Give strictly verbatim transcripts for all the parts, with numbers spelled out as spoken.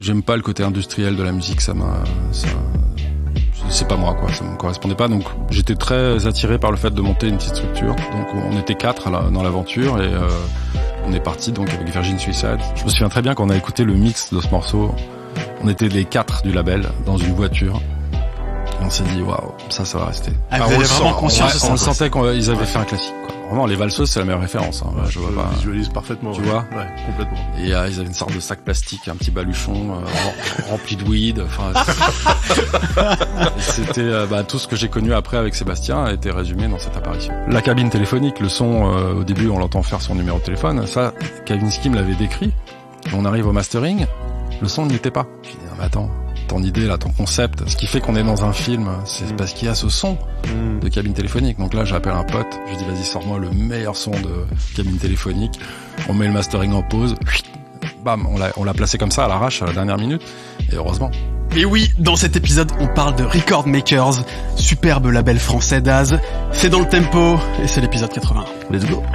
J'aime pas le côté industriel de la musique, ça m'a, ça, c'est pas moi quoi, ça me correspondait pas. Donc j'étais très attiré par le fait de monter une petite structure. Donc on était quatre à la, dans l'aventure et euh, on est parti donc avec Virgin Suicide. Je me souviens très bien quand on a écouté le mix de ce morceau. On était les quatre du label dans une voiture. Et on s'est dit waouh, ça ça va rester. Ah, vous avez vraiment conscience de ça. On sentait qu'ils avaient fait un classique quoi. Vraiment, les valseuses, c'est la meilleure référence. Hein. Ouais, je vois je pas. Visualise parfaitement. Tu ouais. vois Ouais, complètement. Et euh, ils avaient une sorte de sac plastique, un petit baluchon euh, rempli de weed. Enfin, c'était euh, bah, tout ce que j'ai connu après avec Sébastien a été résumé dans cette apparition. La cabine téléphonique, le son, euh, au début, on l'entend faire son numéro de téléphone. Ça, Kavinsky me l'avait décrit. Et on arrive au mastering, le son n'y était pas. Je dis, non, mais attends. Ton idée là, ton concept, ce qui fait qu'on est dans un film, c'est mmh. parce qu'il y a ce son mmh. de cabine téléphonique. Donc là, j'appelle un pote, je dis vas-y sors-moi le meilleur son de cabine téléphonique. On met le mastering en pause, bam, on l'a, on l'a placé comme ça à l'arrache à la dernière minute. Et heureusement. Et oui, dans cet épisode, on parle de Record Makers, superbe label français d'Az. C'est dans le tempo et c'est l'épisode quatre-vingt-un. Let's go.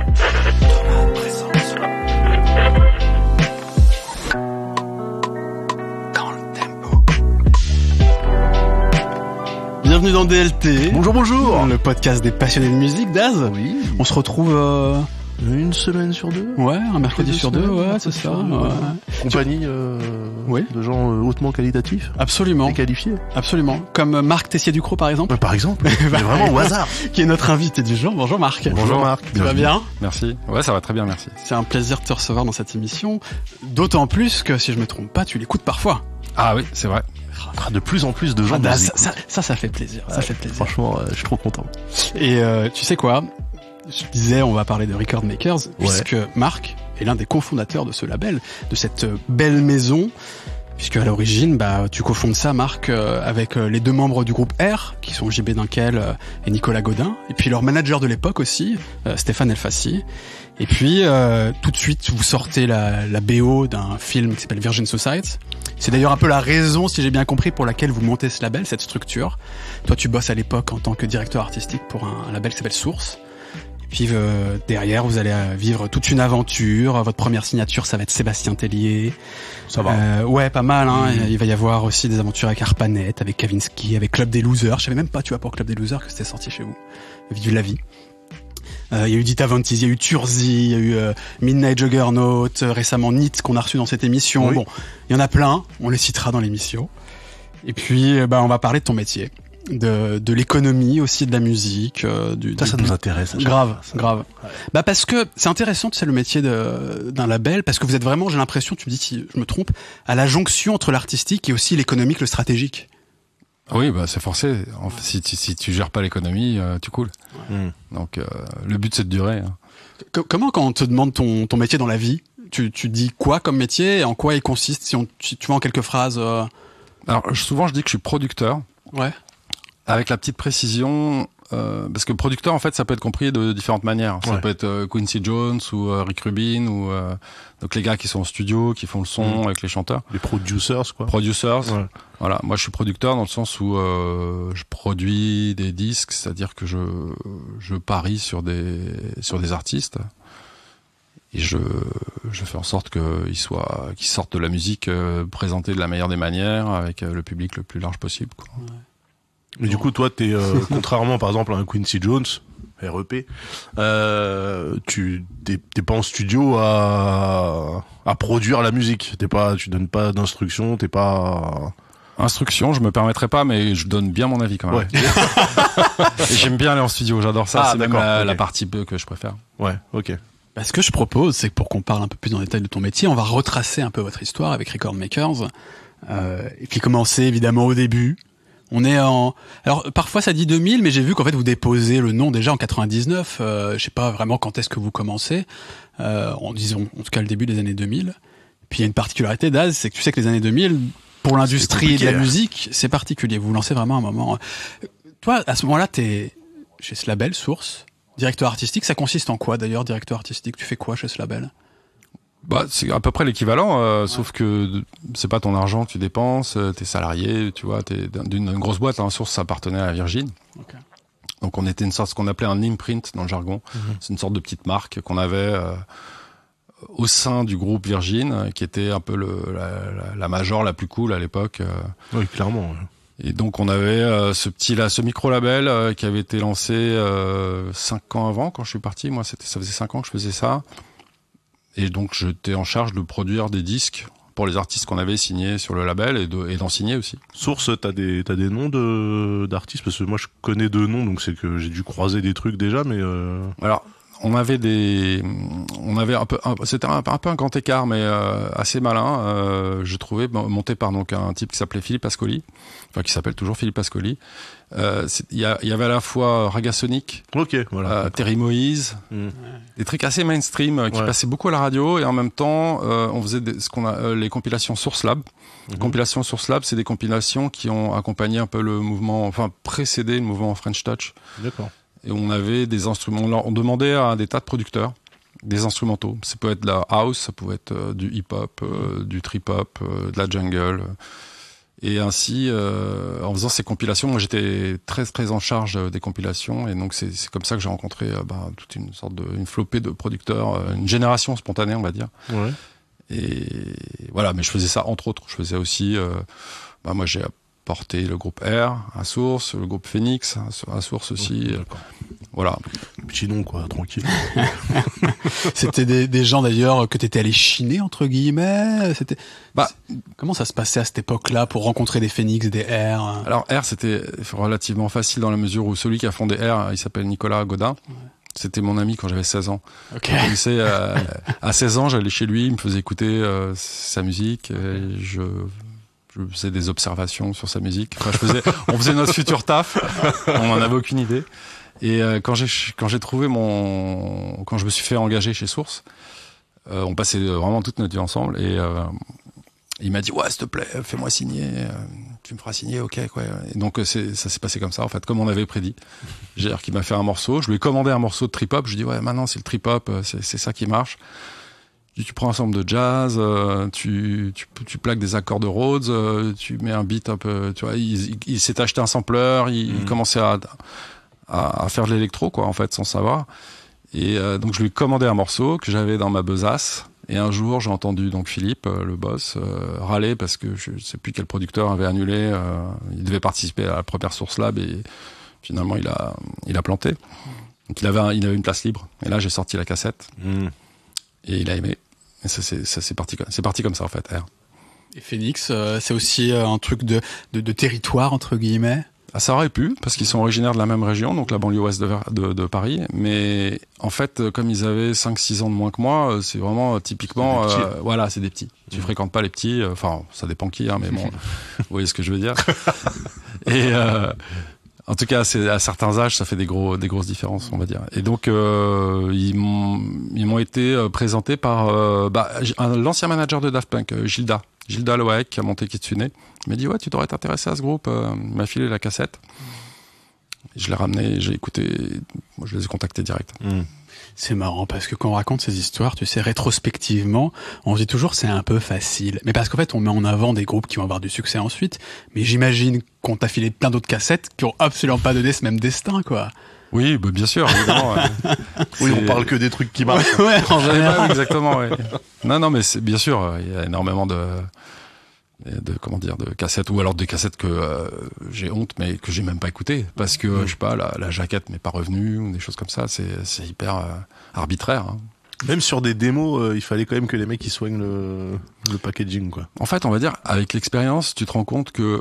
Bienvenue dans D L T. Bonjour, bonjour. Le podcast des passionnés de musique d'Az. Oui. On se retrouve euh... une semaine sur deux. Ouais, un mercredi sur deux, ouais, c'est ça. Ouais. Compagnie euh, oui. de gens euh, hautement qualitatifs. Absolument. Et qualifiés. Absolument. Comme Marc Tessier-Ducrot, par exemple. Ouais, par exemple. Mais vraiment au hasard. Qui est notre invité du jour. Bonjour Marc. Bonjour Marc. Tu vas bien? Merci. Ouais, ça va très bien, merci. C'est un plaisir de te recevoir dans cette émission. D'autant plus que, si je me trompe pas, tu l'écoutes parfois. Ah oui, c'est vrai. De plus en plus de gens. Ah bah, ça, ça, ça, ça fait plaisir. Ouais, ça fait plaisir. Franchement, euh, je suis trop content. Et euh, tu sais quoi? Je disais, on va parler de Record Makers, ouais. puisque Marc est l'un des cofondateurs de ce label, de cette belle maison. Puisque à l'origine, bah, tu cofondes ça, Marc, euh, avec euh, les deux membres du groupe R, qui sont J B Dunkel euh, et Nicolas Godin, et puis leur manager de l'époque aussi, euh, Stéphane Elfassi. Et puis, euh, tout de suite, vous sortez la, la B O d'un film qui s'appelle Virgin Suicide. C'est d'ailleurs un peu la raison, si j'ai bien compris, pour laquelle vous montez ce label, cette structure. Toi, tu bosses à l'époque en tant que directeur artistique pour un, un label qui s'appelle Source. Et puis euh, derrière, vous allez vivre toute une aventure. Votre première signature, ça va être Sébastien Tellier. Ça va. Euh, ouais, pas mal. Hein. Mmh. Il va y avoir aussi des aventures avec Arpanet, avec Kavinsky, avec Club des Losers. Je savais même pas, tu vois, pour Club des Losers que c'était sorti chez vous. Vive la vie. Il euh, y a eu Dita Von Teese, il y a eu Turzi, il y a eu euh, Midnight Juggernaut, euh, récemment Nit qu'on a reçu dans cette émission. Oui. Bon, il y en a plein, on les citera dans l'émission. Et puis, euh, bah, on va parler de ton métier, de, de l'économie aussi, de la musique. Euh, du, ça, du, ça nous intéresse. Grave, ça. grave. Ouais. Bah parce que c'est intéressant, tu sais, le métier de, d'un label, parce que vous êtes vraiment, j'ai l'impression, tu me dis si je me trompe, à la jonction entre l'artistique et aussi l'économique, le stratégique. Oui, bah c'est forcé. En fait, si, si, si tu gères pas l'économie, euh, tu coules. Ouais. Donc euh, le but c'est de durer. Hein. C- comment quand on te demande ton, ton métier dans la vie, tu, tu dis quoi comme métier et en quoi il consiste, si, on, si tu vois en quelques phrases euh... Alors souvent je dis que je suis producteur. Ouais. Avec la petite précision, euh, parce que producteur en fait ça peut être compris de différentes manières. Ça ouais. peut être euh, Quincy Jones ou euh, Rick Rubin ou euh, donc les gars qui sont en studio, qui font le son mmh. avec les chanteurs. Les producers quoi. Producers. Ouais. Voilà, moi je suis producteur dans le sens où euh, je produis des disques, c'est-à-dire que je je parie sur des sur des artistes et je je fais en sorte qu'ils soient qu'ils sortent de la musique euh, présentée de la meilleure des manières avec euh, le public le plus large possible quoi. Ouais. Mais du coup, toi, t'es euh, contrairement, par exemple, à un Quincy Jones, R E P, euh, tu t'es, t'es pas en studio à à produire la musique. T'es pas, tu donnes pas d'instructions. T'es pas instruction. Je me permettrais pas, mais je donne bien mon avis quand même. Ouais. Et j'aime bien aller en studio. J'adore ça. Ah, c'est même la, okay. la partie peu que je préfère. Ouais. Ok. Bah, ce que je propose, c'est que pour qu'on parle un peu plus en détail de ton métier, on va retracer un peu votre histoire avec Record Makers, euh, et puis commencer évidemment au début. On est en... Alors, parfois ça dit deux mille, mais j'ai vu qu'en fait vous déposez le nom déjà en quatre-vingt-dix-neuf. Euh, je sais pas vraiment quand est-ce que vous commencez. Euh, en disons, en tout cas le début des années deux mille. Puis il y a une particularité d'Az, c'est que tu sais que les années deux mille, pour l'industrie de la musique, c'est particulier. Vous vous lancez vraiment un moment... Toi, à ce moment-là, t'es chez ce label, Source, directeur artistique. Ça consiste en quoi d'ailleurs, directeur artistique? Tu fais quoi chez ce label? Bah, c'est à peu près l'équivalent, euh, ouais. sauf que c'est pas ton argent que tu dépenses, t'es salarié, tu vois, t'es d'une une grosse boîte, hein, Source, ça appartenait à Virgin. Okay. Donc on était une sorte, ce qu'on appelait un imprint dans le jargon. Mm-hmm. C'est une sorte de petite marque qu'on avait, euh, au sein du groupe Virgin, qui était un peu le, la, la, la major la plus cool à l'époque. Oui, clairement. Et donc on avait euh, ce petit là, ce micro label euh, qui avait été lancé euh, cinq ans avant quand je suis parti. Moi, c'était ça faisait cinq ans que je faisais ça. Et donc j'étais en charge de produire des disques pour les artistes qu'on avait signés sur le label et, de, et d'en signer aussi. Source, t'as des t'as des noms de d'artistes parce que moi je connais deux noms, donc c'est que j'ai dû croiser des trucs déjà, mais euh... alors on avait des on avait un peu un, c'était un, un peu un grand écart, mais euh, assez malin. Euh, je trouvais monté par donc un type qui s'appelait Philippe Ascoli, enfin qui s'appelle toujours Philippe Ascoli. Euh, il y, y avait à la fois Ragasonic, ok, voilà, euh, Terry Moïse, mm. des trucs assez mainstream euh, qui ouais. passaient beaucoup à la radio, et en même temps euh, on faisait des, ce qu'on a euh, les compilations Source Lab. Mm-hmm. Compilations Source Lab, c'est des compilations qui ont accompagné un peu le mouvement, enfin précédé le mouvement French Touch. D'accord. Et on avait des instruments, on demandait à des tas de producteurs des instrumentaux. Ça peut être de la house, ça pouvait être euh, du hip-hop, euh, du trip-hop, euh, de la jungle. Et ainsi, euh, en faisant ces compilations, moi j'étais très très en charge des compilations, et donc c'est, c'est comme ça que j'ai rencontré euh, bah, toute une sorte de, une flopée de producteurs, euh, une génération spontanée, on va dire. Ouais. Et voilà, mais je faisais ça entre autres. Je faisais aussi, euh, bah, moi j'ai porté le groupe R à Source, le groupe Phoenix à Source aussi. Okay, voilà. Petit nom quoi, tranquille. C'était des, des gens d'ailleurs que t'étais allé chiner entre guillemets. C'était. Bah, comment ça se passait à cette époque-là pour rencontrer des Phoenix, des R? Alors R, c'était relativement facile dans la mesure où celui qui a fondé R, il s'appelle Nicolas Godin. Ouais. C'était mon ami quand j'avais seize ans. Okay. Je connaissais, euh, à seize ans, j'allais chez lui, il me faisait écouter euh, sa musique. Et je Je faisais des observations sur sa musique. Enfin, je faisais, on faisait notre futur taf. On n'en avait aucune idée. Et euh, quand j'ai quand j'ai trouvé mon, quand je me suis fait engager chez Source, euh, on passait vraiment toute notre vie ensemble. Et euh, il m'a dit ouais, s'il te plaît, fais-moi signer. Euh, tu me feras signer, ok quoi. Et donc c'est, ça s'est passé comme ça en fait, comme on avait prédit. J'ai dire qu'il m'a fait un morceau. Je lui ai commandé un morceau de trip hop. Je lui ai dit ouais, maintenant c'est le trip hop, c'est, c'est ça qui marche. Tu prends un sample de jazz, euh, tu, tu, tu plaques des accords de Rhodes, euh, tu mets un beat un peu, tu vois, il, il, il s'est acheté un sampler, il, mmh. il commençait à, à, à faire de l'électro, quoi, en fait, sans savoir. Et euh, donc je lui ai commandé un morceau que j'avais dans ma besace. Et un jour, j'ai entendu donc Philippe, euh, le boss, euh, râler parce que je sais plus quel producteur avait annulé. Euh, il devait participer à la première Source Lab et finalement il a, il a planté. Donc il avait, un, il avait une place libre. Et là, j'ai sorti la cassette mmh. et il a aimé. Et ça, c'est, ça, c'est parti, c'est parti comme ça, en fait, R. Et Phoenix, euh, c'est aussi euh, un truc de, de, de territoire, entre guillemets? Ah, ça aurait pu, parce qu'ils sont originaires de la même région, donc la banlieue ouest de, de, de Paris. Mais, en fait, comme ils avaient cinq six ans de moins que moi, c'est vraiment, typiquement, c'est euh, voilà, c'est des petits. Mmh. Tu fréquentes pas les petits, enfin, euh, ça dépend qui, hein, mais bon, vous voyez ce que je veux dire. Et, euh, en tout cas, c'est, à certains âges, ça fait des gros, des grosses différences, on va dire. Et donc, euh, ils m'ont, ils m'ont été présentés par euh, bah, un, l'ancien manager de Daft Punk, euh, Gilda, Gilda Loaek, qui a monté Kitsune. Il m'a dit ouais, tu devrais t'intéresser à ce groupe. Euh, il m'a filé la cassette. Et je l'ai ramené, j'ai écouté. Moi, je les ai contactés direct. Mmh. C'est marrant parce que quand on raconte ces histoires, tu sais, rétrospectivement, on se dit toujours c'est un peu facile. Mais parce qu'en fait, on met en avant des groupes qui vont avoir du succès ensuite. Mais j'imagine qu'on t'a filé plein d'autres cassettes qui ont absolument pas donné ce même destin, quoi. Oui, bah bien sûr, évidemment. Ouais. Oui, on parle que des trucs qui marchent. Ouais, en général. Exactement, ouais. Non, non, mais c'est bien sûr, il y a énormément de, de comment dire, de cassettes, ou alors des cassettes que euh, j'ai honte, mais que j'ai même pas écoutées, parce que, mmh. je sais pas, la, la jaquette m'est pas revenue, ou des choses comme ça, c'est, c'est hyper euh, arbitraire. Hein. Même sur des démos, euh, il fallait quand même que les mecs ils soignent le, le packaging, quoi. En fait, on va dire, avec l'expérience, tu te rends compte que,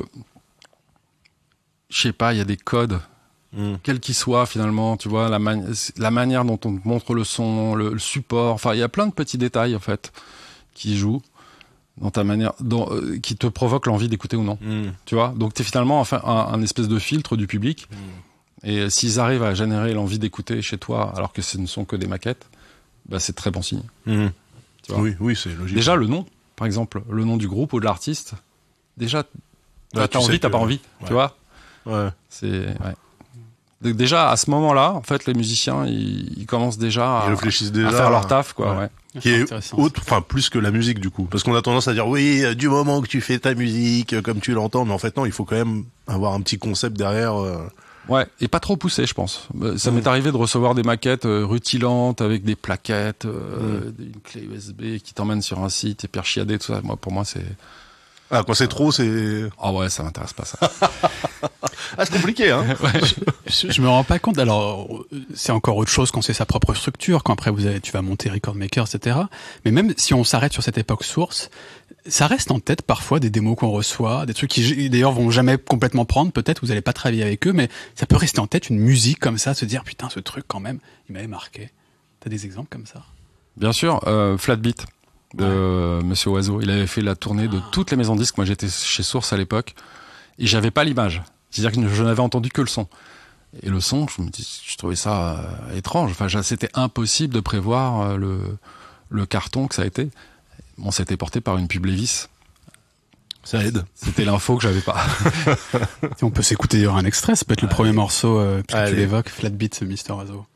je sais pas, il y a des codes, mmh. quels qu'ils soient finalement, tu vois, la, mani- la manière dont on te montre le son, le, le support, enfin, il y a plein de petits détails, en fait, qui jouent dans ta manière, dans, euh, qui te provoquent l'envie d'écouter ou non. Mmh. Tu vois, donc t'es finalement enfin un, un espèce de filtre du public. Mmh. Et s'ils arrivent à générer l'envie d'écouter chez toi, alors que ce ne sont que des maquettes, bah c'est très bon signe. Mmh. Tu vois, oui, oui, c'est logique. Déjà le nom, par exemple, le nom du groupe ou de l'artiste. Déjà, ouais, t'as envie, t'as que... pas envie. Ouais. Tu vois. Ouais. C'est. Ouais. Donc déjà à ce moment-là, en fait, les musiciens, ils, ils commencent déjà à, ils réfléchissent déjà à faire leur taf, quoi. Ouais. Ouais. Qui est autre, enfin plus que la musique du coup, parce qu'on a tendance à dire oui, du moment que tu fais ta musique comme tu l'entends, mais en fait non, il faut quand même avoir un petit concept derrière. Euh... Ouais, et pas trop poussé, je pense. Ça Mmh. m'est arrivé de recevoir des maquettes euh, rutilantes avec des plaquettes, euh, Mmh. une clé U S B qui t'emmène sur un site hyper chiadé, tout ça. Moi, pour moi, c'est... Ah, quand c'est trop, c'est... Ah ouais, ça m'intéresse pas, ça. Ah, c'est compliqué, hein. Ouais. Je, je me rends pas compte. Alors, c'est encore autre chose quand c'est sa propre structure, quand après vous avez, tu vas monter Record Maker, et cetera. Mais même si on s'arrête sur cette époque source, ça reste en tête parfois des démos qu'on reçoit, des trucs qui d'ailleurs vont jamais complètement prendre. Peut-être vous allez pas travailler avec eux, mais ça peut rester en tête une musique comme ça, se dire putain ce truc quand même, il m'avait marqué. T'as des exemples comme ça? Bien sûr, euh, Flat Beat de euh, Monsieur Oiseau. Il avait fait la tournée de toutes les maisons de disques. Moi, j'étais chez Source à l'époque et j'avais pas l'image. C'est-à-dire que je n'avais entendu que le son. Et le son, je me dis, je trouvais ça euh, étrange. Enfin, c'était impossible de prévoir euh, le le carton que ça a été. Bon, c'était porté par une pub Levi's. Ça aide. C'était l'info que j'avais pas. Si on peut s'écouter d'ailleurs un extrait, ça peut être le premier morceau euh, que tu Allez. l'évoques, Flat Beat, Mister Oiseau.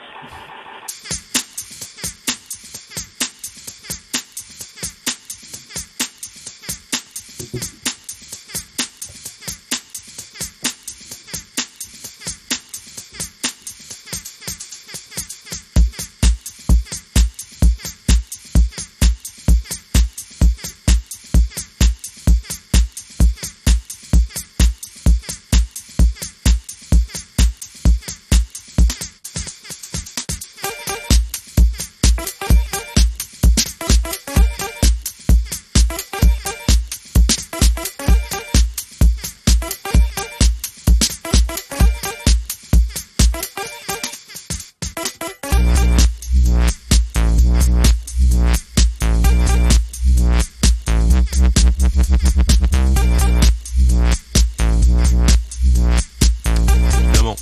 Évidemment.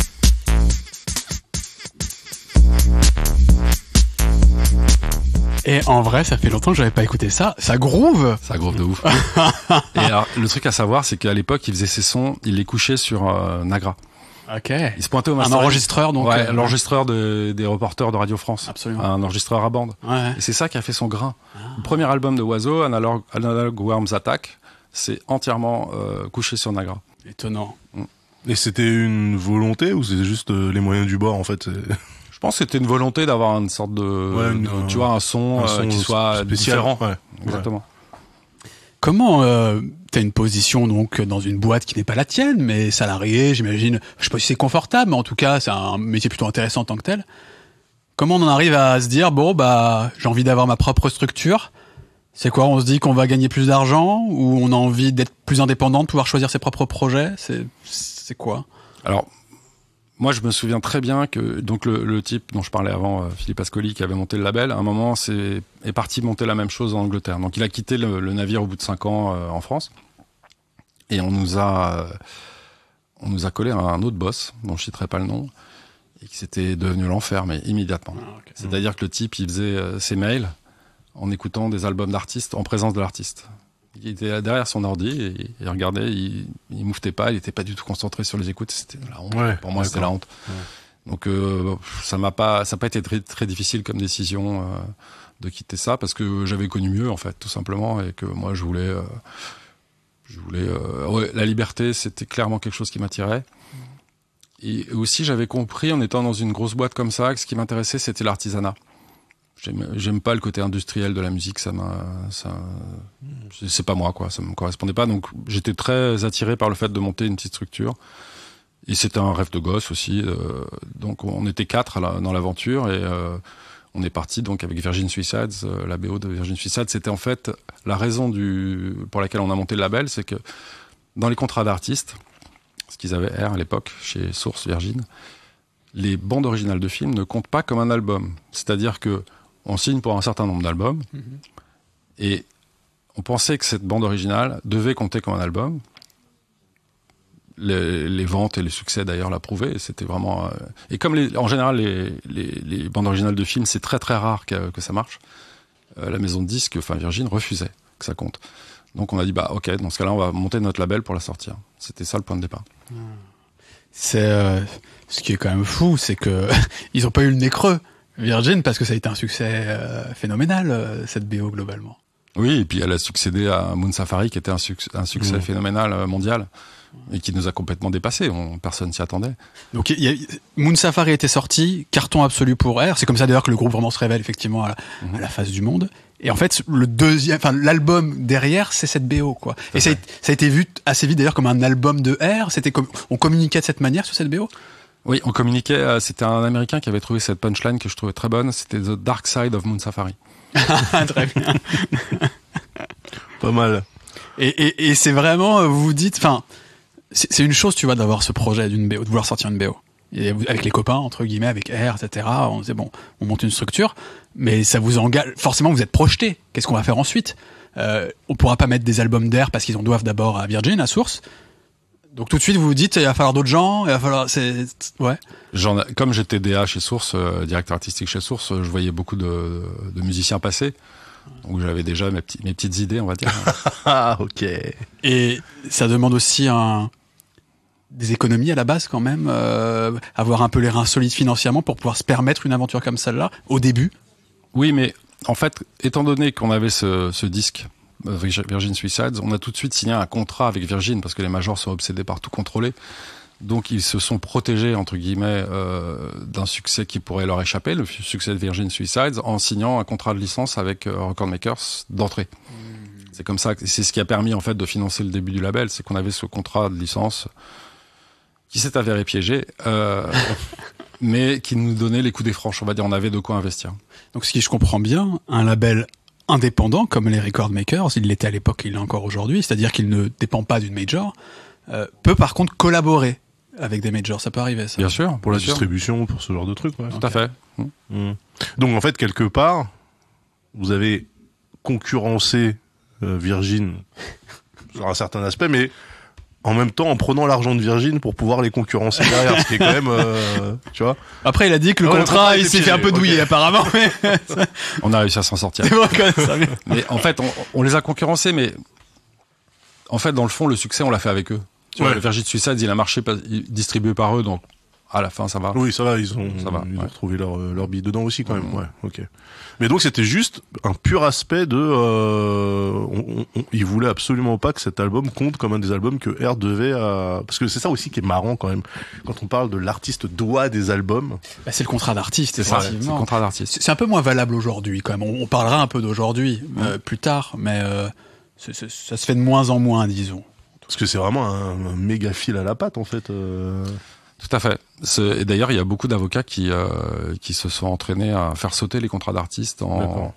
Et en vrai, ça fait longtemps que j'avais pas écouté ça. Ça groove. Ça groove de ouf. Et alors, le truc à savoir, c'est qu'à l'époque, il faisait ses sons, il les couchait sur euh, Nagra. Ok. Il se pointait au Un mastering. enregistreur donc. Ouais, euh, l'enregistreur de, des reporters de Radio France. Absolument. Un enregistreur à bande. Ouais. Et c'est ça qui a fait son grain. Le premier album de Oiseau, Analog, Analog Worms Attack, c'est entièrement euh, couché sur Nagra. Étonnant. Et c'était une volonté ou c'était juste euh, les moyens du bord, en fait? c'est- Je pense que c'était une volonté d'avoir une sorte de, Ouais, une- de- tu vois, un son, un euh, son qui soit spécial. différent. Ouais. Exactement. Comment euh, t'as une position donc dans une boîte qui n'est pas la tienne, mais salarié, j'imagine. Je sais pas si c'est confortable, mais en tout cas c'est un métier plutôt intéressant en tant que tel. Comment on en arrive à se dire bon bah j'ai envie d'avoir ma propre structure? C'est quoi? On se dit qu'on va gagner plus d'argent ou on a envie d'être plus indépendant, de pouvoir choisir ses propres projets? C'est c'est quoi? Alors, moi, je me souviens très bien que donc le, le type dont je parlais avant, euh, Philippe Ascoli, qui avait monté le label, à un moment, c'est, est parti monter la même chose en Angleterre. Donc, il a quitté le, le navire au bout de cinq ans euh, en France, et on nous a, euh, on nous a collé à un autre boss dont je citerai pas le nom, et qui s'était devenu l'enfer, mais immédiatement. Ah, okay. C'est-à-dire que le type, il faisait euh, ses mails en écoutant des albums d'artistes en présence de l'artiste. Il était derrière son ordi et il regardait, il, il mouffetait pas, il était pas du tout concentré sur les écoutes. C'était la honte. Ouais, Pour moi, c'était la honte. Ouais. Donc, euh, ça m'a pas, ça n'a pas été très, très difficile comme décision euh, de quitter ça parce que j'avais connu mieux en fait, tout simplement, et que moi, je voulais, euh, je voulais, euh, ouais, la liberté, c'était clairement quelque chose qui m'attirait. Et aussi, j'avais compris en étant dans une grosse boîte comme ça que ce qui m'intéressait, c'était l'artisanat. J'aime, j'aime pas le côté industriel de la musique, ça m'a, ça, c'est pas moi quoi, ça me correspondait pas. Donc j'étais très attiré par le fait de monter une petite structure. Et c'était un rêve de gosse aussi. Euh, donc on était quatre à la, dans l'aventure et euh, on est parti donc avec Virgin Suicides, euh, la B O de Virgin Suicides. C'était en fait la raison du pour laquelle on a monté le label, c'est que dans les contrats d'artistes, ce qu'ils avaient R à l'époque chez Source Virgin, les bandes originales de films ne comptent pas comme un album. C'est-à-dire que on signe pour un certain nombre d'albums, mmh. et on pensait que cette bande originale devait compter comme un album. Les, les ventes et les succès d'ailleurs l'approuvaient. Et c'était vraiment. Euh... Et comme les, en général les, les, les bandes originales de films, c'est très très rare que, que ça marche. Euh, la maison de disques, enfin Virgin, refusait que ça compte. Donc on a dit bah ok, dans ce cas-là, on va monter notre label pour la sortir. C'était ça le point de départ. Mmh. C'est euh, ce qui est quand même fou, c'est que ils ont pas eu le nez creux. Virgin, parce que ça a été un succès euh, phénoménal, euh, cette B O globalement. Oui, et puis elle a succédé à Moon Safari, qui était un, suc- un succès mmh. phénoménal mondial, et qui nous a complètement dépassés. On, personne s'y attendait. Donc il y a, Moon Safari était sorti, carton absolu pour R. C'est comme ça d'ailleurs que le groupe vraiment se révèle effectivement à la, mmh. à la face du monde. Et en fait, le deuxième, enfin l'album derrière, c'est cette B O quoi. Et ça a, ça a été vu assez vite d'ailleurs comme un album de R. C'était comme on communiquait de cette manière sur cette B O. Oui, on communiquait. C'était un Américain qui avait trouvé cette punchline que je trouvais très bonne. C'était The Dark Side of Moon Safari. Très bien. Pas mal. Et, et, et c'est vraiment, vous vous dites, enfin, c'est, c'est une chose, tu vois, d'avoir ce projet d'une B O, de vouloir sortir une B O. Et avec les copains, entre guillemets, avec R, et cetera. On disait bon, on monte une structure, mais ça vous engage. Forcément, vous êtes projeté. Qu'est-ce qu'on va faire ensuite? euh, On pourra pas mettre des albums d'R parce qu'ils en doivent d'abord à Virgin, à Source. Donc tout de suite, vous vous dites, il va falloir d'autres gens, il va falloir, c'est, ouais. J'en, comme j'étais D A chez Source, euh, directeur artistique chez Source, je voyais beaucoup de, de musiciens passer. Donc j'avais déjà mes, petits, mes petites idées, on va dire. Ah, ok. Et ça demande aussi un, des économies à la base quand même, euh, avoir un peu les reins solides financièrement pour pouvoir se permettre une aventure comme celle-là, au début. Oui, mais en fait, étant donné qu'on avait ce, ce disque, Virgin Suicides, on a tout de suite signé un contrat avec Virgin parce que les majors sont obsédés par tout contrôler. Donc ils se sont protégés entre guillemets euh, d'un succès qui pourrait leur échapper, le succès de Virgin Suicides, en signant un contrat de licence avec euh, Record Makers d'entrée. Mmh. C'est comme ça, c'est ce qui a permis en fait de financer le début du label, c'est qu'on avait ce contrat de licence qui s'est avéré piégé, euh, mais qui nous donnait les coups des franches. On va dire, on avait de quoi investir. Donc si je comprends bien, un label indépendant comme les Record Makers, il l'était à l'époque, il l'est encore aujourd'hui, c'est-à-dire qu'il ne dépend pas d'une major, euh, peut par contre collaborer avec des majors, ça peut arriver ça. Bien sûr, pour la sûr. distribution, pour ce genre de truc. Ouais. Tout okay. à fait. Mmh. Mmh. Donc en fait, quelque part, vous avez concurrencé euh, Virgin sur un certain aspect, mais en même temps en prenant l'argent de Virgin pour pouvoir les concurrencer derrière, ce qui est quand même, euh, tu vois. Après, il a dit que le ouais, contrat, le il s'est fait un peu douiller okay. apparemment. Mais on a réussi à s'en sortir. C'est vrai, quand même, ça. Mais en fait, on, on les a concurrencés, mais en fait, dans le fond, le succès, on l'a fait avec eux. Tu ouais. vois, le Virgin Suicides, il a marché distribué par eux, donc à la fin, ça va. Oui, ça va, ils ont, ça va, ils ouais. ont retrouvé leur, leur bille dedans aussi quand même. Mmh. Ouais, ok. Mais donc c'était juste un pur aspect de, euh, on, on, ils voulaient absolument pas que cet album compte comme un des albums que R devait à, parce que c'est ça aussi qui est marrant quand même, quand on parle de l'artiste doit des albums. Bah, c'est le contrat d'artiste, c'est ça, c'est le contrat d'artiste. C'est un peu moins valable aujourd'hui quand même. On, on parlera un peu d'aujourd'hui mmh. euh, plus tard, mais euh, c'est, c'est, ça se fait de moins en moins, disons. Parce que c'est vraiment un, un méga fil à la patte en fait. Euh... Tout à fait. C'est, et d'ailleurs, il y a beaucoup d'avocats qui euh, qui se sont entraînés à faire sauter les contrats d'artistes en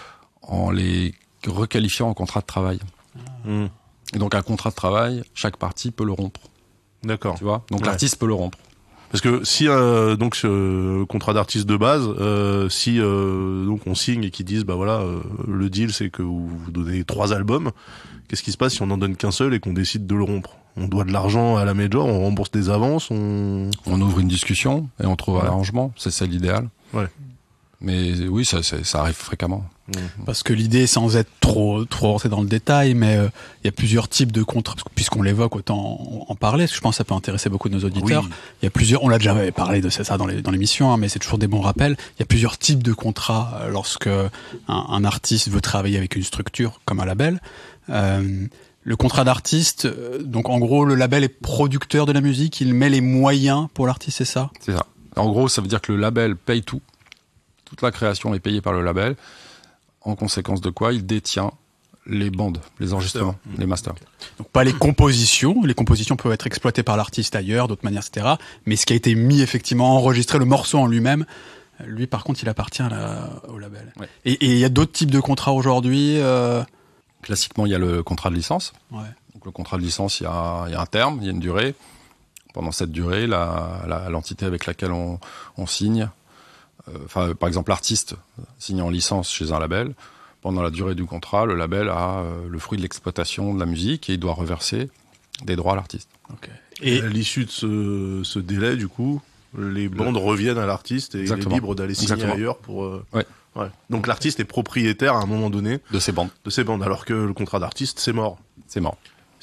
en les requalifiant en contrat de travail. Mmh. Et donc un contrat de travail, chaque partie peut le rompre. D'accord. Tu vois. Donc ouais. l'artiste peut le rompre. Parce que si euh, donc ce contrat d'artiste de base, euh, si euh, donc on signe et qu'ils disent bah voilà euh, le deal c'est que vous, vous donnez trois albums, qu'est-ce qui se passe si on n'en donne qu'un seul et qu'on décide de le rompre? On doit de l'argent à la major, on rembourse des avances, on on ouvre une discussion et on trouve ouais. un arrangement, c'est ça l'idéal. Ouais. Mais oui, ça, ça, ça arrive fréquemment. Parce que l'idée, sans être trop trop rentré dans le détail, mais il euh, y a plusieurs types de contrats, puisqu'on l'évoque, autant en, en parler, parce que je pense que ça peut intéresser beaucoup de nos auditeurs. Il oui. y a plusieurs, on l'a déjà parlé de ça dans les dans l'émission, hein, mais c'est toujours des bons rappels. Il y a plusieurs types de contrats euh, lorsque un, un artiste veut travailler avec une structure comme un label. Euh, le contrat d'artiste, euh, donc en gros, le label est producteur de la musique, il met les moyens pour l'artiste, c'est ça ? C'est ça. En gros, ça veut dire que le label paye tout. Toute la création est payée par le label. En conséquence de quoi, il détient les bandes, les enregistrements, mmh. les masters. Donc pas les compositions. Les compositions peuvent être exploitées par l'artiste ailleurs, d'autres manières, et cetera. Mais ce qui a été mis effectivement, enregistré, le morceau en lui-même, lui par contre, il appartient à la, au label. Ouais. Et il y a d'autres types de contrats aujourd'hui. Euh... Classiquement, il y a le contrat de licence. Ouais. Donc le contrat de licence, il y a, il y a un terme, il y a une durée. Pendant cette durée, la, la, l'entité avec laquelle on, on signe. Enfin, euh, par exemple, l'artiste signe en licence chez un label. Pendant la durée du contrat, le label a euh, le fruit de l'exploitation de la musique et il doit reverser des droits à l'artiste. Okay. Et à l'issue de ce, ce délai, du coup, les bandes le... reviennent à l'artiste et Exactement. Il est libre d'aller signer Exactement. Ailleurs pour. Euh... Ouais. Ouais. Donc l'artiste est propriétaire à un moment donné de ses bandes. De ses bandes, alors que le contrat d'artiste, c'est mort. C'est mort.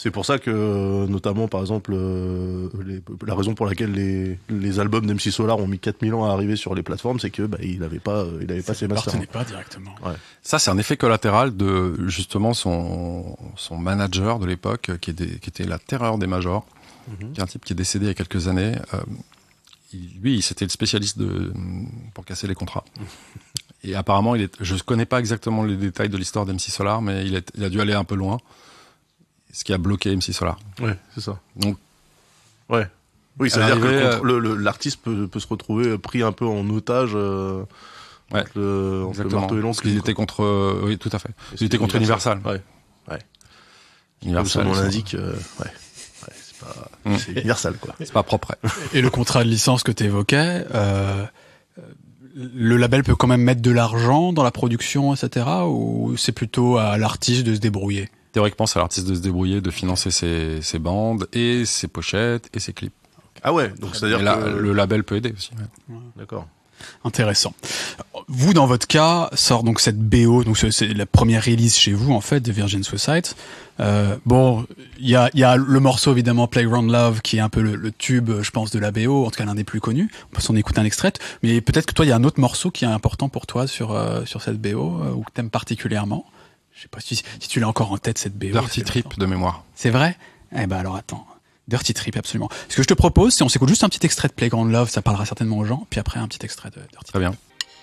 C'est pour ça que, notamment, par exemple, euh, les, la raison pour laquelle les, les albums d'M C Solar ont mis quatre mille ans à arriver sur les plateformes, c'est que bah, il avait pas, il avait pas ses masters. Ça ne pas directement. Ouais. Ça, c'est un effet collatéral de justement son son manager de l'époque, qui était qui était la terreur des majors, mm-hmm. qui est un type qui est décédé il y a quelques années. Euh, il, lui, c'était le spécialiste de pour casser les contrats. Et apparemment, il est, je connais pas exactement les détails de l'histoire d'M C Solar, mais il, est, il a dû aller un peu loin. Ce qui a bloqué M C Solar. Ouais, c'est ça. Donc, ouais. Oui, ça veut dire que le, le, l'artiste peut, peut se retrouver pris un peu en otage euh, ouais, entre, le, entre le marteau et l'enclume. Parce qu'il était contre, euh, oui, tout à fait. Il était contre Universal. Ouais. Ouais. Universal. Comme son nom l'indique, euh, ouais. Ouais, c'est pas, mm. c'est Universal, quoi. C'est pas propre. Ouais. Et le contrat de licence que tu évoquais, euh, le label peut quand même mettre de l'argent dans la production, et cetera, ou c'est plutôt à l'artiste de se débrouiller? Théoriquement, c'est à l'artiste de se débrouiller, de financer ses, ses bandes et ses pochettes et ses clips. Ah ouais, donc c'est-à-dire que là, le label peut aider aussi. Ouais. Ouais. D'accord. Intéressant. Vous, dans votre cas, sort donc cette B O, donc c'est la première release chez vous en fait de Virgin Suicide. Euh, bon, il y a, y a le morceau évidemment Playground Love qui est un peu le, le tube, je pense, de la B O, en tout cas l'un des plus connus. On peut s'en écouter un extrait, mais peut-être que toi, il y a un autre morceau qui est important pour toi sur euh, sur cette B O euh, ou que t'aimes particulièrement. Je sais pas si, si tu l'as encore en tête, cette B O. Dirty Trip de mémoire. C'est vrai? Eh ben alors attends. Dirty Trip, absolument. Ce que je te propose, c'est on s'écoute juste un petit extrait de Playground Love, ça parlera certainement aux gens, puis après un petit extrait de Dirty Trip. Très bien.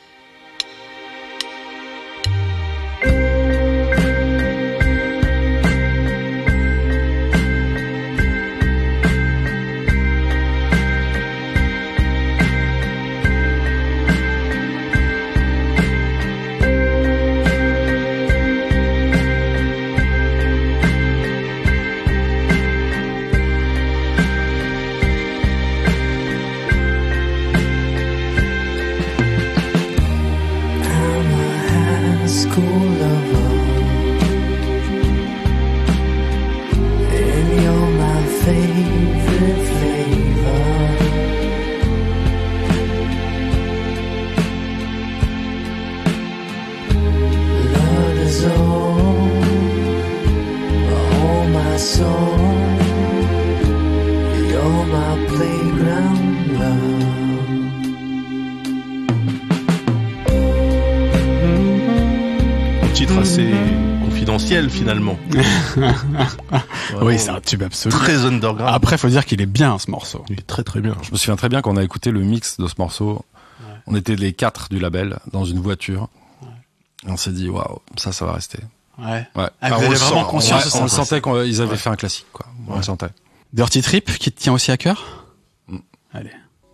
Finalement. Oui, c'est un tube absolu. Très underground. Après, faut dire qu'il est bien, ce morceau. Il est très très bien. Je me souviens très bien qu'on a écouté le mix de ce morceau. Ouais. On était les quatre du label dans une voiture. Ouais. Et on s'est dit, waouh, ça, ça va rester. Ouais. Ouais. Ah, vous avez vraiment conscience de ça. On le sentait qu'ils avaient ouais. fait un classique, quoi. On ouais. le sentait. Dirty Trip, qui te tient aussi à cœur? Mm. Allez.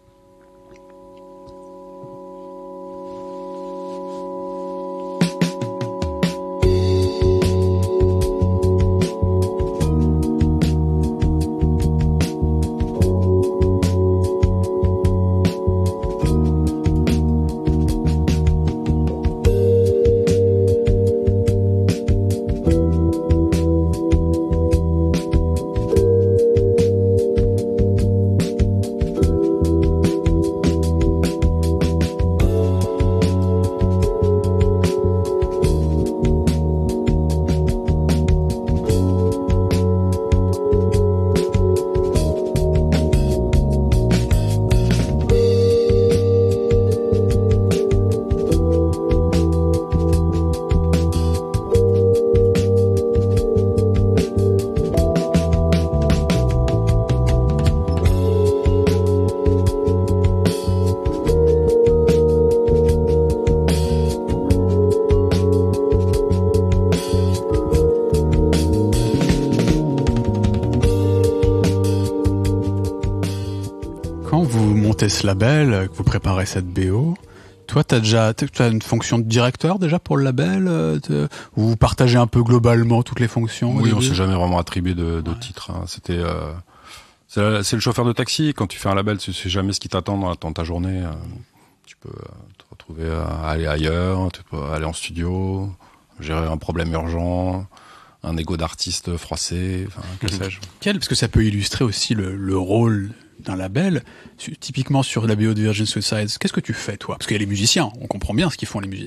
Ce label, que vous préparez cette B O, toi t'as déjà t'as une fonction de directeur déjà pour le label, euh, ou vous partagez un peu globalement toutes les fonctions? Oui, on s'est jamais vraiment attribué de, de ouais. titre. Hein. C'était euh, c'est, c'est le chauffeur de taxi. Quand tu fais un label, tu sais jamais ce qui t'attend dans, dans ta journée. Euh, tu peux euh, te retrouver à aller ailleurs, tu peux aller en studio, gérer un problème urgent, un ego d'artiste froissé, enfin que mmh. sais-je. Quel, parce que ça peut illustrer aussi le, le rôle d'un label, typiquement sur la B O de Virgin Suicide. Qu'est-ce que tu fais, toi? Parce qu'il y a les musiciens, on comprend bien ce qu'ils font les musiciens.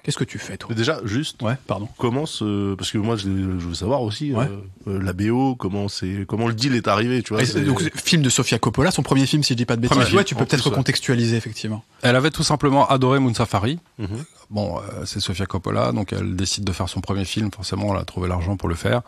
Qu'est-ce que tu fais, toi? Mais déjà, juste, Ouais, pardon. comment ce... parce que moi, je, je veux savoir aussi, Ouais. euh, euh, la B O, comment c'est, comment le deal est arrivé, tu vois. Et c'est- donc, film de Sofia Coppola, son premier film, si je dis pas de bêtises. Premier Ouais, film, tu en peux peut-être plus, ouais. recontextualiser, effectivement. Elle avait tout simplement adoré Moon Safari. Mhm. Bon, euh, c'est Sofia Coppola, donc elle décide de faire son premier film. Forcément, elle a trouvé l'argent pour le faire.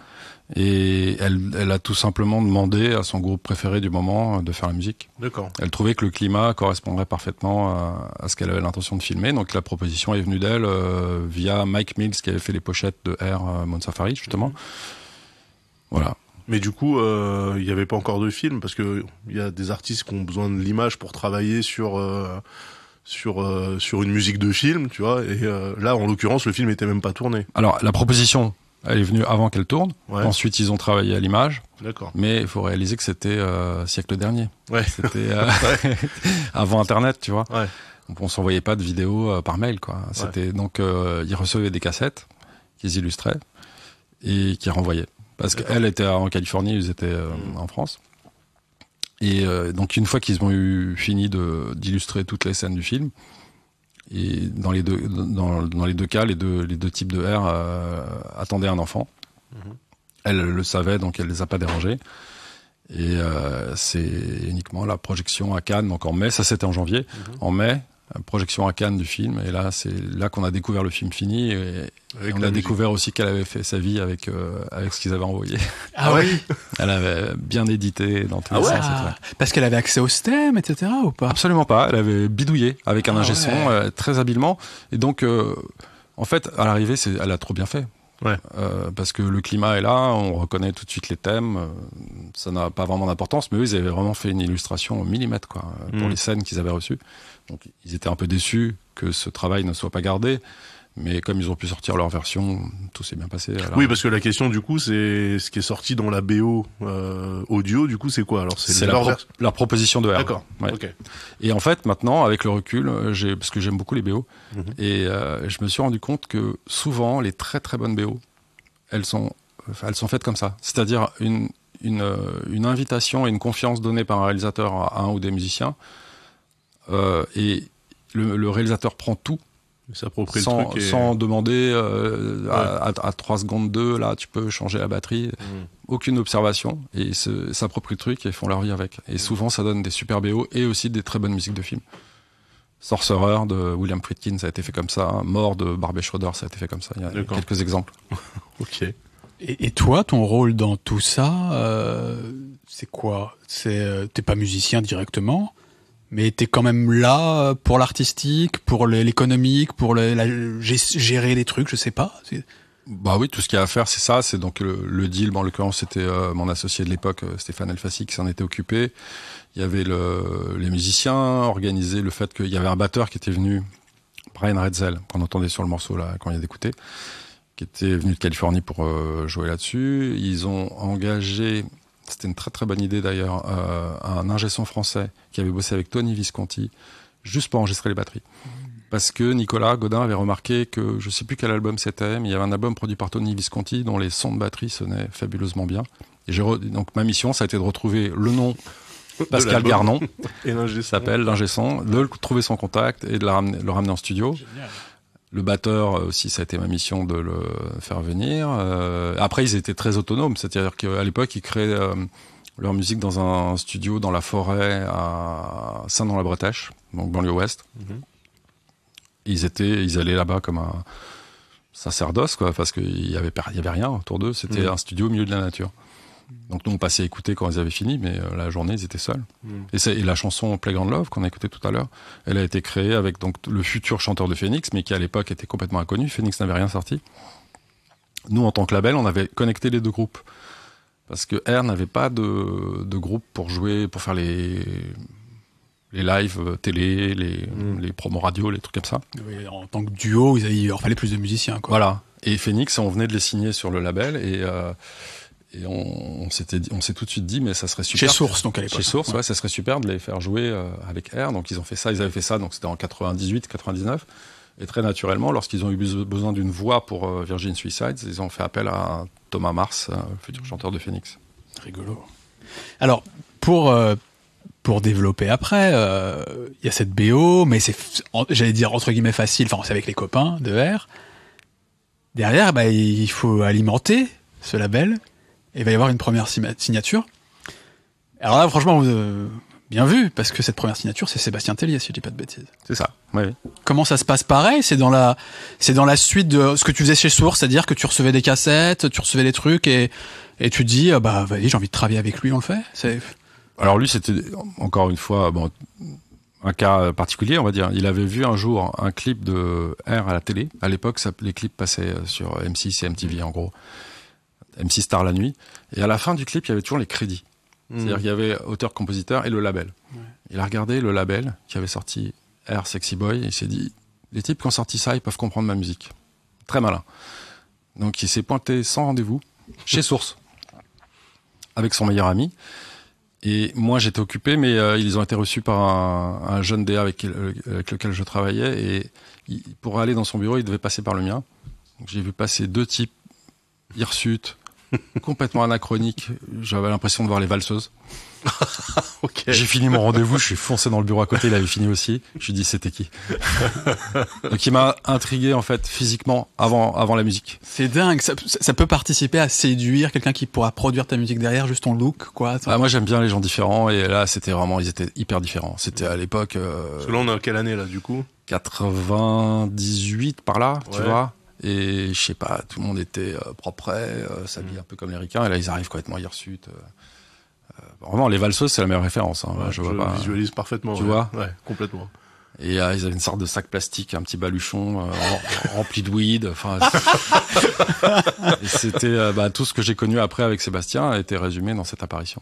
Et elle, elle a tout simplement demandé à son groupe préféré du moment de faire la musique. D'accord. Elle trouvait que le climat correspondrait parfaitement à, à ce qu'elle avait l'intention de filmer. Donc la proposition est venue d'elle euh, via Mike Mills qui avait fait les pochettes de Air euh, Moon Safari, justement. Mhm. Voilà. Mais du coup, euh, il n'y avait pas encore de film, parce que il y a des artistes qui ont besoin de l'image pour travailler sur euh, sur euh, sur une musique de film, tu vois. Et euh, là, en l'occurrence, le film était même pas tourné. Alors la proposition, elle est venue avant qu'elle tourne. Ouais. Ensuite, ils ont travaillé à l'image. D'accord. Mais il faut réaliser que c'était euh, siècle dernier. Ouais. C'était euh, avant Internet, tu vois. Ouais. Donc on s'envoyait pas de vidéos euh, par mail, quoi. C'était donc euh, ils recevaient des cassettes qu'ils illustraient et qu'ils renvoyaient. Parce D'accord. qu'elle était en Californie, ils étaient euh, Mm. en France. Et euh, donc une fois qu'ils ont eu fini de d'illustrer toutes les scènes du film, et dans les deux dans, dans les deux cas, les deux les deux types de R euh, attendaient un enfant. Mhm. Elle le savait, donc elle les a pas dérangés. Et euh, c'est uniquement la projection à Cannes, donc en mai, ça c'était en janvier. Mhm. En mai, projection à Cannes du film, et là c'est là qu'on a découvert le film fini, et, Avec et on la a musique. découvert aussi qu'elle avait fait sa vie avec euh, avec ce qu'ils avaient envoyé. Ah oui. Elle avait bien édité dans tous Ah les ouais sens. c'est vrai. Parce qu'elle avait accès au stem, et cetera, ou pas? Absolument pas. Elle avait bidouillé avec un Ah ingé ouais. son euh, très habilement, et donc euh, en fait à l'arrivée, c'est elle a trop bien fait. Ouais. Euh, parce que le climat est là, on reconnaît tout de suite les thèmes, euh, ça n'a pas vraiment d'importance, mais eux, ils avaient vraiment fait une illustration au millimètre, quoi, euh, pour Mm. les scènes qu'ils avaient reçues. Donc, ils étaient un peu déçus que ce travail ne soit pas gardé, mais comme ils ont pu sortir leur version, tout s'est bien passé. Alors, Oui, parce que la question du coup, c'est ce qui est sorti dans la B O euh, audio. Du coup, c'est quoi alors? c'est leur la, pro- vers- leur proposition de R. D'accord. Ouais. Ok. Et en fait, maintenant, avec le recul, euh, j'ai, parce que j'aime beaucoup les B O, Mhm. et euh, je me suis rendu compte que souvent, les très très bonnes B O, elles sont, enfin, elles sont faites comme ça. C'est-à-dire une, une, euh, une invitation et une confiance donnée par un réalisateur à un ou des musiciens, euh, et le, le réalisateur prend tout Il s'approprie le sans, truc. Et... sans demander euh, à, à, à trois secondes deux, là tu peux changer la batterie, Mhm. aucune observation, et ils se- s'approprient le truc et font leur vie avec. Et souvent ça donne des super B O et aussi des très bonnes musiques de films. Sorcerer de William Friedkin, ça a été fait comme ça. Mort de Barbet Schroeder, ça a été fait comme ça. Il y a D'accord. quelques exemples. Ok. Et, et toi, ton rôle dans tout ça, euh, c'est quoi? C'est, euh, t'es pas musicien directement, mais t'es quand même là pour l'artistique, pour le- l'économique, pour le, la, gé- gérer les trucs, je sais pas. C'est- Bah oui, tout ce qu'il y a à faire, c'est ça. C'est donc le, le deal. Bon, en l'occurrence, c'était euh, mon associé de l'époque, euh, Stéphane Elfassi, qui s'en était occupé. Il y avait le, les musiciens, organiser le fait qu'il y avait un batteur qui était venu, Brian Redzel, qu'on entendait sur le morceau là quand il y a d'écouter, qui était venu de Californie pour euh, jouer là-dessus. Ils ont engagé, c'était une très très bonne idée d'ailleurs, euh, un ingé son français qui avait bossé avec Tony Visconti, juste pour enregistrer les batteries. Parce que Nicolas Godin avait remarqué que, je sais plus quel album c'était, mais il y avait un album produit par Tony Visconti dont les sons de batterie sonnaient fabuleusement bien. Et j'ai re- donc ma mission, ça a été de retrouver le nom Pascal l'album. Garnon, Et l'ingé son. s'appelle l'ingé son, de le- trouver son contact et de la ramener- le ramener en studio. Le batteur euh, aussi, ça a été ma mission de le faire venir. Euh, après, ils étaient très autonomes, c'est-à-dire qu'à l'époque, ils créaient euh, leur musique dans un studio dans la forêt à Saint-Dans-la-Bretèche, donc banlieue ouest. Mhm. Ils étaient, ils allaient là-bas comme un sacerdoce, quoi, parce qu'il y avait, per- il y avait rien autour d'eux. C'était Mhm. un studio au milieu de la nature. Donc nous, on passait à écouter quand ils avaient fini, mais euh, la journée, ils étaient seuls. Mhm. Et, c'est- et la chanson Playground Love qu'on a écoutée tout à l'heure, elle a été créée avec donc le futur chanteur de Phoenix, mais qui à l'époque était complètement inconnu. Phoenix n'avait rien sorti. Nous, en tant que label, on avait connecté les deux groupes. Parce que R n'avait pas de, de groupe pour jouer, pour faire les, les lives euh, télé, les, Mm. les promos radio, les trucs comme ça. Oui, en tant que duo, il il leur fallait plus de musiciens, quoi. Voilà. Et Phoenix, on venait de les signer sur le label et, euh, et on, on s'était dit- on s'est tout de suite dit, mais ça serait super. Chez Source, donc à l'époque. Chez Source, Ouais. ouais, ça serait super de les faire jouer euh, avec R. Donc ils ont fait ça, ils avaient fait ça, donc c'était en quatre-vingt-dix-huit, quatre-vingt-dix-neuf. Et très naturellement, lorsqu'ils ont eu bes- besoin d'une voix pour euh, Virgin Suicides, ils ont fait appel à Thomas Mars, euh, futur chanteur de Phoenix. Rigolo. Alors, pour, euh, pour pour développer après. Il euh, y a cette B O, mais c'est, j'allais dire entre guillemets facile. Enfin, c'est avec les copains de R. Derrière, bah, il faut alimenter ce label. Et il va y avoir une première signature. Alors là, franchement, euh, bien vu, parce que cette première signature, c'est Sébastien Tellier, si je dis pas de bêtises. C'est ça. Oui. Comment ça se passe pareil? C'est dans la, c'est dans la suite de ce que tu faisais chez Source, c'est-à-dire que tu recevais des cassettes, tu recevais des trucs et et tu te dis, euh, bah vas-y, j'ai envie de travailler avec lui, on le fait. C'est... Alors lui, c'était encore une fois, bon, un cas particulier, on va dire. Il avait vu un jour un clip de R à la télé. À l'époque, ça, les clips passaient sur M six et M T V, en gros. M six Star la nuit. Et à la fin du clip, il y avait toujours les crédits. Mmh. C'est-à-dire qu'il y avait auteur-compositeur et le label. Ouais. Il a regardé le label qui avait sorti R Sexy Boy et il s'est dit, les types qui ont sorti ça, ils peuvent comprendre ma musique. Très malin. Donc il s'est pointé sans rendez-vous chez Source avec son meilleur ami. Et moi, j'étais occupé, mais euh, ils ont été reçus par un, un jeune D A avec, avec lequel je travaillais. Et il, pour aller dans son bureau, il devait passer par le mien. Donc, j'ai vu passer deux types hirsutes, complètement anachroniques. J'avais l'impression de voir les valseuses. Okay. J'ai fini mon rendez-vous, je suis foncé dans le bureau à côté, il avait fini aussi. Je lui ai dit, c'était qui? Donc il m'a intrigué en fait physiquement avant avant la musique. C'est dingue, ça, ça peut participer à séduire quelqu'un qui pourra produire ta musique derrière, juste ton look, quoi. Ah, moi j'aime bien les gens différents et là c'était vraiment, ils étaient hyper différents. C'était à l'époque. Euh, Parce que là on est en quelle année là du coup? quatre-vingt-dix-huit par là, ouais. Tu vois. Et je sais pas, tout le monde était euh, propre, euh, s'habillait mmh. un peu comme les ricains et là ils arrivent complètement hirsutes. Euh, Vraiment, les valseuses, c'est la meilleure référence. Hein. Ouais, je je vois pas, visualise parfaitement. Tu ouais. vois ouais, complètement. Et euh, ils avaient une sorte de sac plastique, un petit baluchon euh, rempli de weed. Enfin, et c'était euh, bah, tout ce que j'ai connu après avec Sébastien a été résumé dans cette apparition.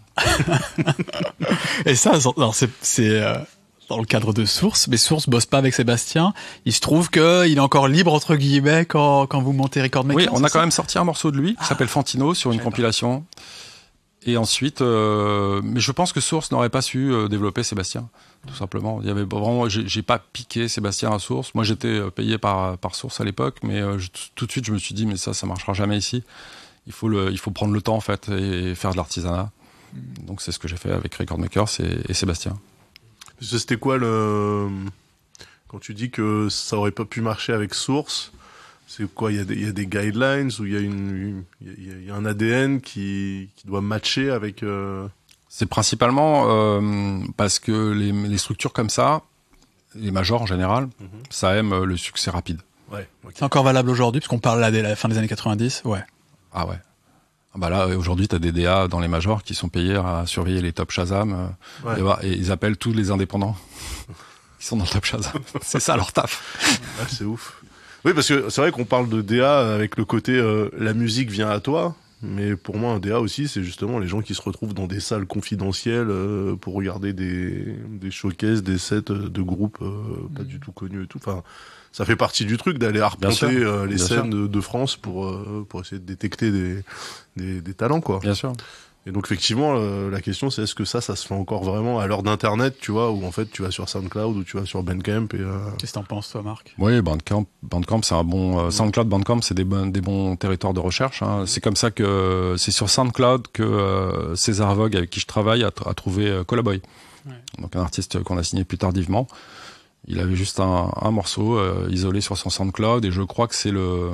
Et ça, alors c'est, c'est euh, dans le cadre de Source, mais Source bosse pas avec Sébastien. Il se trouve que il est encore libre entre guillemets quand quand vous montez Record Maker. Oui, on a ça quand même sorti un morceau de lui qui ah, s'appelle Fantino sur une compilation. Pas. Et ensuite, euh, mais je pense que Source n'aurait pas su euh, développer Sébastien, tout simplement. Il y avait vraiment, j'ai, j'ai pas piqué Sébastien à Source. Moi, j'étais euh, payé par par Source à l'époque, mais euh, je, tout de suite, je me suis dit, mais ça, ça marchera jamais ici. Il faut le, il faut prendre le temps en fait et faire de l'artisanat. Mmh. Donc, c'est ce que j'ai fait avec Record Makers et, et Sébastien. C'était quoi le, quand tu dis que ça aurait pas pu marcher avec Source? C'est quoi? Il y a des, il y a des guidelines ou il y a une, il y a, il y a un A D N qui, qui doit matcher avec. Euh... C'est principalement euh, parce que les, les structures comme ça, les majors en général, mm-hmm. ça aime le succès rapide. Ouais. Okay. C'est encore valable aujourd'hui parce qu'on parle là de la fin des années quatre-vingt-dix. Ouais. Ah ouais. Ah bah là aujourd'hui t'as des D A dans les majors qui sont payés à surveiller les top Shazam euh, ouais. et, et ils appellent tous les indépendants qui sont dans le top Shazam. C'est ça leur taf. Ouais, c'est ouf. Oui, parce que c'est vrai qu'on parle de D A avec le côté euh, la musique vient à toi, mais pour moi un D A aussi c'est justement les gens qui se retrouvent dans des salles confidentielles euh, pour regarder des des showcases, des sets de groupes euh, pas mmh. du tout connus et tout. Enfin, ça fait partie du truc d'aller arpenter euh, les Bien scènes de, de France pour euh, pour essayer de détecter des des, des talents quoi. Bien sûr. Et donc effectivement, euh, la question c'est est-ce que ça, ça se fait encore vraiment à l'heure d'internet, tu vois, où en fait tu vas sur SoundCloud ou tu vas sur Bandcamp et. Euh... Qu'est-ce que t'en penses toi, Marc? Oui, Bandcamp, Bandcamp, c'est un bon euh, SoundCloud, Bandcamp, c'est des bons, des bons territoires de recherche. Hein. C'est comme ça que c'est sur SoundCloud que euh, César Vogue, avec qui je travaille, a, a trouvé euh, Colaboy. Ouais. Donc un artiste qu'on a signé plus tardivement. Il avait juste un, un morceau euh, isolé sur son SoundCloud et je crois que c'est le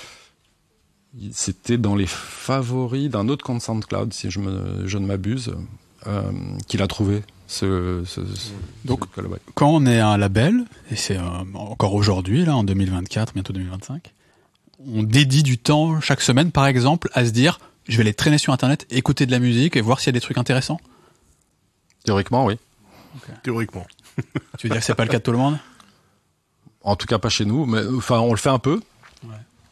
C'était dans les favoris d'un autre compte SoundCloud, si je, me, je ne m'abuse, euh, qu'il a trouvé ce, ce, ce Donc, ce quand on est un label, et c'est euh, encore aujourd'hui, là, en deux mille vingt-quatre, bientôt deux mille vingt-cinq, on dédie du temps chaque semaine, par exemple, à se dire, je vais aller traîner sur Internet, écouter de la musique et voir s'il y a des trucs intéressants. Théoriquement, oui. Okay. Théoriquement. Tu veux dire que c'est pas le cas de tout le monde? En tout cas, pas chez nous, mais enfin, on le fait un peu. Ouais.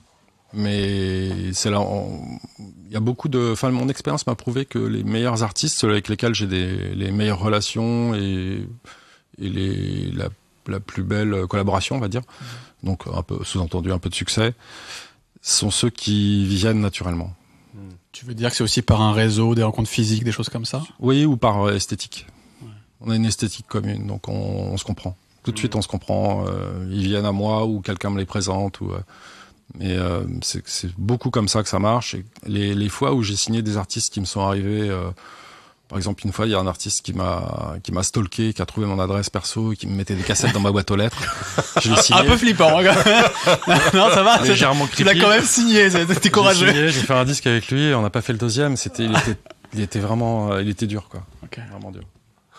Mais c'est là, il y a beaucoup de, enfin, mon expérience m'a prouvé que les meilleurs artistes, ceux avec lesquels j'ai des, les meilleures relations et, et les, la, la plus belle collaboration, on va dire, mmh. donc un peu, sous-entendu un peu de succès, sont ceux qui viennent naturellement. Mmh. Tu veux dire que c'est aussi par un réseau, des rencontres physiques, des choses comme ça? Oui, ou par esthétique. Ouais. On a une esthétique commune, donc on, on se comprend. Tout de mmh. suite, on se comprend. Euh, ils viennent à moi ou quelqu'un me les présente ou. Euh, Mais euh, c'est, c'est beaucoup comme ça que ça marche. Et les, les fois où j'ai signé des artistes qui me sont arrivés euh, Par exemple, une fois, il y a un artiste qui m'a qui m'a stalké, qui a trouvé mon adresse perso, et qui me mettait des cassettes dans ma boîte aux lettres. Je l'ai signé. Un peu flippant, hein, quand même. Non, ça va. Légèrement Tu l'as quand même signé, t'es courageux. J'ai signé, j'ai fait un disque avec lui, on n'a pas fait le deuxième. C'était, il était, il était vraiment, euh, il était dur, quoi. Okay. Vraiment dur.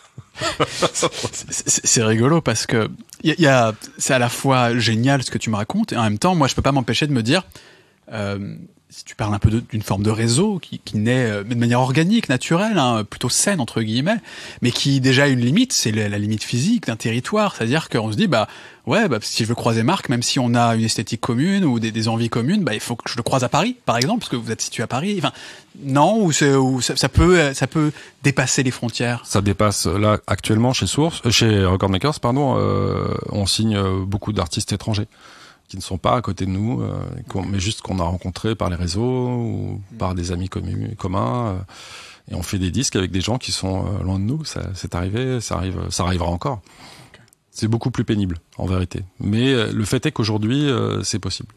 c'est, c'est rigolo parce que il y, y a, c'est à la fois génial ce que tu me racontes et en même temps, moi, je peux pas m'empêcher de me dire. Euh, si tu parles un peu de, d'une forme de réseau qui, qui naît euh, de manière organique, naturelle, hein, plutôt saine entre guillemets, mais qui déjà a une limite, c'est la, la limite physique d'un territoire. C'est-à-dire qu'on se dit, bah ouais, bah, si je veux croiser Marc, même si on a une esthétique commune ou des, des envies communes, bah il faut que je le croise à Paris, par exemple, parce que vous êtes situé à Paris. Enfin, non, ou, c'est, ou ça, ça peut, ça peut dépasser les frontières. Ça dépasse. Là, actuellement, chez Source, chez Record Makers, pardon, euh, on signe beaucoup d'artistes étrangers qui ne sont pas à côté de nous, euh, mais juste qu'on a rencontrés par les réseaux ou par des amis communs, communs. Euh, et on fait des disques avec des gens qui sont euh, loin de nous. Ça, c'est arrivé, ça arrive, ça arrivera encore. Okay. C'est beaucoup plus pénible, en vérité. Mais euh, le fait est qu'aujourd'hui, euh, c'est possible.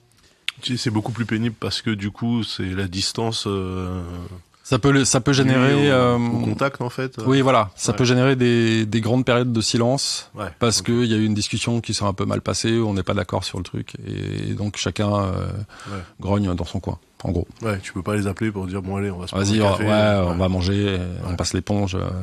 C'est beaucoup plus pénible parce que du coup, c'est la distance. Euh... Ça peut, ça peut générer au, euh, au contact en fait. Oui, voilà, ça ouais. peut générer des, des grandes périodes de silence ouais, parce okay. que il y a eu une discussion qui s'est un peu mal passée, on n'est pas d'accord sur le truc et donc chacun euh, ouais. grogne dans son coin. En gros. Ouais, tu peux pas les appeler pour dire bon allez, on va se prendre Vas-y, un café. Ouais, ouais, on va manger, ouais. on passe l'éponge. Euh,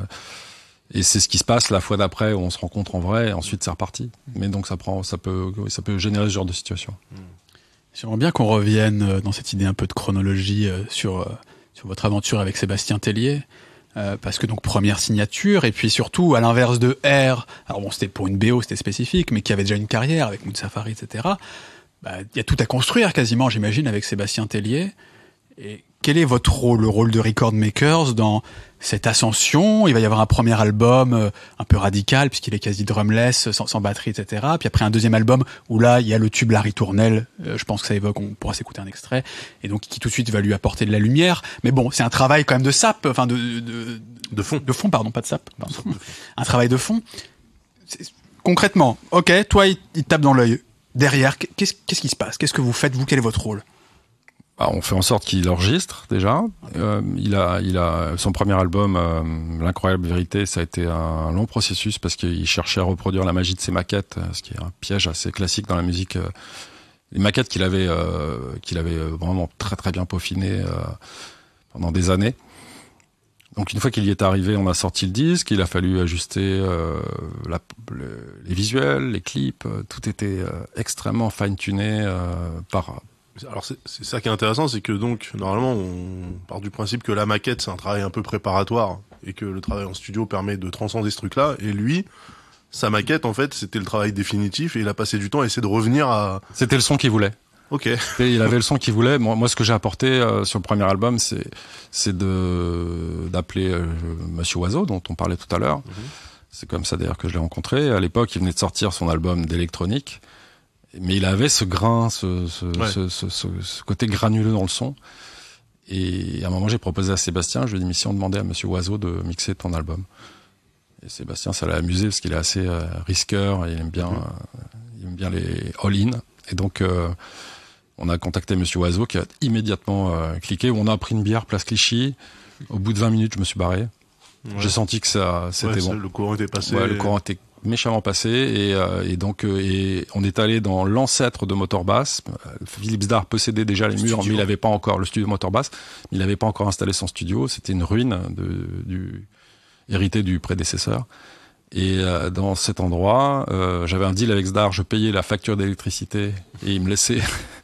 et c'est ce qui se passe la fois d'après où on se rencontre en vrai et ensuite c'est reparti. Mais donc ça prend, ça peut, ça peut générer ce genre de situation. Mm. J'aimerais bien qu'on revienne dans cette idée un peu de chronologie euh, sur. Euh, sur votre aventure avec Sébastien Tellier, euh, parce que donc première signature, et puis surtout à l'inverse de R, alors bon c'était pour une B O, c'était spécifique, mais qui avait déjà une carrière avec Mood Safari, et cetera. Bah, il y a tout à construire quasiment, j'imagine, avec Sébastien Tellier. Et quel est votre rôle, le rôle de Record Makers dans cette ascension? Il va y avoir un premier album euh, un peu radical, puisqu'il est quasi drumless, sans, sans batterie, et cetera. Puis après un deuxième album où là, il y a le tube La Ritournelle, euh, je pense que ça évoque, on pourra s'écouter un extrait, et donc qui tout de suite va lui apporter de la lumière. Mais bon, c'est un travail quand même de sap, enfin de... De, de, de fond. De fond, pardon, pas de sap. Pardon. Un travail de fond. C'est, concrètement, ok, toi, il, il tape dans l'œil. Derrière, qu'est-ce, qu'est-ce qui se passe? Qu'est-ce que vous faites, vous? Quel est votre rôle? Alors, on fait en sorte qu'il enregistre déjà. Euh, il a, il a son premier album, euh, L'incroyable vérité. Ça a été un long processus parce qu'il cherchait à reproduire la magie de ses maquettes, ce qui est un piège assez classique dans la musique. Les maquettes qu'il avait, euh, qu'il avait vraiment très très bien peaufinées euh, pendant des années. Donc une fois qu'il y est arrivé, on a sorti le disque. Il a fallu ajuster euh, la, le, les visuels, les clips. Tout était euh, extrêmement fine-tuné euh, par Alors c'est, c'est ça qui est intéressant, c'est que donc normalement on part du principe que la maquette c'est un travail un peu préparatoire et que le travail en studio permet de transcender ce truc-là. Et lui, sa maquette en fait c'était le travail définitif et il a passé du temps à essayer de revenir à... C'était le son qu'il voulait. Ok. Et il avait le son qu'il voulait. Moi, moi ce que j'ai apporté euh, sur le premier album, c'est c'est de d'appeler euh, Monsieur Oiseau dont on parlait tout à l'heure. Mm-hmm. C'est comme ça d'ailleurs que je l'ai rencontré. À l'époque, il venait de sortir son album d'électronique. Mais il avait ce grain, ce, ce, ouais. ce, ce, ce, ce côté granuleux dans le son. Et à un moment, j'ai proposé à Sébastien, je lui ai dit, mais si on demandait à Monsieur Oiseau de mixer ton album. Et Sébastien, ça l'a amusé parce qu'il est assez euh, risqueur et il aime bien, mmh. euh, il aime bien les all-in. Et donc, euh, on a contacté Monsieur Oiseau qui a immédiatement euh, cliqué. On a pris une bière, place Clichy. Au bout de vingt minutes, je me suis barré. Ouais. J'ai senti que ça, c'était ouais, bon. Le courant était passé. Ouais, le courant était méchamment passé et, euh, et donc euh, et on est allé dans l'ancêtre de Motorbass. Philippe Zdar possédait déjà les murs, mais il n'avait pas encore le studio Motorbass, mais il n'avait pas encore installé son studio. C'était une ruine de, du hérité du prédécesseur. Et euh, dans cet endroit, euh, j'avais un deal avec Zdar, je payais la facture d'électricité et il me laissait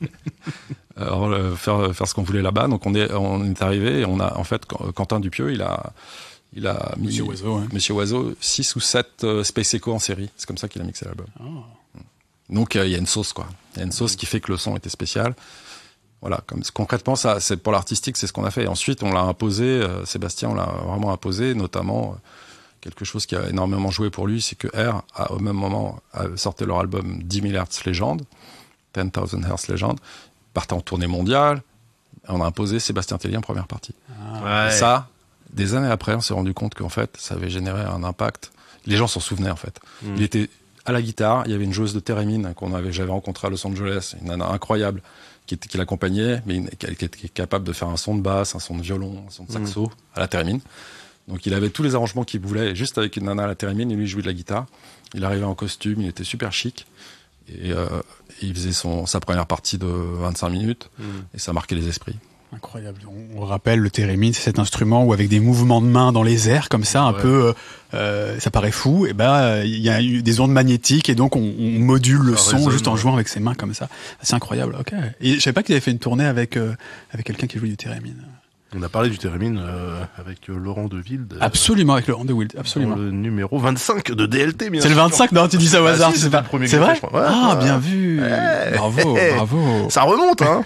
alors, euh, faire faire ce qu'on voulait là-bas. Donc on est on est arrivé et on a en fait Quentin Dupieux, il a Il a mis Monsieur Oiseau, hein. Monsieur Oiseau six ou sept euh, Space Echo en série. C'est comme ça qu'il a mixé l'album. Oh. Donc il euh, y a une sauce quoi. Il y a une sauce mmh. qui fait que le son était spécial. Voilà, comme concrètement ça, c'est pour l'artistique, c'est ce qu'on a fait. Et ensuite on l'a imposé. Euh, Sébastien, on l'a vraiment imposé, notamment euh, quelque chose qui a énormément joué pour lui, c'est que R, a, au même moment, a sorti leur album dix mille Hertz Legend, dix mille Hertz Legend, partait en tournée mondiale. On a imposé Sébastien Tellier en première partie. Ah. Et ça. Des années après, on s'est rendu compte qu'en fait, ça avait généré un impact. Les gens s'en souvenaient, en fait. Mmh. Il était à la guitare, il y avait une joueuse de thérémine qu'on avait, j'avais rencontrée à Los Angeles, une nana incroyable, qui, était, qui l'accompagnait, mais une, qui, qui était capable de faire un son de basse, un son de violon, un son de saxo, mmh. à la thérémine. Donc il avait tous les arrangements qu'il voulait, juste avec une nana à la thérémine, et lui jouait de la guitare. Il arrivait en costume, il était super chic. Et euh, il faisait son, sa première partie de vingt-cinq minutes, mmh. et ça marquait les esprits. Incroyable. On rappelle, le thérémine, c'est cet instrument où avec des mouvements de main dans les airs, comme ça, un ouais. peu, euh, ça paraît fou, et ben, il y a eu des ondes magnétiques, et donc on, on module le ça son résonne, juste en jouant ouais. avec ses mains comme ça. C'est incroyable, ok. Et je savais pas qu'il avait fait une tournée avec, euh, avec quelqu'un qui jouait du thérémine. On a parlé du thérémine euh, avec euh, Laurent De Wilde. Euh, absolument, avec Laurent De Wilde, absolument. Le numéro vingt-cinq de D L T, bien c'est sûr. C'est le vingt-cinq, non, tu dis ça au hasard, ah, si, c'est pas. Le c'est vrai fait, ouais, Ah, ouais. bien vu. Ouais. Bravo, bravo. Ça remonte, hein.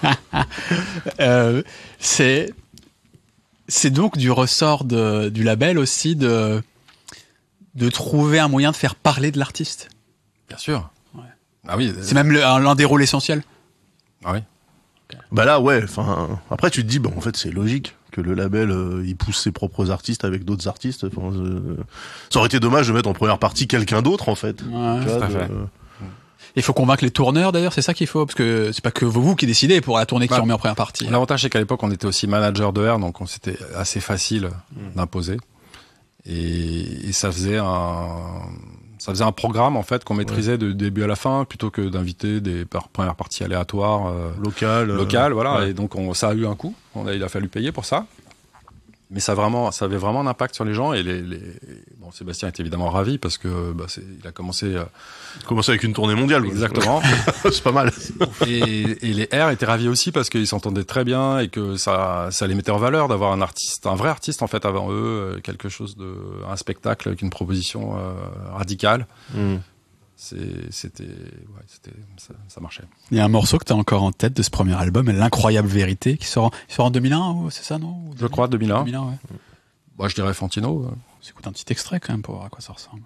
euh, c'est, c'est donc du ressort de, du label aussi de, de trouver un moyen de faire parler de l'artiste. Bien sûr. Ouais. Ah oui. C'est même le, l'un des rôles essentiels. Ah oui. Bah là, ouais. Enfin, après, tu te dis, bah en fait, c'est logique que le label euh, il pousse ses propres artistes avec d'autres artistes. Enfin, euh, ça aurait été dommage de mettre en première partie quelqu'un d'autre, en fait. Ouais, tu vois, de... Il faut convaincre les tourneurs, d'ailleurs, c'est ça qu'il faut, parce que c'est pas que vous qui décidez pour la tournée qui bah, remet en première partie. L'avantage, c'est qu'à l'époque, on était aussi manager de R, donc on, c'était assez facile mmh. d'imposer. Et, et ça faisait un, ça faisait un programme, en fait, qu'on maîtrisait ouais. de début à la fin, plutôt que d'inviter des par, premières parties aléatoires. Euh, locales. Locales, euh, voilà. Ouais. Et donc, on, ça a eu un coût. On a, il a fallu payer pour ça. Mais ça, vraiment, ça avait vraiment un impact sur les gens. Et les, les... Bon, Sébastien est évidemment ravi parce que bah, c'est, il a commencé... Euh... commencé avec une tournée mondiale. Exactement. C'est pas mal. Et, et les R étaient ravis aussi parce qu'ils s'entendaient très bien et que ça, ça les mettait en valeur d'avoir un artiste, un vrai artiste en fait avant eux, quelque chose de, un spectacle avec une proposition euh, radicale. Mm. C'est, c'était, ouais, c'était, ça, ça marchait. Il y a un morceau que tu as encore en tête de ce premier album, L'Incroyable Vérité, qui sort, il sort en deux mille un, c'est ça, non? Je crois, deux mille un. deux mille un, ouais. Bah, je dirais Fantino. Euh. On s'écoute un petit extrait quand même pour voir à quoi ça ressemble.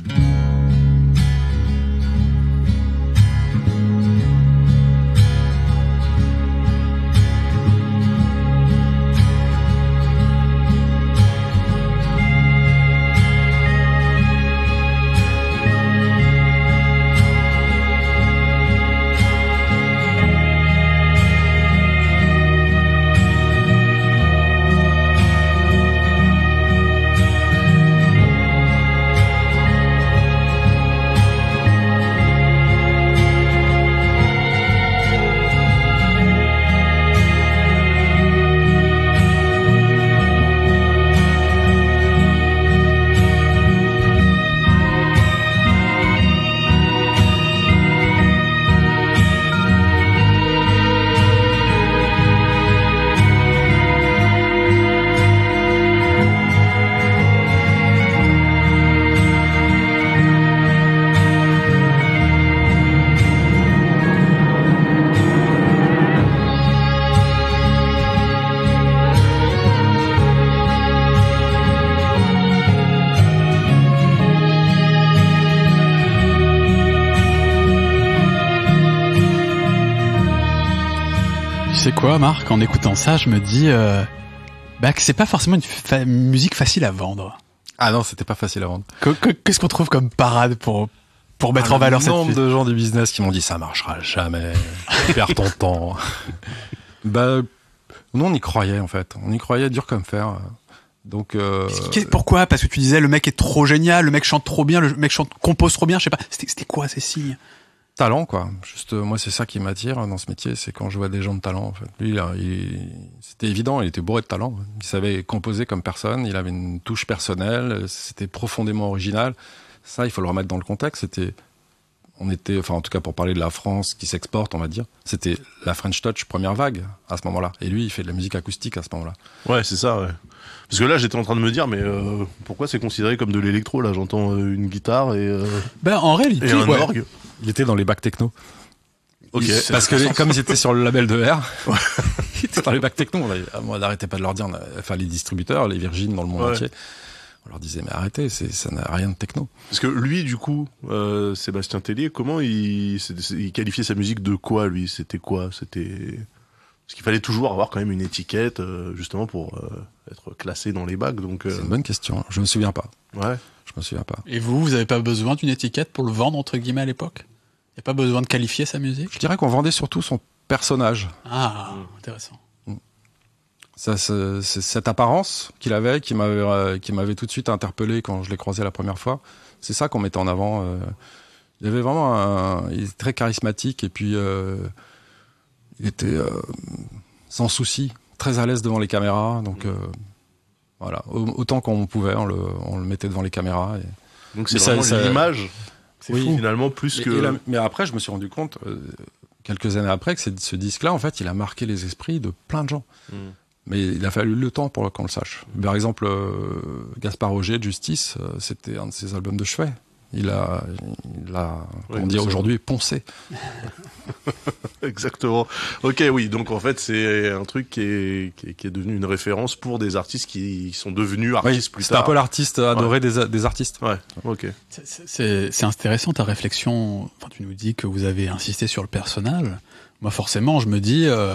Quoi, Marc, en écoutant ça, je me dis euh, bah, que c'est pas forcément une fa- musique facile à vendre. Ah non, c'était pas facile à vendre. Qu'est-ce qu'on trouve comme parade pour pour mettre ah, en valeur cette musique? Le nombre de gens du business qui m'ont dit ça marchera jamais, tu perds ton temps. Bah, nous on y croyait en fait, on y croyait dur comme fer. Donc euh... pourquoi? Parce que tu disais le mec est trop génial, le mec chante trop bien, le mec chante compose trop bien, je sais pas. C'était, c'était quoi ces signes? Talent, quoi. Juste, moi, c'est ça qui m'attire dans ce métier, c'est quand je vois des gens de talent, en fait. Lui, là, il, c'était évident, il était bourré de talent. Il savait composer comme personne, il avait une touche personnelle, c'était profondément original. Ça, il faut le remettre dans le contexte. C'était, on était, enfin, en tout cas, pour parler de la France qui s'exporte, on va dire, c'était la French Touch première vague, à ce moment-là. Et lui, il fait de la musique acoustique à ce moment-là. Ouais, c'est ça, ouais. Parce que là, j'étais en train de me dire, mais euh, pourquoi c'est considéré comme de l'électro, là? J'entends euh, une guitare et, euh, ben, en réalité, et un ouais. orgue. Il était dans les bacs techno. Ok. Il, parce que les, comme ils étaient sur le label de R, ils étaient dans les bacs techno. On n'arrêtait pas de leur dire, enfin les distributeurs, les Virgin dans le monde ouais. entier, on leur disait mais arrêtez, c'est, ça n'a rien de techno. Parce que lui, du coup, euh, Sébastien Tellier, comment il, il qualifiait sa musique de quoi, lui? C'était quoi? C'était parce qu'il fallait toujours avoir quand même une étiquette, euh, justement pour euh, être classé dans les bacs. Donc euh... c'est une bonne question. Je me souviens pas. Ouais. Je me souviens pas. Et vous, vous avez pas besoin d'une étiquette pour le vendre entre guillemets à l'époque? Il y a pas besoin de qualifier sa musique? Je dirais qu'on vendait surtout son personnage. Ah, mmh. intéressant. Mmh. Ça, c'est, c'est cette apparence qu'il avait, qui m'avait, euh, qui m'avait tout de suite interpellé quand je l'ai croisé la première fois. C'est ça qu'on mettait en avant. Euh, il avait vraiment un, il était très charismatique et puis euh, il était euh, sans souci, très à l'aise devant les caméras. Donc euh, voilà, autant qu'on pouvait, on le, on le mettait devant les caméras. Et... Donc c'est vraiment ça, l'image. C'est oui. fou, finalement plus et, que. Et la, mais après, je me suis rendu compte euh, quelques années après que c'est, ce disque-là, en fait, il a marqué les esprits de plein de gens. Mm. Mais il a fallu le temps pour qu'on le sache. Par exemple, euh, Gaspard Roger de Justice, euh, c'était un de ses albums de chevet. Il a, il a, oui, on dit aujourd'hui, poncé. Exactement. Ok, oui. Donc en fait, c'est un truc qui est, qui est, qui est devenu une référence pour des artistes qui sont devenus artistes oui, plus c'est tard. C'est un peu l'artiste adoré ouais. des, des artistes. Ouais. Ok. C'est, c'est, c'est intéressant ta réflexion. Enfin, tu nous dis que vous avez insisté sur le personnage. Moi, forcément, je me dis. Euh,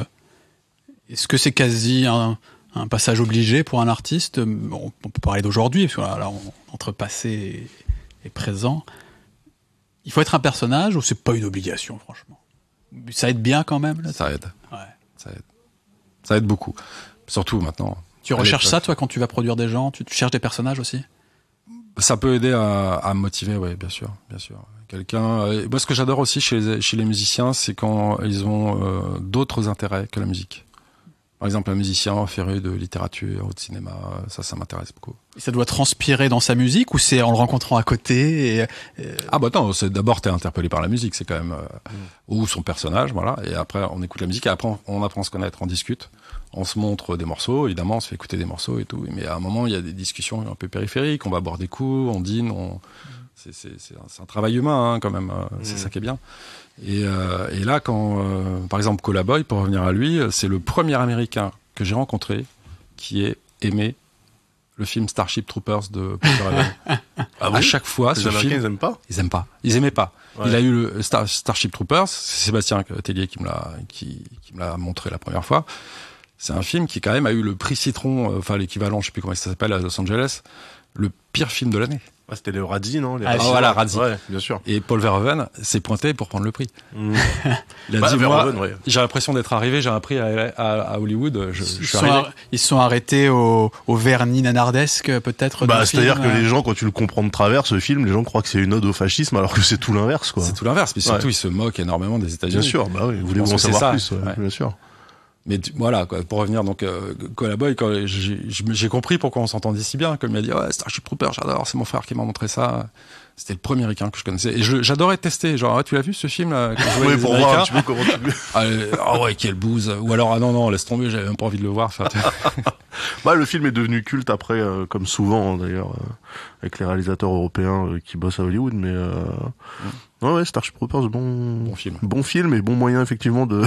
Est-ce que c'est quasi un, un passage obligé pour un artiste ? On, on peut parler d'aujourd'hui, parce que là, on, entre passé et, et présent. Il faut être un personnage ou c'est pas une obligation, franchement ? Ça aide bien quand même là, ça aide. Ouais. Ça aide. Ça aide beaucoup. Surtout maintenant. Tu recherches ça, toi, quand tu vas produire des gens ? Tu, tu cherches des personnages aussi ? Ça peut aider à, à me motiver, oui, bien sûr, bien sûr. Quelqu'un. Euh, moi, ce que j'adore aussi chez les, chez les musiciens, c'est quand ils ont euh, d'autres intérêts que la musique. Par exemple, un musicien féru de littérature ou de cinéma, ça, ça m'intéresse beaucoup. Et ça doit transpirer dans sa musique ou c'est en le rencontrant à côté et, et... Ah bah non, c'est d'abord t'es interpellé par la musique, c'est quand même euh, mm. ou son personnage, voilà. Et après on écoute la musique et après on apprend à se connaître, on discute, on se montre des morceaux, évidemment, on se fait écouter des morceaux et tout. Mais à un moment il y a des discussions un peu périphériques, on va boire des coups, on dîne, on... Mm. c'est, c'est, c'est, un, c'est un travail humain hein, quand même, mm. c'est ça qui est bien. Et, euh, et là, quand, euh, par exemple, Kola Boy, pour revenir à lui, c'est le premier Américain que j'ai rencontré qui ait aimé le film Starship Troopers de Paul Verhoeven. Ah à chaque fois, les ce Américains, film, ils aiment pas. Ils aiment pas. Ils aimaient pas. Ouais. Il a eu le Star, Starship Troopers. C'est Sébastien Tellier qui me l'a, qui, qui me l'a montré la première fois. C'est un film qui quand même a eu le prix Citron, enfin l'équivalent, je sais plus comment ça s'appelle à Los Angeles, le pire film de l'année. Ah, c'était les Razzies, non les Ah, voilà, Razzies. Ouais, bien sûr. Et Paul Verhoeven s'est pointé pour prendre le prix. Mmh. Il a bah, dit, Verhoeven, moi, ouais. j'ai l'impression d'être arrivé, j'ai un prix à, à, à Hollywood. Je, je ils, suis sont arrivé. ar- ils se sont arrêtés au, au vernis nanardesque, peut-être. Bah, c'est-à-dire film. que les gens, quand tu le comprends de travers, ce film, les gens croient que c'est une ode au fascisme, alors que c'est tout l'inverse, quoi. C'est tout l'inverse, mais surtout, ouais. ils se moquent énormément des États-Unis. Bien sûr, bah oui, voulez-vous en savoir ça, plus, ouais, ouais. bien sûr. Mais tu, voilà, quoi, pour revenir donc euh, Kola Boy, quand j'ai, j'ai compris pourquoi on s'entendait si bien. Comme il m'a dit, ouais, Starship Troopers, j'adore, c'est mon frère qui m'a montré ça. C'était le premier Américain que je connaissais. Et je, j'adorais tester. Genre, ah, tu l'as vu ce film là quand je oui, les pour Américains voir un petit peu comment tu. Ah oh, ouais, quelle bouse. Ou alors, ah non, non, laisse tomber, j'avais même pas envie de le voir. Enfin, bah, le film est devenu culte après, euh, comme souvent d'ailleurs, euh, avec les réalisateurs européens euh, qui bossent à Hollywood. Mais euh... mmh. ouais, ouais, Starship Troopers, bon, bon film, bon film et bon moyen effectivement de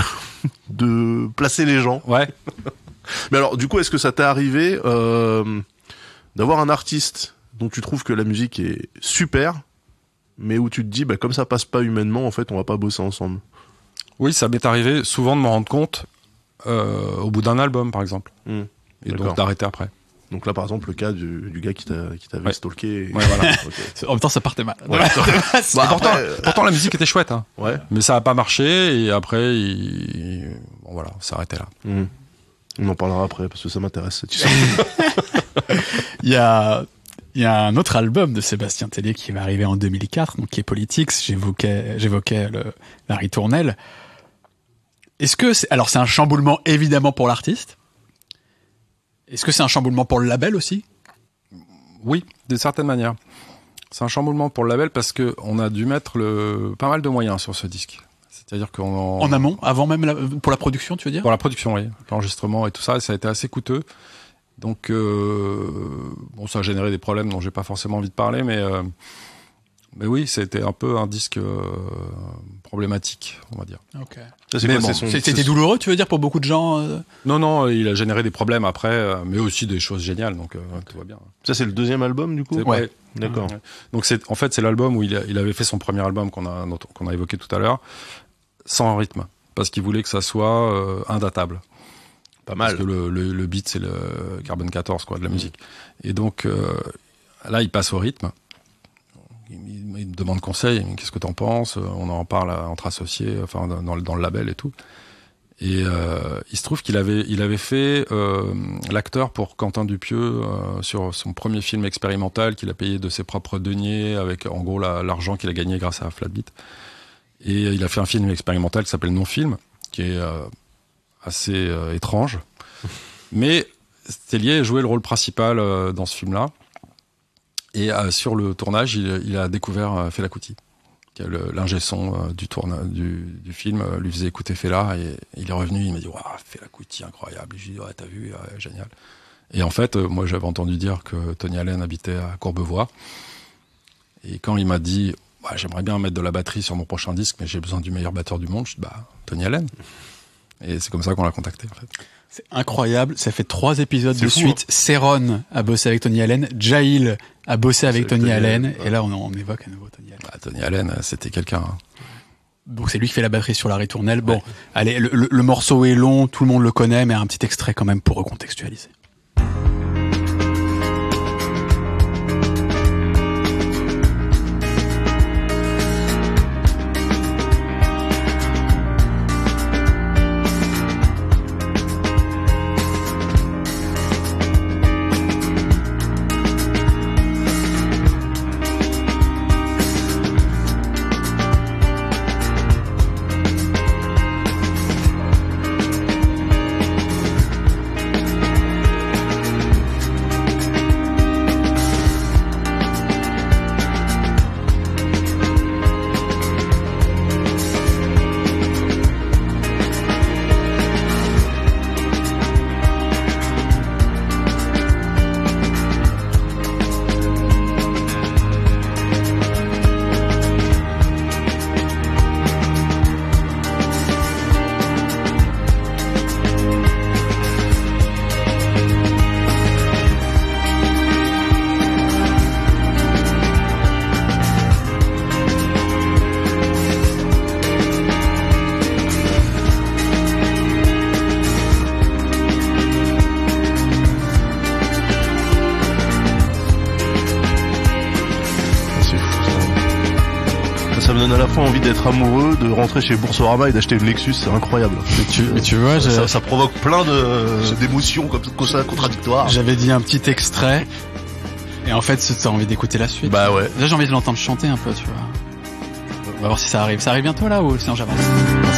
de placer les gens. Ouais. Mais alors, du coup, est-ce que ça t'est arrivé euh, d'avoir un artiste dont tu trouves que la musique est super, mais où tu te dis, bah, comme ça passe pas humainement, en fait, on va pas bosser ensemble? Oui, ça m'est arrivé souvent de m'en rendre compte euh, au bout d'un album, par exemple. Mmh. Et D'accord. donc d'arrêter après. Donc là, par exemple, le cas du, du gars qui, t'a, qui t'avait ouais. stalké. Et... Ouais, voilà. Okay. En même temps, ça partait mal. Ouais. bah, pourtant, après, pourtant, la musique était chouette. Hein. Ouais. Mais ça a pas marché, et après, il... bon, voilà, ça arrêtait là. Mmh. On en parlera après, parce que ça m'intéresse, cette histoire. Il y a... Il y a un autre album de Sébastien Tellier qui va arriver en deux mille quatre, donc qui est Politics. J'évoquais, j'évoquais le, la ritournelle. Est-ce que c'est, alors c'est un chamboulement évidemment pour l'artiste. Est-ce que c'est un chamboulement pour le label aussi? Oui, d'une certaine manière. C'est un chamboulement pour le label parce que on a dû mettre le, pas mal de moyens sur ce disque. C'est-à-dire qu'on en... en amont, avant même la, pour la production, tu veux dire? Pour la production, oui. L'enregistrement et tout ça, ça a été assez coûteux. Donc, euh, bon, ça a généré des problèmes dont j'ai pas forcément envie de parler, mais, euh, mais oui, c'était un peu un disque euh, problématique, on va dire. Ok. Ça, c'est mais quoi, bon, c'est son, c'était c'est douloureux, tu veux dire, pour beaucoup de gens euh... Non, non, il a généré des problèmes après, euh, mais aussi des choses géniales, donc euh, tout va bien. Ça, c'est le deuxième album, du coup? C'est, ouais. ouais. D'accord. Ouais. Donc, c'est, en fait, c'est l'album où il, a, il avait fait son premier album qu'on a, qu'on a évoqué tout à l'heure, sans rythme, parce qu'il voulait que ça soit euh, indatable. Pas mal. Parce que le, le, le beat, c'est le Carbone quatorze, quoi, de la musique. Et donc, euh, là, il passe au rythme. Il, il, il me demande conseil. Qu'est-ce que t'en penses? On en parle entre associés, enfin, dans, dans le label et tout. Et euh, il se trouve qu'il avait, il avait fait euh, l'acteur pour Quentin Dupieux euh, sur son premier film expérimental qu'il a payé de ses propres deniers avec en gros la, l'argent qu'il a gagné grâce à Flatbeat. Et il a fait un film expérimental qui s'appelle Non-Film, qui est euh, assez euh, étrange. Mais Tellier jouait le rôle principal euh, dans ce film-là. Et euh, sur le tournage, il, il a découvert euh, Fela Kuti. Le, l'ingé son euh, du, tourna, du, du film euh, lui faisait écouter Fela et, et il est revenu, il m'a dit waouh, Fela Kuti, incroyable. Et j'ai dit ouais, t'as vu, ouais, génial. Et en fait, euh, moi j'avais entendu dire que Tony Allen habitait à Courbevoie. Et quand il m'a dit ouais, j'aimerais bien mettre de la batterie sur mon prochain disque, mais j'ai besoin du meilleur batteur du monde, je dis bah Tony Allen. Et c'est comme ça qu'on l'a contacté en fait. C'est incroyable, ça fait trois épisodes c'est de fou, suite. Hein. Céron a bossé avec Tony Allen, Jahil a bossé avec c'est Tony Allen, ouais. et là on, on évoque à nouveau Tony Allen. Bah, Tony Allen, c'était quelqu'un. Hein. Donc c'est lui qui fait la batterie sur la ritournelle. Bon, ouais. allez, le, le, le morceau est long, tout le monde le connaît, mais un petit extrait quand même pour recontextualiser. Envie d'être amoureux, de rentrer chez Boursorama et d'acheter une Lexus, c'est incroyable. Mais tu, mais tu vois, ça, ça provoque plein de d'émotions comme, comme ça, contradictoires. J'avais dit un petit extrait, et en fait, t'as envie d'écouter la suite. Bah ouais. Là, j'ai envie de l'entendre chanter un peu, tu vois. On va voir si ça arrive. Ça arrive bientôt là ou sinon j'avance.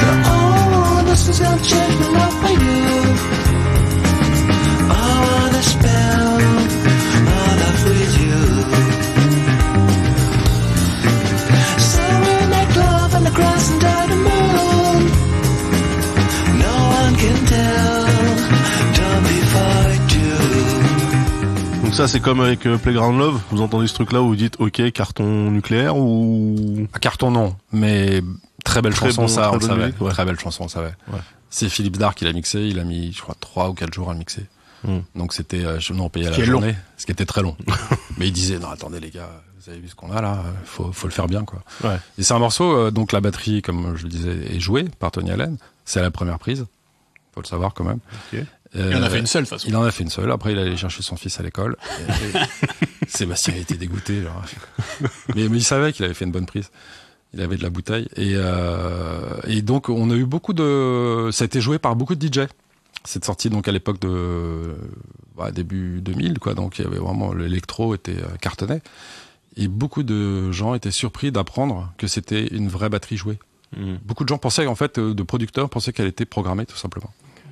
Donc ça c'est comme avec euh, Playground Love, vous entendez ce truc là où vous dites ok carton nucléaire ou... Ah, carton non, mais très belle très chanson bon, ça, on le savait. Musique, ouais. Très belle chanson, on savait. Ouais. C'est Philippe Dard qui l'a mixé, il a mis je crois trois ou quatre jours à le mixer. Mm. Donc c'était, euh, nous on payait à la journée, long. Ce qui était très long. Mais il disait non attendez les gars, vous avez vu ce qu'on a là, faut faut le faire bien quoi. Ouais. Et c'est un morceau euh, donc la batterie comme je le disais est jouée par Tony Allen, c'est à la première prise, faut le savoir quand même. Okay. Euh, il en a fait une seule, de toute façon. Il en a fait une seule. Après, il allait chercher son fils à l'école. Et, et Sébastien était dégoûté. Genre. Mais, mais il savait qu'il avait fait une bonne prise. Il avait de la bouteille. Et, euh, et donc, on a eu beaucoup de... Ça a été joué par beaucoup de D J. Cette sortie, donc, à l'époque de... Bah, début deux mille, quoi. Donc, il y avait vraiment... L'électro était euh, cartonné. Et beaucoup de gens étaient surpris d'apprendre que c'était une vraie batterie jouée. Mmh. Beaucoup de gens pensaient, en fait, de producteurs, pensaient qu'elle était programmée, tout simplement.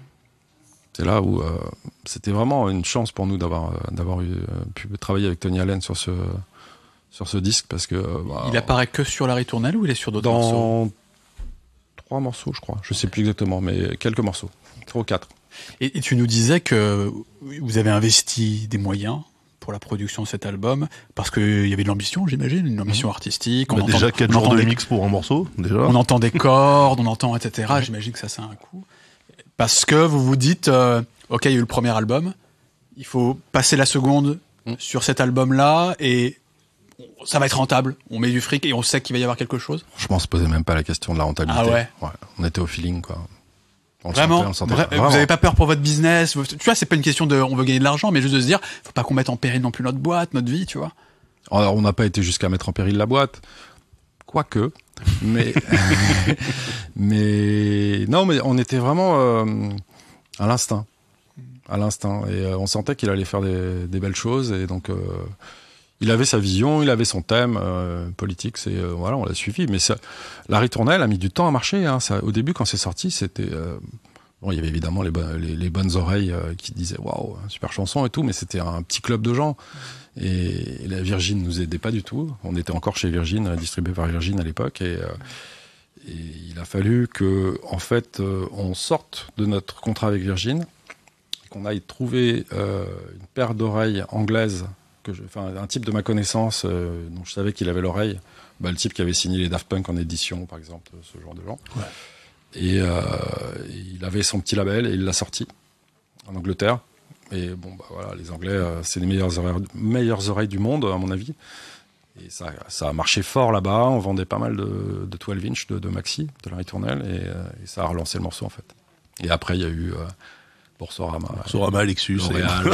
C'est là où euh, c'était vraiment une chance pour nous d'avoir euh, d'avoir eu, euh, pu travailler avec Tony Allen sur ce sur ce disque parce que euh, bah, il apparaît que sur la ritournelle ou il est sur d'autres dans morceaux? Trois morceaux, je crois. Je sais plus exactement, mais quelques morceaux, trois ou quatre. Et, et tu nous disais que vous avez investi des moyens pour la production de cet album parce qu'il y avait de l'ambition, j'imagine, une ambition artistique. On, on a déjà quatre jours de mix pour un morceau, déjà. On entend des cordes, on entend et cetera. J'imagine que ça, c'est un coup. Parce que vous vous dites, euh, ok, il y a eu le premier album, il faut passer la seconde mmh. sur cet album-là et ça va être rentable. On met du fric et on sait qu'il va y avoir quelque chose. Franchement, on se posait même pas la question de la rentabilité. Ah ouais. Ouais, on était au feeling, quoi. On Vraiment, sentait, on sentait, Vra- vraiment. Vous avez pas peur pour votre business. Tu vois, c'est pas une question de, on veut gagner de l'argent, mais juste de se dire, faut pas qu'on mette en péril non plus notre boîte, notre vie, tu vois. Alors, on n'a pas été jusqu'à mettre en péril la boîte. quoique, mais mais non, mais on était vraiment euh, à l'instinct, à l'instinct, et euh, on sentait qu'il allait faire des, des belles choses, et donc euh, il avait sa vision, il avait son thème euh, politique, c'est euh, voilà, on l'a suivi, mais ça, la ritournelle a mis du temps à marcher. Hein, ça, au début, quand c'est sorti, c'était euh, bon, il y avait évidemment les, bo- les, les bonnes oreilles euh, qui disaient waouh, super chanson et tout, mais c'était un petit club de gens. Et, et la Virgin nous aidait pas du tout. On était encore chez Virgin, distribué par Virgin à l'époque, et, euh, et il a fallu que, en fait, euh, on sorte de notre contrat avec Virgin, qu'on aille trouver euh, une paire d'oreilles anglaises, que je, enfin un type de ma connaissance euh, dont je savais qu'il avait l'oreille, bah, le type qui avait signé les Daft Punk en édition, par exemple, ce genre de gens. Ouais. Et euh, il avait son petit label et il l'a sorti en Angleterre. Et bon, bah voilà, les Anglais, euh, c'est les meilleures oreilles, meilleures oreilles du monde, à mon avis. Et ça, ça a marché fort là-bas. On vendait pas mal de, de douze inch, de, de maxi, de la ritournelle, et, euh, et ça a relancé le morceau en fait. Et après, il y a eu euh, Boursorama, Boursorama, Lexus, L'Oréal.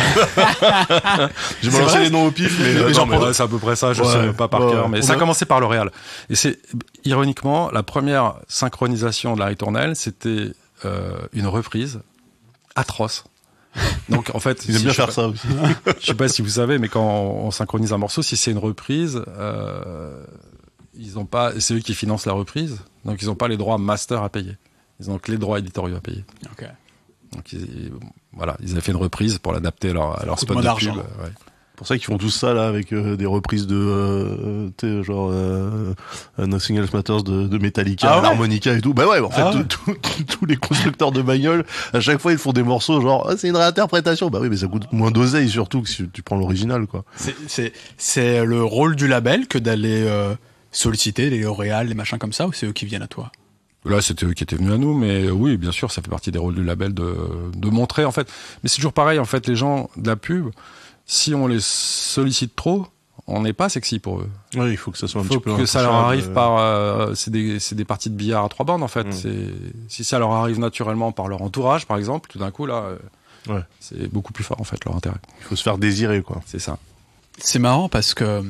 J'ai balancé les noms au pif, mais, mais euh, non, mais ouais, c'est à peu près ça. Je ouais, sais pas par ouais, cœur, mais ouais. ça a commencé par L'Oréal. Et c'est ironiquement la première synchronisation de la ritournelle, c'était euh, une reprise atroce. Donc en fait, ils aiment si bien je faire pas, ça aussi. Je sais pas si vous savez, mais quand on synchronise un morceau, si c'est une reprise, euh, ils ont pas, c'est eux qui financent la reprise, donc ils n'ont pas les droits master à payer. Ils ont que les droits éditoriaux à payer. Okay. Donc ils, voilà, ils avaient fait une reprise pour l'adapter à leur, à leur spot de d'argent. pub. Ouais. C'est pour ça qu'ils font tous ça là avec euh, des reprises de euh, tu sais genre euh, Nothing Else Matters de, de Metallica, ah ouais l'harmonica et tout. Bah ouais, en fait ah ouais. tout, tout, tous les constructeurs de bagnoles à chaque fois ils font des morceaux genre ah, c'est une réinterprétation. Bah oui, mais ça coûte moins d'oseille surtout que si tu prends l'original quoi. C'est c'est c'est le rôle du label que d'aller euh, solliciter les L'Oréal, les machins comme ça, ou c'est eux qui viennent à toi? Là, c'était eux qui étaient venus à nous, mais oui, bien sûr, ça fait partie des rôles du label de, de montrer, en fait. Mais c'est toujours pareil, en fait, les gens de la pub, si on les sollicite trop, on n'est pas sexy pour eux. Oui, il faut que ça soit un faut petit peu que ça leur arrive euh... par, euh, c'est des, c'est des parties de billard à trois bandes, en fait. Mmh. C'est, si ça leur arrive naturellement par leur entourage, par exemple, tout d'un coup, là, euh, ouais. c'est beaucoup plus fort, en fait, leur intérêt. Il faut se faire désirer, quoi. C'est ça. C'est marrant parce que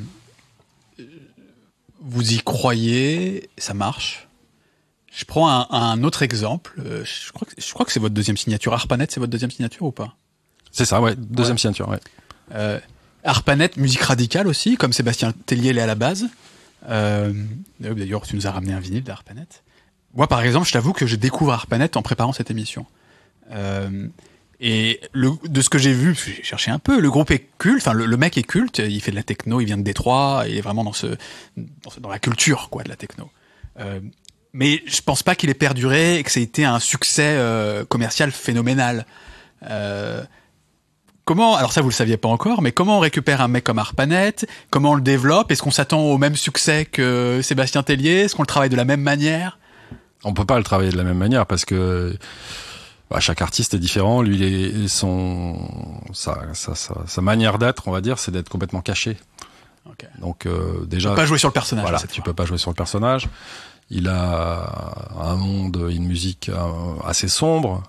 vous y croyez, ça marche. Je prends un, un autre exemple. Je crois que, je crois que c'est votre deuxième signature. ARPANET, c'est votre deuxième signature ou pas? C'est ça, ouais. Deuxième ouais. signature, ouais. Euh, ARPANET, musique radicale aussi, comme Sébastien Tellier l'est à la base. Euh, d'ailleurs, tu nous as ramené un vinyle d'ARPANET. Moi, par exemple, je t'avoue que je découvre ARPANET en préparant cette émission. Euh, et le, de ce que j'ai vu, j'ai cherché un peu, le groupe est culte, enfin, le, le mec est culte, il fait de la techno, il vient de Détroit, il est vraiment dans ce, dans, ce, dans la culture, quoi, de la techno. Euh, Mais je pense pas qu'il ait perduré et que ça a été un succès euh, commercial phénoménal. Euh, comment, alors ça vous le saviez pas encore, mais comment on récupère un mec comme ARPANET? Comment on le développe? Est-ce qu'on s'attend au même succès que Sébastien Tellier? Est-ce qu'on le travaille de la même manière? On peut pas le travailler de la même manière parce que bah, chaque artiste est différent. Lui, les, son, sa, sa, sa, sa manière d'être, on va dire, c'est d'être complètement caché. Okay. Donc euh, déjà, tu peux pas jouer sur le personnage. Voilà, tu peux pas jouer sur le personnage. Il a un monde, une musique assez sombre.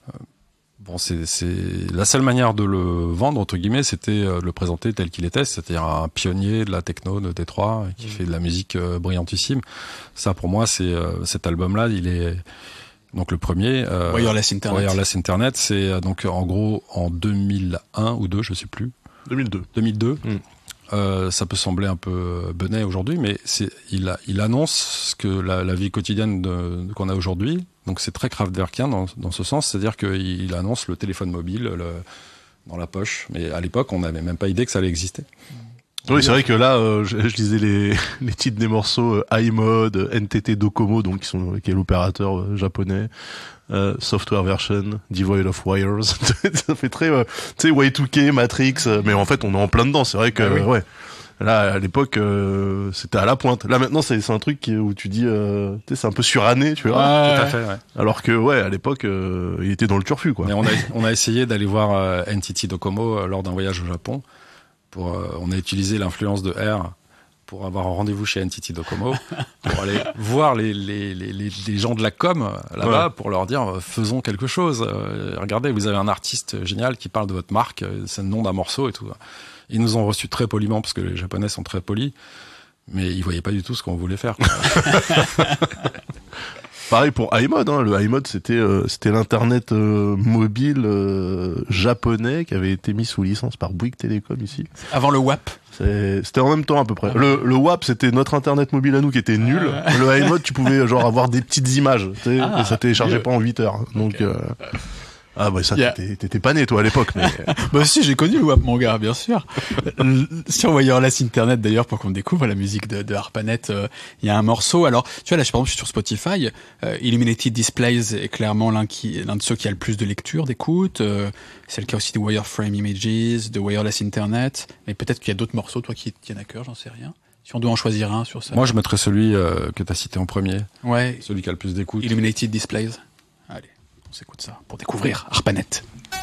Bon, c'est, c'est la seule manière de le vendre entre guillemets, c'était de le présenter tel qu'il était, c'est-à-dire un pionnier de la techno de Détroit qui mmh. fait de la musique brillantissime. Ça, pour moi, c'est cet album-là, il est donc le premier. Euh, Wireless Internet. Wireless Internet, c'est donc en gros en deux mille un ou deux, je sais plus. deux mille deux. deux mille deux. Mmh. Euh, ça peut sembler un peu benet aujourd'hui, mais c'est, il, a, il annonce ce que la, la vie quotidienne de, de, qu'on a aujourd'hui. Donc c'est très Kraftwerkien dans, dans ce sens, c'est-à-dire qu'il il annonce le téléphone mobile le, dans la poche. Mais à l'époque, on n'avait même pas idée que ça allait exister. Oui, c'est vrai que là, euh, je, je lisais les, les titres des morceaux euh, iMode, N T T Docomo, donc qui sont qui est l'opérateur euh, japonais, euh, Software Version, Devoid of Wires. Ça fait très, euh, tu sais, Y deux K, Matrix, euh, mais en fait, on est en plein dedans. C'est vrai que, ah oui. euh, ouais. Là, à l'époque, euh, c'était à la pointe. Là, maintenant, c'est, c'est un truc qui, où tu dis, euh, tu sais, c'est un peu suranné, tu vois. Ouais, tout à fait, ouais. Alors que, ouais, à l'époque, euh, il était dans le turfu, quoi. Mais on a, on a essayé d'aller voir euh, N T T Docomo euh, lors d'un voyage au Japon. Pour, euh, on a utilisé l'influence de R pour avoir un rendez-vous chez N T T Docomo, pour aller voir les, les, les, les gens de la com là-bas, ouais. pour leur dire, faisons quelque chose. Euh, regardez, vous avez un artiste génial qui parle de votre marque, c'est le nom d'un morceau et tout. Ils nous ont reçus très poliment, parce que les Japonais sont très polis. mais il voyait pas du tout ce qu'on voulait faire, quoi. Pareil pour iMod, hein. Le iMod, c'était euh, c'était l'internet euh, mobile euh, japonais qui avait été mis sous licence par Bouygues Télécom ici. Avant le W A P. C'est, c'était en même temps à peu près. Le, le W A P, c'était notre internet mobile à nous qui était nul. Ah. Le iMod, tu pouvais genre avoir des petites images, tu sais, ah, et ça téléchargeait pas en huit heures. Donc okay. euh... Ah bah ça, yeah. t'étais, t'étais pas né toi à l'époque, mais... Bah si, j'ai connu le W A P, mon gars, bien sûr. Sur Wireless Internet d'ailleurs, pour qu'on découvre la musique de, de ARPANET, il euh, y a un morceau. Alors, tu vois là, je, par exemple, je suis sur Spotify. Euh, Illuminated Displays est clairement l'un qui, l'un de ceux qui a le plus de lecture, d'écoute. Euh, c'est le cas aussi de Wireframe Images, de Wireless Internet. Mais peut-être qu'il y a d'autres morceaux, toi, qui tiennent à cœur, j'en sais rien. Si on doit en choisir un sur ça. Moi, je mettrais celui euh, que t'as cité en premier. Ouais. Celui qui a le plus d'écoute. Illuminated Displays. Allez. On s'écoute ça pour découvrir ARPANET.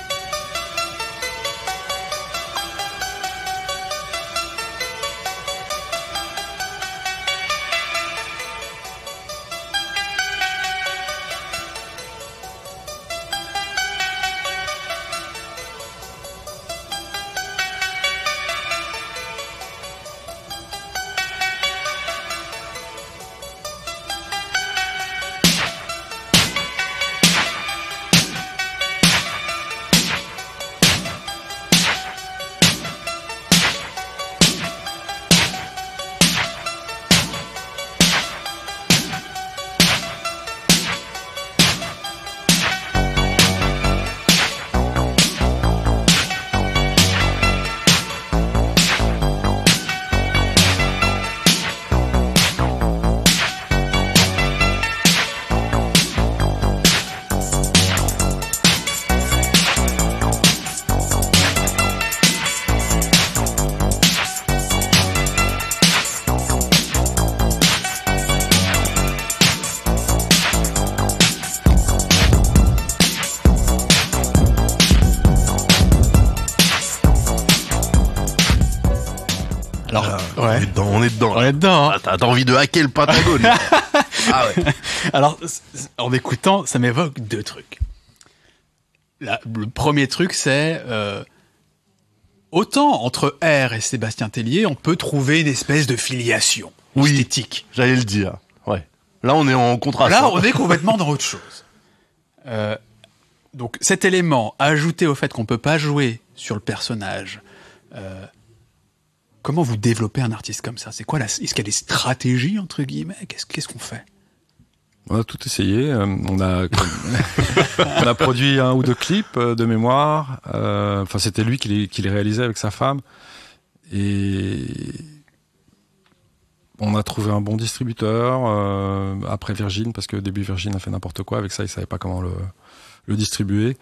Alors, ah, ouais. on est dedans, on est dedans. On est dedans. Hein. Ah, t'as, t'as envie de hacker le Pentagone. Ah ouais. Alors, en écoutant, ça m'évoque deux trucs. Là, le premier truc, c'est euh, autant entre R et Sébastien Tellier, on peut trouver une espèce de filiation oui, esthétique. J'allais le dire. Ouais. Là, on est en contraste. Là, on est complètement dans autre chose. Euh, donc, cet élément ajouté au fait qu'on peut pas jouer sur le personnage. Euh, Comment vous développez un artiste comme ça ? C'est quoi la, est-ce qu'il y a des stratégies entre guillemets ? Qu'est-ce, qu'est-ce qu'on fait ? On a tout essayé. On a, on a produit un ou deux clips de mémoire. Euh, enfin, c'était lui qui les, qui les réalisait avec sa femme. Et on a trouvé un bon distributeur. Euh, après Virgin, parce que au début Virgin a fait n'importe quoi avec ça. Ils savaient pas comment le, le distribuer.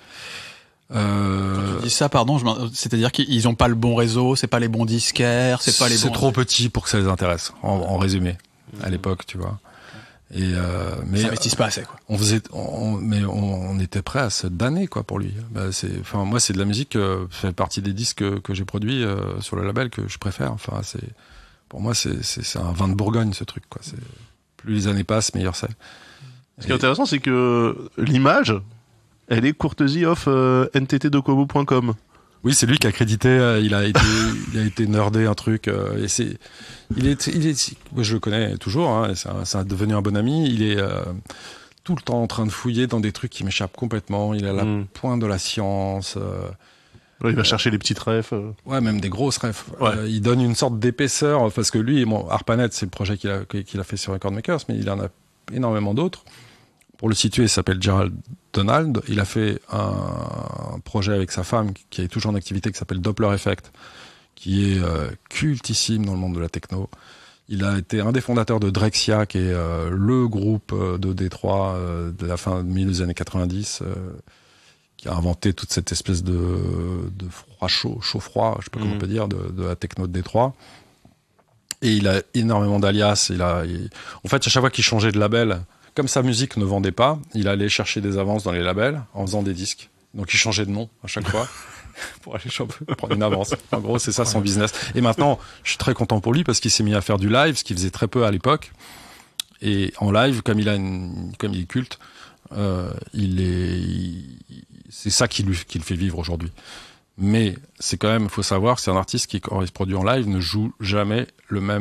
Euh... Tu dis ça, pardon, je c'est-à-dire qu'ils ont pas le bon réseau, c'est pas les bons disquaires, c'est pas les bons... C'est trop petit pour que ça les intéresse, en, en résumé, mmh. à l'époque, tu vois. Et euh, mais ils s'investissent pas assez, quoi. On faisait, on, mais on, on était prêt à se damner, quoi, pour lui. Bah, c'est, enfin, moi, c'est de la musique, euh, fait partie des disques que, que j'ai produits euh, sur le label que je préfère. Enfin, c'est, pour moi, c'est, c'est, c'est un vin de Bourgogne, ce truc, quoi. C'est, plus les années passent, meilleur c'est. Ce qui est intéressant, c'est que l'image, elle est courtesy of euh, n t t docomo point com. Oui, c'est lui qui a crédité. Euh, il a été, il a été nerdé un truc. Euh, et c'est, il est, il est, moi je le connais toujours. Hein, c'est, un, c'est un, devenu un bon ami. Il est euh, tout le temps en train de fouiller dans des trucs qui m'échappent complètement. Il a la mm. pointe de la science. Euh, ouais, il va euh, chercher les petites refs. Euh. Ouais, même des grosses refs. Ouais. Euh, il donne une sorte d'épaisseur parce que lui, bon, ARPANET, c'est le projet qu'il a, qu'il a fait sur Record Makers, mais il en a énormément d'autres. Pour le situer, il s'appelle Gerald Donald. Il a fait un projet avec sa femme qui est toujours en activité, qui s'appelle Doppler Effect, qui est euh, cultissime dans le monde de la techno. Il a été un des fondateurs de Drexcia, qui est euh, le groupe de Détroit euh, de la fin des années quatre-vingt-dix, euh, qui a inventé toute cette espèce de, de froid chaud, chaud froid, je sais pas mmh. comment on peut dire, de, de la techno de Détroit. Et il a énormément d'alias. Il a, il... En fait, à chaque fois qu'il changeait de label, comme sa musique ne vendait pas, il allait chercher des avances dans les labels en faisant des disques. Donc il changeait de nom à chaque fois pour aller prendre une avance. En gros, c'est ça son business. Et maintenant, je suis très content pour lui parce qu'il s'est mis à faire du live, ce qu'il faisait très peu à l'époque. Et en live, comme il a une, comme il est culte, euh, il est, il, c'est ça qui lui, qui le fait vivre aujourd'hui. Mais c'est quand même, il faut savoir, c'est un artiste qui, quand il se produit en live, ne joue jamais le même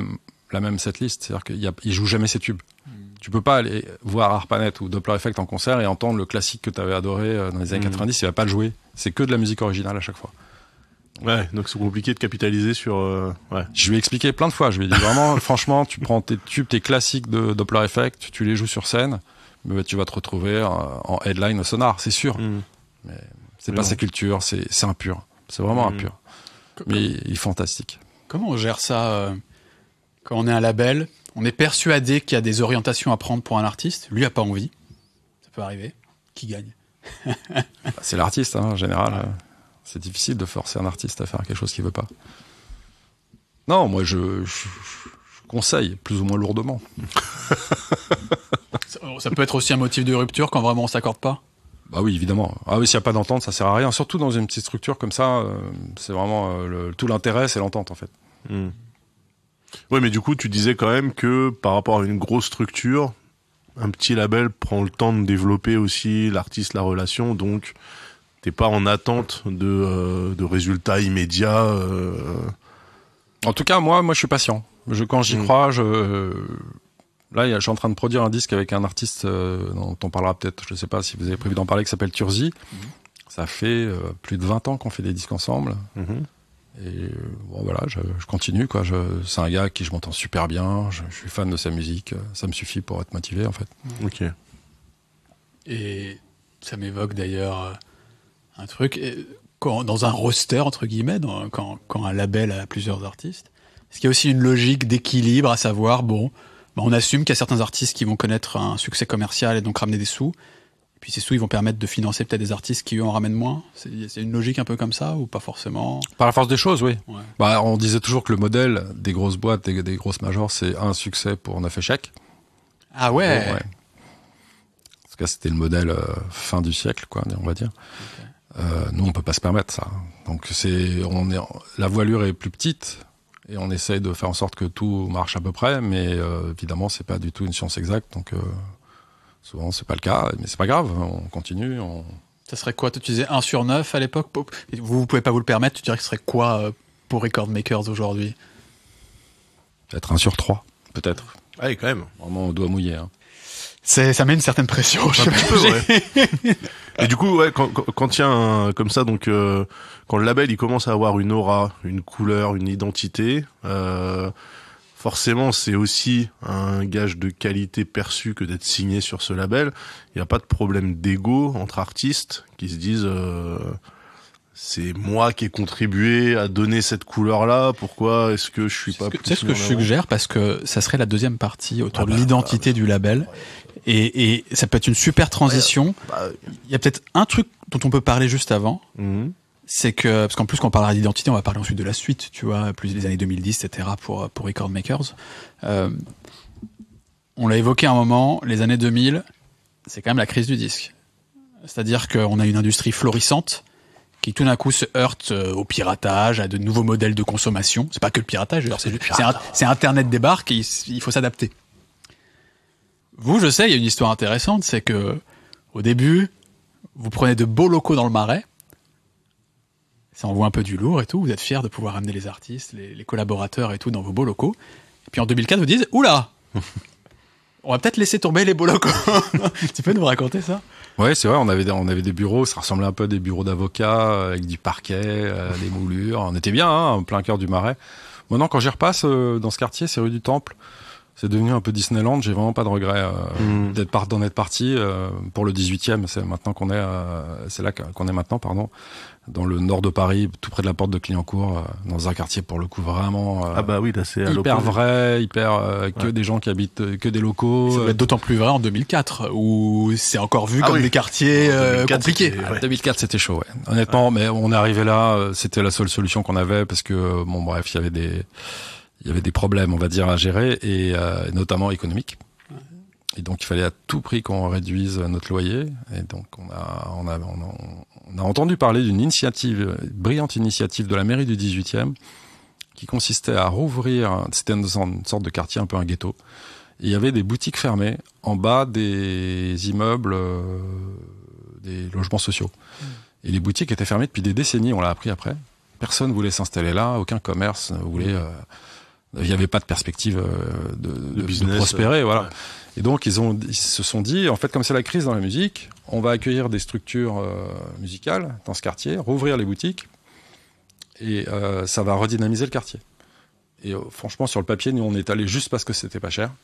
la même setlist. C'est-à-dire qu'il joue jamais ses tubes. Mmh. Tu peux pas aller voir Arpanet ou Doppler Effect en concert et entendre le classique que tu avais adoré dans les années mmh. quatre-vingt-dix. Il va pas le jouer. C'est que de la musique originale à chaque fois. Ouais, donc c'est compliqué de capitaliser sur. Euh, ouais. Je lui ai expliqué plein de fois. Je lui ai dit vraiment, franchement, tu prends tes tubes, tes classiques de Doppler Effect, tu les joues sur scène, mais tu vas te retrouver en headline au Sonar, c'est sûr. Mmh. Mais c'est mais pas non. sa culture, c'est, c'est impur. C'est vraiment mmh. impur. Mais il est fantastique. Comment on gère ça euh, quand on est un label? On est persuadé qu'il y a des orientations à prendre pour un artiste. Lui a pas envie. Ça peut arriver. Qui gagne? C'est l'artiste, hein, en général. Ouais. C'est difficile de forcer un artiste à faire quelque chose qu'il veut pas. Non, moi, je, je, je conseille plus ou moins lourdement. ça, ça peut être aussi un motif de rupture quand vraiment on s'accorde pas. Bah oui, évidemment. Ah oui, s'il n'y a pas d'entente, ça sert à rien. Surtout dans une petite structure comme ça, euh, c'est vraiment euh, le, tout l'intérêt, c'est l'entente en fait. Mmh. Oui, mais du coup, tu disais quand même que par rapport à une grosse structure, un petit label prend le temps de développer aussi l'artiste, la relation, donc t'es pas en attente de, euh, de résultats immédiats. Euh... En tout cas, moi, moi, je suis patient. Je, quand j'y mmh. crois, je euh, là, je suis en train de produire un disque avec un artiste euh, dont on parlera peut-être. Je sais pas si vous avez prévu d'en parler, qui s'appelle Turzi. Mmh. Ça fait euh, plus de vingt ans qu'on fait des disques ensemble. Mmh. Et bon, voilà, je, je continue, quoi. Je, c'est un gars avec qui je m'entends super bien. Je, je suis fan de sa musique. Ça me suffit pour être motivé, en fait. Ok. Et ça m'évoque d'ailleurs un truc. Quand, dans un roster, entre guillemets, dans, quand, quand un label a plusieurs artistes, est-ce qu'il y a aussi une logique d'équilibre, à savoir, bon, bah on assume qu'il y a certains artistes qui vont connaître un succès commercial et donc ramener des sous. Et puis ces sous, ils vont permettre de financer peut-être des artistes qui, eux, en ramènent moins. C'est, c'est une logique un peu comme ça ou pas forcément? Par la force des choses, oui. Ouais. Bah, on disait toujours que le modèle des grosses boîtes, des, des grosses majors, c'est un succès pour neuf échecs. Ah ouais, bon, ouais. En tout cas, c'était le modèle euh, fin du siècle, quoi, on va dire. Okay. Euh, nous, on peut pas se permettre ça. Donc, c'est, on est, la voilure est plus petite et on essaye de faire en sorte que tout marche à peu près, mais euh, évidemment, c'est pas du tout une science exacte, donc... Euh, souvent, c'est pas le cas, mais c'est pas grave, on continue. On... Ça serait quoi? Tu disais un sur neuf à l'époque? Vous, vous pouvez pas vous le permettre, tu dirais que ce serait quoi pour Record Makers aujourd'hui? Peut-être un sur trois, peut-être. Ah oui, quand même. Vraiment, on doit mouiller. Hein. C'est, ça met une certaine pression, je un peu, ouais. Et du coup, ouais, quand, quand il y a un, comme ça, donc, euh, quand le label, il commence à avoir une aura, une couleur, une identité, euh, forcément, c'est aussi un gage de qualité perçue que d'être signé sur ce label. Il n'y a pas de problème d'ego entre artistes qui se disent euh, c'est moi qui ai contribué à donner cette couleur-là. Pourquoi est-ce que je suis c'est pas ce que, plus C'est ce que je suggère parce que ça serait la deuxième partie autour ah bah, de l'identité bah, du label. Ouais. Et, et ça peut être une super transition. Bah, il y a peut-être un truc dont on peut parler juste avant. Mm-hmm. C'est que, parce qu'en plus, quand on parlera d'identité, on va parler ensuite de la suite, tu vois, plus les années deux mille dix, et cetera, pour, pour Record Makers. Euh, on l'a évoqué à un moment, les années deux mille, c'est quand même la crise du disque. C'est-à-dire qu'on a une industrie florissante qui tout d'un coup se heurte au piratage, à de nouveaux modèles de consommation. C'est pas que le piratage, d'ailleurs, c'est, c'est, un, c'est Internet débarque et il, il faut s'adapter. Vous, je sais, il y a une histoire intéressante, c'est que, au début, vous prenez de beaux locaux dans le Marais, ça envoie un peu du lourd et tout, vous êtes fiers de pouvoir amener les artistes, les, les collaborateurs et tout dans vos beaux locaux. Et puis en deux mille quatre, vous dites, oula, on va peut-être laisser tomber les beaux locaux. Tu peux nous raconter ça? Ouais, c'est vrai, on avait, des, on avait des bureaux, ça ressemblait un peu à des bureaux d'avocats, avec du parquet, euh, des moulures. On était bien, hein, en plein cœur du Marais. Maintenant, quand j'y repasse euh, dans ce quartier, c'est rue du Temple. C'est devenu un peu Disneyland, j'ai vraiment pas de regret euh, mmh. d'être part, d'en être parti euh, pour le dix-huitième, c'est maintenant qu'on est euh, c'est là qu'on est maintenant pardon, dans le nord de Paris, tout près de la porte de Clignancourt, euh, dans un quartier pour le coup vraiment euh, ah bah oui, là c'est hyper vrai, hyper euh, que ouais. des gens qui habitent euh, que des locaux. Ça doit être d'autant plus vrai en deux mille quatre où c'est encore vu ah comme oui. des quartiers euh, compliqués. C'était, ouais. deux mille quatre c'était chaud, ouais. Honnêtement, ouais. mais on est arrivé là, c'était la seule solution qu'on avait parce que bon bref, il y avait des il y avait des problèmes, on va dire, à gérer, et euh, notamment économiques. Et donc, il fallait à tout prix qu'on réduise notre loyer. Et donc, on a, on a, on a, on a entendu parler d'une initiative, une brillante initiative de la mairie du dix-huitième, qui consistait à rouvrir, c'était une sorte de quartier, un peu un ghetto. Et il y avait des boutiques fermées en bas des immeubles, euh, des logements sociaux. Mmh. Et les boutiques étaient fermées depuis des décennies, on l'a appris après. Personne voulait s'installer là, aucun commerce ne voulait... Euh, Il n'y avait pas de perspective euh, de, de, business, de prospérer, euh, voilà. Ouais. Et donc ils ont, ils se sont dit, en fait, comme c'est la crise dans la musique, on va accueillir des structures euh, musicales dans ce quartier, rouvrir les boutiques, et euh, ça va redynamiser le quartier. Et euh, franchement, sur le papier, nous on est allé juste parce que c'était pas cher.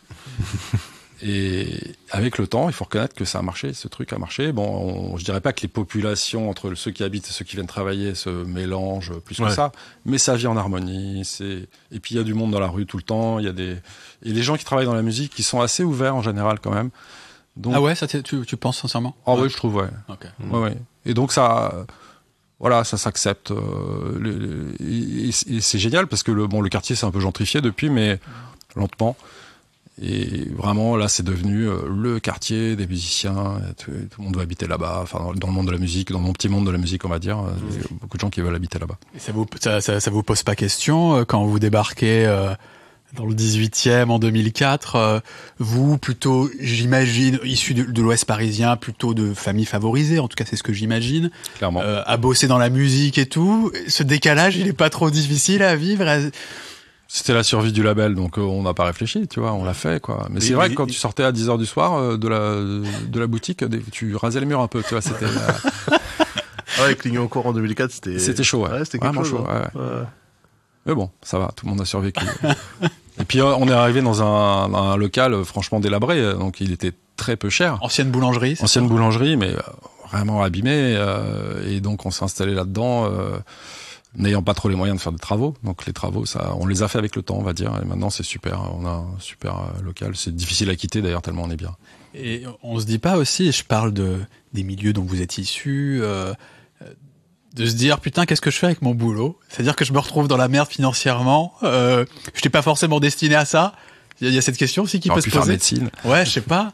Et avec le temps, il faut reconnaître que ça a marché, ce truc a marché. Bon, on, je dirais pas que les populations entre ceux qui habitent et ceux qui viennent travailler se mélangent plus Ouais. que ça, mais ça vit en harmonie. C'est et puis il y a du monde dans la rue tout le temps. Il y a des et les gens qui travaillent dans la musique, qui sont assez ouverts en général quand même. Donc, Ah ouais, ça tu, tu penses sincèrement? ah ouais. oui, je trouve, ouais. Ok. Ouais, ouais. Et donc ça, voilà, ça s'accepte. Euh, le- le- et, et c'est génial parce que le bon, le quartier s'est un peu gentrifié depuis, mais lentement. Et vraiment, là, c'est devenu euh, le quartier des musiciens. Tout, tout le monde veut habiter là-bas. Enfin, dans, dans le monde de la musique, dans mon petit monde de la musique, on va dire, euh, il y a beaucoup de gens qui veulent habiter là-bas. Et ça vous, ça, ça, ça vous pose pas question euh, quand vous débarquez euh, dans le dix-huitième en deux mille quatre, euh, vous plutôt, j'imagine, issu de, de l'Ouest parisien, plutôt de famille favorisée, en tout cas c'est ce que j'imagine, Clairement. euh, à bosser dans la musique et tout. Ce décalage, il est pas trop difficile à vivre. C'était la survie du label, donc euh, on n'a pas réfléchi, tu vois, on l'a fait, quoi. Mais Et- c'est vrai et- que quand tu sortais à dix heures du soir euh, de la de la boutique, des- tu rasais les murs un peu, tu vois. C'était euh, Ah ouais, Clignancourt en deux mille quatre, c'était. c'était chaud, ouais. Ouais, c'était quelque Vraiment chose. chaud, hein. ouais, ouais. Ouais. Mais bon, ça va, tout le monde a survécu. Et puis euh, on est arrivé dans un, dans un local euh, franchement délabré, euh, donc il était très peu cher. Ancienne boulangerie. c'est Ancienne ça boulangerie, mais euh, vraiment abîmée. Euh, et donc on s'est installé là-dedans, euh, n'ayant pas trop les moyens de faire des travaux. Donc les travaux, ça, on les a fait avec le temps, on va dire. Et maintenant c'est super. On a un super euh, local. C'est difficile à quitter d'ailleurs tellement on est bien. Et on se dit pas aussi, je parle de des milieux dont vous êtes issus, euh, de se dire putain qu'est-ce que je fais avec mon boulot? C'est-à-dire que je me retrouve dans la merde financièrement. Euh, je n'étais pas forcément destiné à ça. Il y, a- y a cette question aussi qui J'aurais peut pu se faire poser. médecine. Ouais, je sais pas.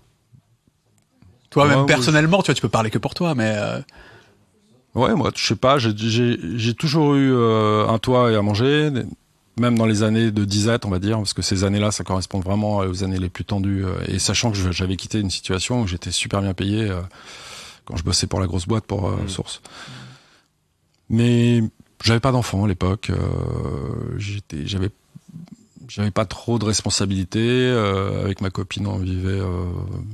Toi, Ouais, même moi, personnellement, tu vois, tu peux parler que pour toi, mais euh, Ouais, moi, je sais pas. J'ai, j'ai, j'ai toujours eu euh, un toit et à manger, même dans les années de disette, on va dire, parce que ces années-là, ça correspond vraiment aux années les plus tendues. euh, Et sachant que je- j'avais quitté une situation où j'étais super bien payé euh, quand je bossais pour la grosse boîte pour euh, Mmh. Source. Mais j'avais pas d'enfant à l'époque. Euh, j'étais, j'avais, j'avais pas trop de responsabilités. Euh, avec ma copine, on vivait. Euh,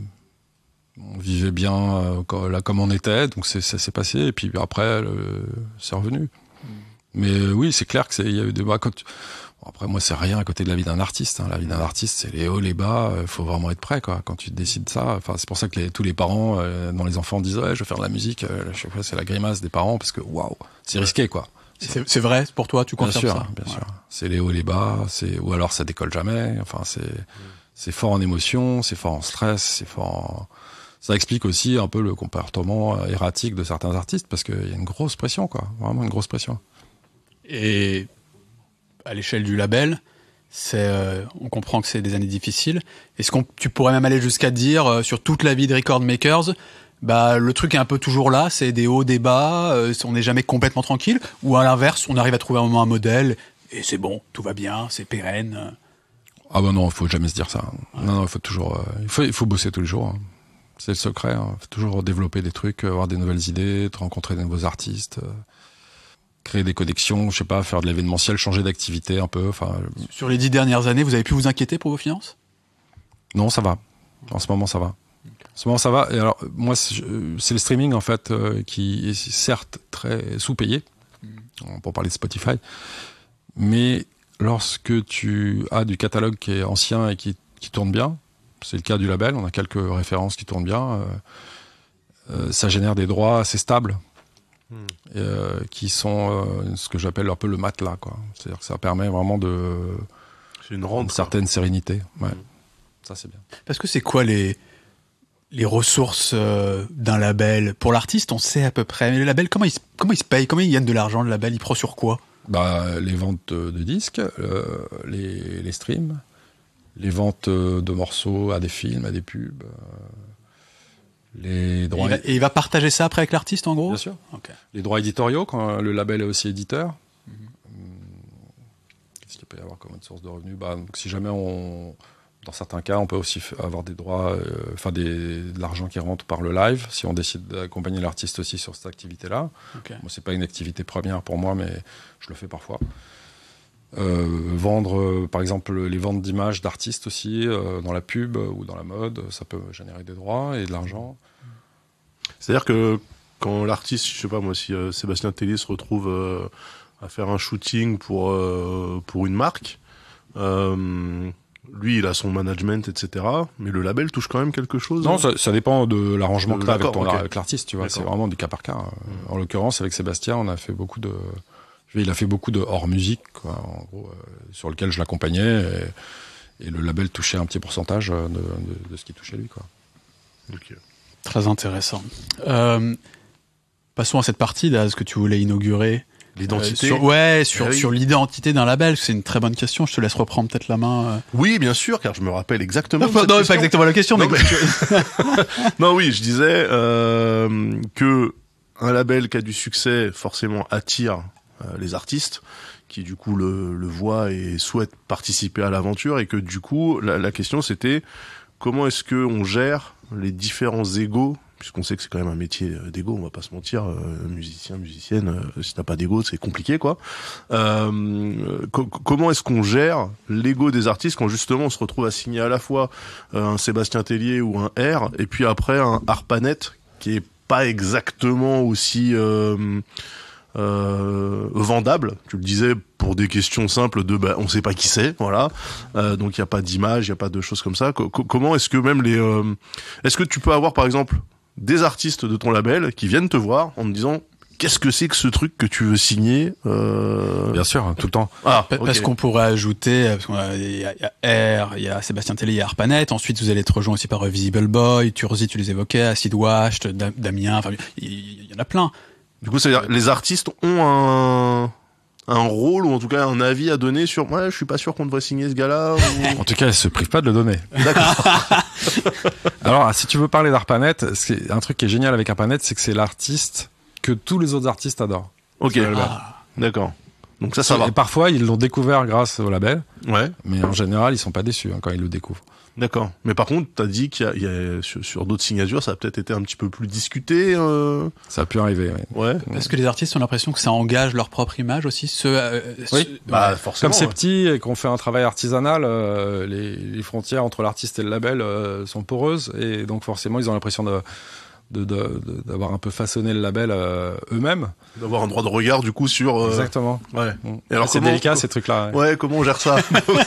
on vivait bien euh, co- là comme on était, donc c'est, ça s'est passé, et puis après, le- c'est revenu. Mais euh, oui, c'est clair que c'est, il y a eu des bas. Quand tu- bon, après, moi, c'est rien à côté de la vie d'un artiste. Hein. La vie d'un artiste, c'est les hauts, les bas. Il faut vraiment être prêt, quoi. Quand tu décides ça, enfin, c'est pour ça que les, tous les parents, euh, dans les enfants, disent ouais, je veux faire de la musique. Euh, à chaque fois, c'est la grimace des parents parce que waouh, c'est risqué, quoi. c'est c'est vrai pour toi, tu Bien confirmes sûr, ça. bien Ouais. sûr. C'est les hauts, les bas. C'est ou alors ça décolle jamais. Enfin, c'est c'est fort en émotion, c'est fort en stress, c'est fort. En... Ça explique aussi un peu le comportement euh, erratique de certains artistes parce qu'il y a une grosse pression, quoi. Vraiment une grosse pression. Et à l'échelle du label, c'est, euh, on comprend que c'est des années difficiles. Est-ce qu'on, tu pourrais même aller jusqu'à dire euh, sur toute la vie de Record Makers, bah le truc est un peu toujours là, c'est des hauts, des bas, euh, on n'est jamais complètement tranquille, ou à l'inverse, on arrive à trouver un moment un modèle et c'est bon, tout va bien, c'est pérenne. Ah bah non, il faut jamais se dire ça. Non, non, il faut toujours, euh, il faut, il faut bosser tous les jours. Hein. C'est le secret. Il faut toujours développer des trucs, avoir des nouvelles idées, te rencontrer de nouveaux artistes, euh, créer des connexions, je sais pas, faire de l'événementiel, changer d'activité un peu. Enfin, euh, Sur les dix dernières années, vous avez pu vous inquiéter pour vos finances? non, ça va. En ce moment, ça va. En ce moment, ça va. Et alors, moi, c'est, je- c'est le streaming en fait euh, qui est certes très sous-payé, pour parler de Spotify, mais lorsque tu as du catalogue qui est ancien et qui, qui tourne bien, c'est le cas du label, on a quelques références qui tournent bien, euh, euh, ça génère des droits assez stables, Hmm. euh, qui sont euh, ce que j'appelle un peu le matelas, quoi. C'est-à-dire que ça permet vraiment de C'est une une rente. quoi. certaine sérénité. Ouais. Ça, c'est bien. Parce que c'est quoi les les ressources euh, d'un label pour l'artiste? On sait à peu près. Mais le label, comment il se, comment il se paye? Comment il gagne de l'argent? Le label, il prend sur quoi? Bah, les ventes de, de disques, euh, les, les streams, les ventes de morceaux à des films, à des pubs, euh, les Et il, droits, va, et il va partager ça après avec l'artiste, en gros? bien sûr, Ok. les droits éditoriaux quand le label est aussi éditeur. Hum, Qu'est-ce qu'il peut y avoir comme autre source de revenus? Bah, donc si jamais on, dans certains cas, on peut aussi f- avoir des droits, euh, enfin des, de l'argent qui rentre par le live, si on décide d'accompagner l'artiste aussi sur cette activité-là. Ok. Moi, c'est pas une activité première pour moi, mais je le fais parfois. Euh, vendre, euh, par exemple, les ventes d'images d'artistes aussi, euh, dans la pub ou dans la mode, ça peut générer des droits et de l'argent. C'est-à-dire que quand l'artiste, je sais pas moi, si euh, Sébastien Tellier se retrouve euh, à faire un shooting pour euh, pour une marque, euh, lui, il a son management, et cetera. Mais le label touche quand même quelque chose. Non, hein ça, ça dépend de l'arrangement de, que tu as avec, okay. avec l'artiste, tu vois. D'accord. C'est vraiment du cas par cas. Mmh. En l'occurrence, avec Sébastien, on a fait beaucoup de... Il a fait beaucoup de hors musique, quoi, en gros, euh, sur lequel je l'accompagnais, et, et le label touchait un petit pourcentage de, de, de ce qui touchait lui, quoi. Okay. Très intéressant. Euh, passons à cette partie là, ce que tu voulais inaugurer. L'identité. Euh, sur, ouais, sur, ah oui. sur l'identité d'un label. C'est une très bonne question. Je te laisse reprendre peut-être la main. Euh... Oui, bien sûr, car je me rappelle exactement. Non, non pas exactement la question. Non, mais... mais... non oui, je disais euh, que un label qui a du succès forcément attire euh, les artistes qui du coup le, le voient et souhaitent participer à l'aventure, et que du coup la, la question c'était comment est-ce que on gère les différents égos, puisqu'on sait que c'est quand même un métier d'ego, on va pas se mentir, euh, musicien, musicienne, euh, si t'as pas d'ego, c'est compliqué, quoi. Euh, co- comment est-ce qu'on gère l'ego des artistes quand justement on se retrouve à signer à la fois euh, un Sébastien Tellier ou un R, et puis après un Harpanet qui est pas exactement aussi euh, euh, vendable, tu le disais, pour des questions simples de bah on sait pas qui c'est, voilà, euh, donc il y a pas d'image, il y a pas de choses comme ça. Co- comment est-ce que même les euh, est-ce que tu peux avoir par exemple des artistes de ton label qui viennent te voir en te disant qu'est-ce que c'est que ce truc que tu veux signer euh... Bien sûr, tout le temps. Ah, okay. Parce qu'on pourrait ajouter, parce qu'on a, il y a, il y a R, il y a Sébastien Tellier, il y a Harpanet. Ensuite, vous allez être rejoint aussi par Visible Boy, Turzi, tu les évoquais, Acid Wash, Damien. Enfin, il y, y en a plein. Du coup, c'est-à-dire les artistes ont un un rôle ou en tout cas un avis à donner sur ouais, je suis pas sûr qu'on devrait signer ce gars-là. Ou... En tout cas, ils se privent pas de le donner. D'accord. Alors, si tu veux parler d'Harpanet, c'est un truc qui est génial avec Harpanet, c'est que c'est l'artiste que tous les autres artistes adorent. Ok. Ah, d'accord. Donc ça, ça et va. Et parfois, ils l'ont découvert grâce au label. Ouais. Mais en général, ils sont pas déçus hein, quand ils le découvrent. D'accord. Mais par contre, t'as dit qu'il y a, il y a sur, sur d'autres signatures, ça a peut-être été un petit peu plus discuté. Euh... Ça a pu arriver. Ouais. ouais. Est-ce que les artistes ont l'impression que ça engage leur propre image aussi, ceux, euh, oui. Ceux... Bah forcément. Comme c'est ouais. petit et qu'on fait un travail artisanal, euh, les, les frontières entre l'artiste et le label euh, sont poreuses, et donc forcément, ils ont l'impression de De, de, de, d'avoir un peu façonné le label euh, eux-mêmes. D'avoir un droit de regard du coup sur... Euh... Exactement. Ouais. Et alors, c'est comment... délicat ces trucs-là. Ouais. ouais, comment on gère ça?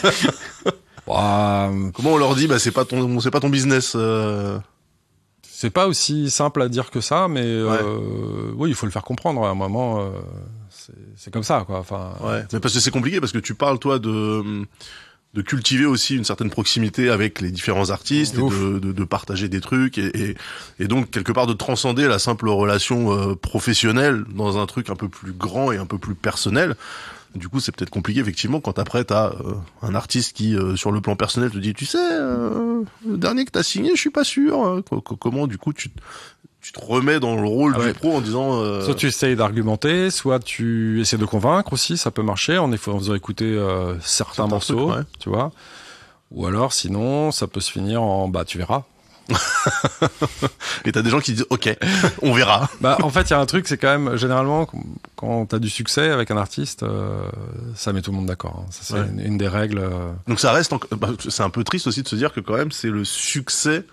euh... Comment on leur dit bah c'est pas ton c'est pas ton business euh... C'est pas aussi simple à dire que ça, mais ouais. euh, oui, il faut le faire comprendre. À un moment, euh, c'est, c'est comme ça, quoi. Enfin. Ouais. Mais parce que c'est compliqué, parce que tu parles toi de de cultiver aussi une certaine proximité avec les différents artistes, et de, de, de partager des trucs, et, et, et donc quelque part de transcender la simple relation euh, professionnelle dans un truc un peu plus grand et un peu plus personnel. Du coup, c'est peut-être compliqué effectivement quand après t'as euh, un artiste qui, euh, sur le plan personnel, te dit, tu sais, euh, le dernier que t'as signé, je suis pas sûr. Comment du coup tu tu te remets dans le rôle ah du ouais. pro en disant... Euh... Soit tu essayes d'argumenter, soit tu essaies de convaincre aussi, ça peut marcher, en faisant écouter euh, certains, certains morceaux, trucs, ouais. tu vois. Ou alors, sinon, ça peut se finir en... Bah, tu verras. Et t'as des gens qui disent, ok, on verra. Bah, en fait, il y a un truc, c'est quand même, généralement, quand t'as du succès avec un artiste, euh, ça met tout le monde d'accord. Hein. Ça, c'est ouais. une, une des règles. Euh... Donc ça reste... En... Bah, c'est un peu triste aussi de se dire que quand même, c'est le succès...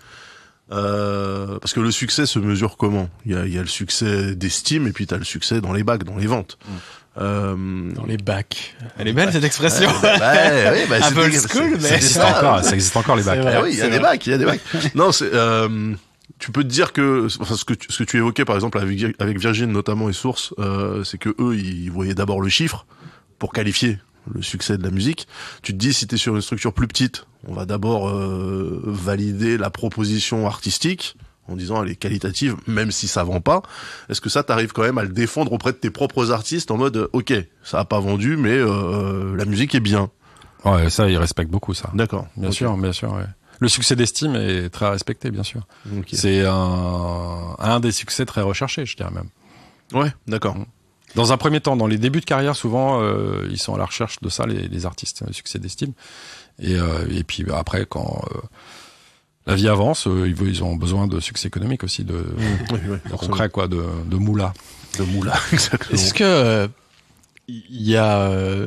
Euh, parce que le succès se mesure comment? Il y a, il y a le succès d'estime, et puis t'as le succès dans les bacs, dans les ventes. Mmh. Euh... Dans les bacs. Elle est belle cette expression. Ouais, ouais, ouais, bah, un peu school, mais ça existe encore. Ça existe encore les bacs. Ah oui, il y a des bacs, il y a des bacs. Non, c'est. Euh, tu peux te dire que, enfin, ce que tu, ce que tu évoquais par exemple avec, avec Virgin notamment et Source, euh, c'est que eux, ils voyaient d'abord le chiffre pour qualifier le succès de la musique. Tu te dis, si t'es sur une structure plus petite, on va d'abord euh, valider la proposition artistique en disant elle est qualitative, même si ça vend pas. Est-ce que ça t'arrive quand même à le défendre auprès de tes propres artistes en mode ok, ça a pas vendu, mais euh, la musique est bien? Ouais, ça ils respectent beaucoup ça. D'accord. Bien okay. sûr, bien sûr. Ouais. Le succès d'estime est très respecté, bien sûr. Okay. C'est un un des succès très recherchés, je dirais même. Ouais, d'accord. Dans un premier temps, dans les débuts de carrière, souvent, euh, ils sont à la recherche de ça, les, les artistes, le succès d'estime. Et, euh, et puis après, quand euh, la vie avance, euh, ils, ils ont besoin de succès économique aussi, de, mmh, oui, oui, de concret, quoi, de, de moula. De moula, exactement. Est-ce que il euh, y a euh,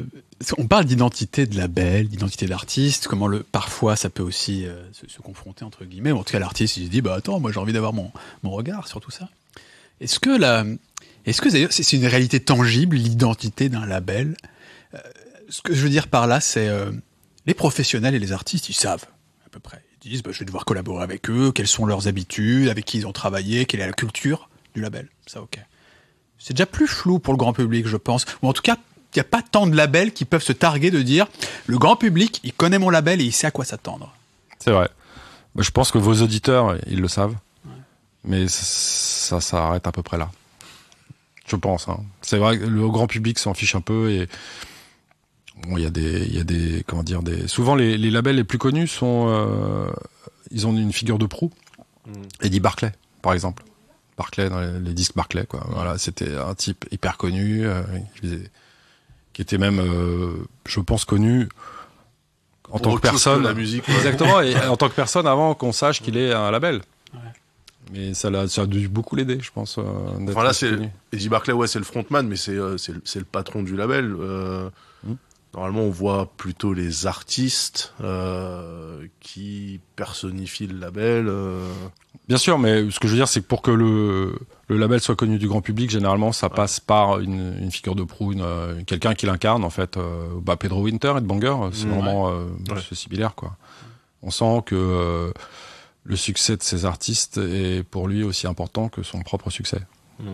On parle d'identité de label, d'identité d'artiste, comment le parfois ça peut aussi euh, se, se confronter entre guillemets. En tout cas, l'artiste il se dit bah attends, moi j'ai envie d'avoir mon mon regard sur tout ça. Est-ce que la, est-ce que d'ailleurs c'est, c'est une réalité tangible l'identité d'un label? euh, Ce que je veux dire par là, c'est euh, les professionnels et les artistes, ils savent à peu près. Ils disent bah je vais devoir collaborer avec eux, quelles sont leurs habitudes, avec qui ils ont travaillé, quelle est la culture du label. Ça ok. C'est déjà plus flou pour le grand public, je pense, ou en tout cas. Il n'y a pas tant de labels qui peuvent se targuer de dire le grand public, il connaît mon label et il sait à quoi s'attendre. C'est vrai. Je pense que vos auditeurs, ils le savent. Ouais. Mais ça, ça s'arrête à peu près là. Je pense. Hein. C'est vrai que le grand public s'en fiche un peu et bon, il y a des, il y a des, comment dire, des. Souvent les, les labels les plus connus sont, euh, ils ont une figure de proue. Mm. Eddie Barclay, par exemple. Barclay dans les, les disques Barclay, quoi. Voilà, c'était un type hyper connu. Euh, qui faisait qui était même, euh, je pense, connu en tant que personne. Que la musique, ouais. Exactement, et en tant que personne avant qu'on sache qu'il est un label. Ouais. Mais ça, l'a, ça a dû beaucoup l'aider, je pense. Euh, d'être enfin là, c'est Eddie Barclay, ouais, c'est le frontman, mais c'est euh, c'est, c'est le patron du label. Euh, mmh. Normalement, on voit plutôt les artistes euh, qui personnifient le label. Euh... Bien sûr, mais ce que je veux dire, c'est que pour que le le label soit connu du grand public, généralement, ça ouais. passe par une, une figure de proue, une, quelqu'un qui l'incarne, en fait. Euh, bah, Pedro Winter et de Banger, c'est mmh, vraiment euh, ouais. c'est similaire, quoi. On sent que euh, le succès de ces artistes est pour lui aussi important que son propre succès. Mmh.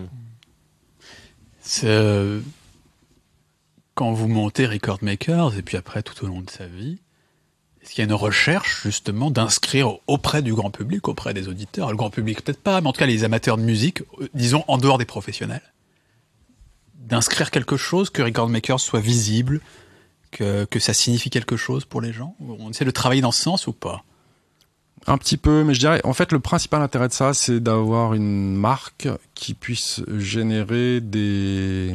C'est... Euh... Quand vous montez Record Makers, et puis après tout au long de sa vie, est-ce qu'il y a une recherche justement d'inscrire auprès du grand public, auprès des auditeurs, le grand public peut-être pas, mais en tout cas les amateurs de musique, disons en dehors des professionnels, d'inscrire quelque chose, que Record Makers soit visible, que, que ça signifie quelque chose pour les gens? On essaie de travailler dans ce sens ou pas? Un petit peu, mais je dirais, en fait, le principal intérêt de ça, c'est d'avoir une marque qui puisse générer des...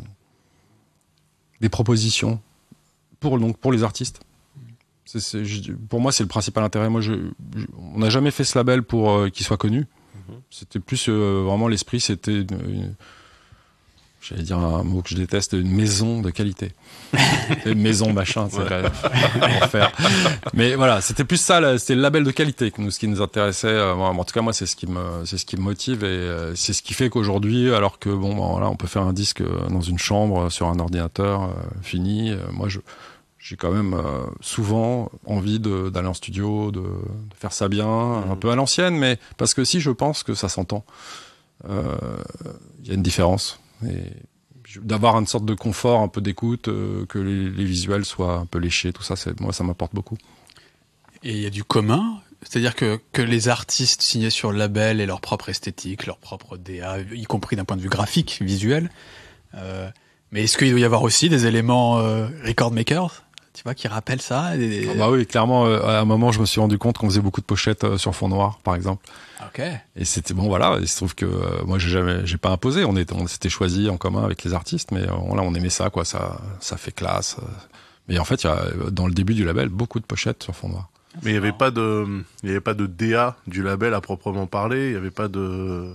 des propositions pour donc pour les artistes. C'est, c'est, je, pour moi, c'est le principal intérêt. Moi, je, je on n'a jamais fait ce label pour euh, qu'il soit connu. Mm-hmm. C'était plus euh, vraiment l'esprit. C'était, une, une, j'allais dire un mot que je déteste, une maison de qualité. Une maison machin, c'est ouais. Enfer. Mais voilà, c'était plus ça. Là, c'était le label de qualité que nous, ce qui nous intéressait. Euh, en tout cas, moi, c'est ce qui me, c'est ce qui me motive et euh, c'est ce qui fait qu'aujourd'hui, alors que bon, ben, voilà, on peut faire un disque dans une chambre sur un ordinateur euh, fini. Euh, moi, je j'ai quand même euh, souvent envie de, d'aller en studio, de, de faire ça bien, mmh. un peu à l'ancienne, mais parce que si je pense que ça s'entend, il euh, y a une différence. Et d'avoir une sorte de confort, un peu d'écoute, euh, que les, les visuels soient un peu léchés, tout ça, c'est, moi, ça m'apporte beaucoup. Et il y a du commun, c'est-à-dire que, que les artistes signés sur le label aient leur propre esthétique, leur propre D A, y compris d'un point de vue graphique, visuel. Euh, mais est-ce qu'il doit y avoir aussi des éléments euh, Record Makers, tu vois, qui rappellent ça? Des... Ah bah oui, clairement, euh, à un moment, je me suis rendu compte qu'on faisait beaucoup de pochettes euh, sur fond noir, par exemple. Ok. Et c'était bon, voilà. Il se trouve que euh, moi, j'ai jamais, j'ai pas imposé. On est, on s'était choisi en commun avec les artistes, mais euh, là, on aimait ça, quoi. Ça, ça fait classe. Mais en fait, il y a dans le début du label beaucoup de pochettes sur fond noir. Mais il y avait pas de, il y avait pas de D A du label à proprement parler. Il y avait pas de.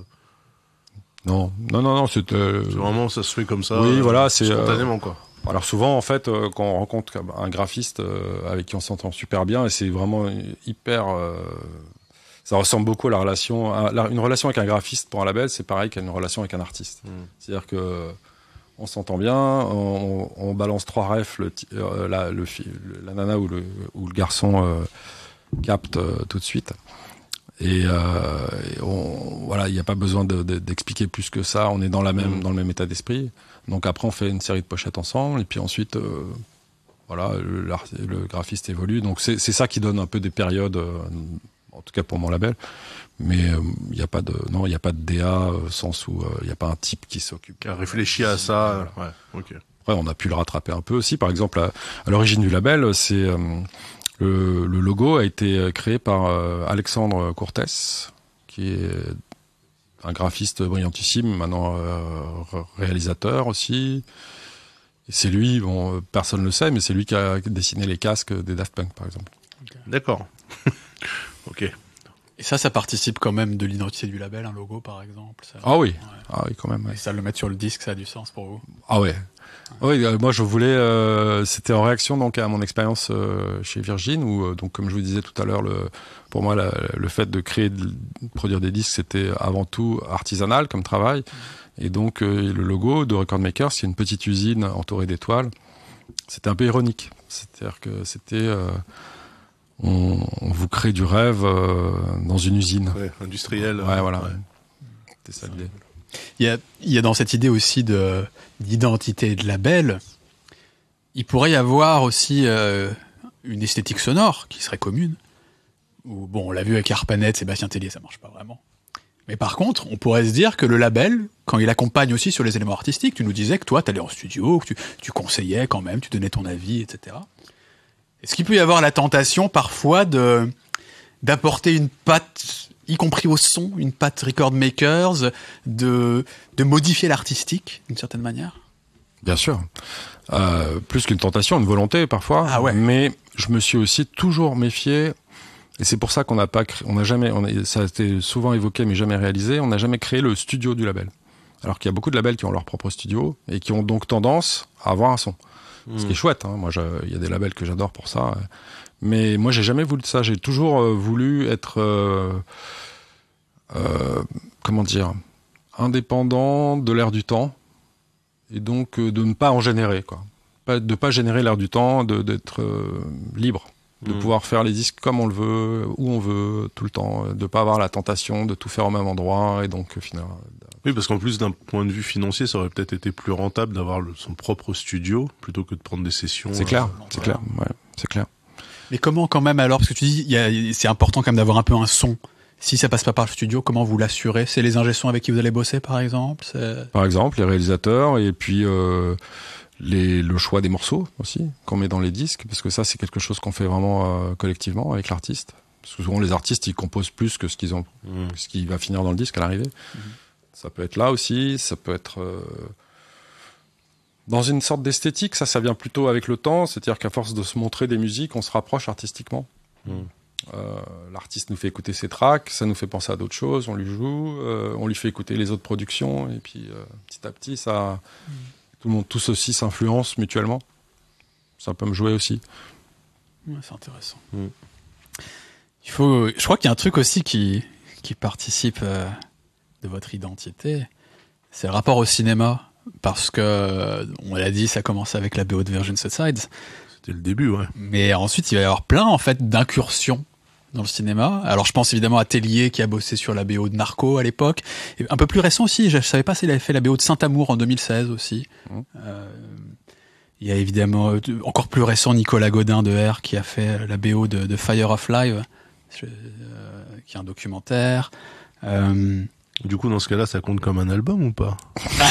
Non, non, non, non. C'était. C'est vraiment, ça se fait comme ça. Oui, euh, voilà, c'est spontanément, quoi. Alors souvent, en fait, euh, quand on rencontre un graphiste euh, avec qui on s'entend super bien, et c'est vraiment hyper... Euh, ça ressemble beaucoup à la relation... À la, une relation avec un graphiste pour un label, c'est pareil qu'une relation avec un artiste. Mmh. C'est-à-dire que on s'entend bien, on, on balance trois refs, le, euh, la, le, le, la nana ou le, ou le garçon euh, capte euh, tout de suite. Et, euh, et on, voilà, il n'y a pas besoin de, de, d'expliquer plus que ça. On est dans la même, mmh. dans le même état d'esprit. Donc après, on fait une série de pochettes ensemble, et puis ensuite, euh, voilà, le, le graphiste évolue. Donc c'est, c'est ça qui donne un peu des périodes, euh, en tout cas pour mon label. Mais il euh, n'y a pas de, non, il n'y a pas de D A au sens où il euh, n'y a pas un type qui s'occupe. Qui a réfléchi à ça. Ouais, ok. Après, on a pu le rattraper un peu aussi. Par exemple, à, à l'origine du label, c'est euh, le, le logo a été créé par euh, Alexandre Cortés, qui est un graphiste brillantissime, maintenant euh, réalisateur aussi. Et c'est lui, bon, personne ne le sait, mais c'est lui qui a dessiné les casques des Daft Punk, par exemple. D'accord. Ok. Et ça, ça participe quand même de l'identité du label, un logo par exemple. Ça... Ah oui, ouais. ah oui, quand même. Ouais. Et ça, le mettre sur le disque, ça a du sens pour vous. Ah ouais. Ouais. Oui, euh, moi je voulais. Euh, c'était en réaction donc à mon expérience euh, chez Virgin, où euh, donc comme je vous disais tout à l'heure, le, pour moi la, le fait de créer, de, de produire des disques, c'était avant tout artisanal comme travail. Mmh. Et donc euh, le logo de Record Makers, c'est une petite usine entourée d'étoiles. C'était un peu ironique. C'est-à-dire que c'était euh, on, on vous crée du rêve euh, dans une usine. Ouais, industrielle. Ouais, voilà. Ouais. C'était ça l'idée. Il y a, il y a dans cette idée aussi de, d'identité et de label, il pourrait y avoir aussi euh, une esthétique sonore qui serait commune. Ou, bon, on l'a vu avec Arpanet, Sébastien Tellier, ça marche pas vraiment. Mais par contre, on pourrait se dire que le label, quand il accompagne aussi sur les éléments artistiques, tu nous disais que toi, t'allais en studio, que tu, tu conseillais quand même, tu donnais ton avis, et cetera. Est-ce qu'il peut y avoir la tentation parfois de d'apporter une patte, y compris au son, une patte Record Makers, de de modifier l'artistique d'une certaine manière? Bien sûr. Euh, plus qu'une tentation, une volonté parfois. Ah ouais. Mais je me suis aussi toujours méfié. Et c'est pour ça qu'on n'a pas créé, on n'a jamais, on a, ça a été souvent évoqué mais jamais réalisé, on n'a jamais créé le studio du label. Alors qu'il y a beaucoup de labels qui ont leur propre studio et qui ont donc tendance à avoir un son. Mmh. Ce qui est chouette, hein. Moi, il y a des labels que j'adore pour ça. Mais moi, j'ai jamais voulu ça. J'ai toujours euh, voulu être, euh, euh, comment dire, indépendant de l'air du temps et donc euh, de ne pas en générer, quoi. Pas, de pas générer l'air du temps, de, d'être euh, libre. De mmh. pouvoir faire les disques comme on le veut, où on veut, tout le temps, de pas avoir la tentation de tout faire au même endroit, et donc finalement. Oui, parce qu'en plus d'un point de vue financier, ça aurait peut-être été plus rentable d'avoir le, son propre studio plutôt que de prendre des sessions. C'est clair, euh, c'est clair, ouais, c'est clair. Mais comment quand même alors, parce que tu dis, y a, c'est important quand même d'avoir un peu un son. Si ça passe pas par le studio, comment vous l'assurez? C'est les ingé sons avec qui vous allez bosser, par exemple? C'est... Par exemple, les réalisateurs, et puis. Euh, Les, le choix des morceaux aussi qu'on met dans les disques, parce que ça c'est quelque chose qu'on fait vraiment euh, collectivement avec l'artiste, parce que souvent les artistes ils composent plus que ce qu'ils ont, mmh. ce qui va finir dans le disque à l'arrivée. Mmh. Ça peut être là aussi, ça peut être euh, dans une sorte d'esthétique, ça ça vient plutôt avec le temps, c'est-à-dire qu'à force de se montrer des musiques on se rapproche artistiquement. Mmh. Euh, l'artiste nous fait écouter ses tracks, ça nous fait penser à d'autres choses, on lui joue, euh, on lui fait écouter les autres productions, et puis euh, petit à petit ça mmh. Tout le monde, tous aussi s'influencent mutuellement. Ça peut me jouer aussi. Ouais, c'est intéressant. Mm. Il faut, je crois qu'il y a un truc aussi qui, qui participe euh, de votre identité. C'est le rapport au cinéma. Parce que, on l'a dit, ça commence avec la B O de Virgin Suicides. C'était le début, ouais. Mais ensuite, il va y avoir plein, en fait, d'incursions dans le cinéma. Alors je pense évidemment à Tellier qui a bossé sur la B O de Narco à l'époque. Et un peu plus récent aussi, je savais pas s'il avait fait la B O de Saint-Amour en deux mille seize aussi. Mmh. Euh, il y a évidemment encore plus récent Nicolas Godin de R qui a fait la B O de, de Fire of Live, euh, qui est un documentaire. Euh, Du coup, dans ce cas-là, ça compte comme un album ou pas?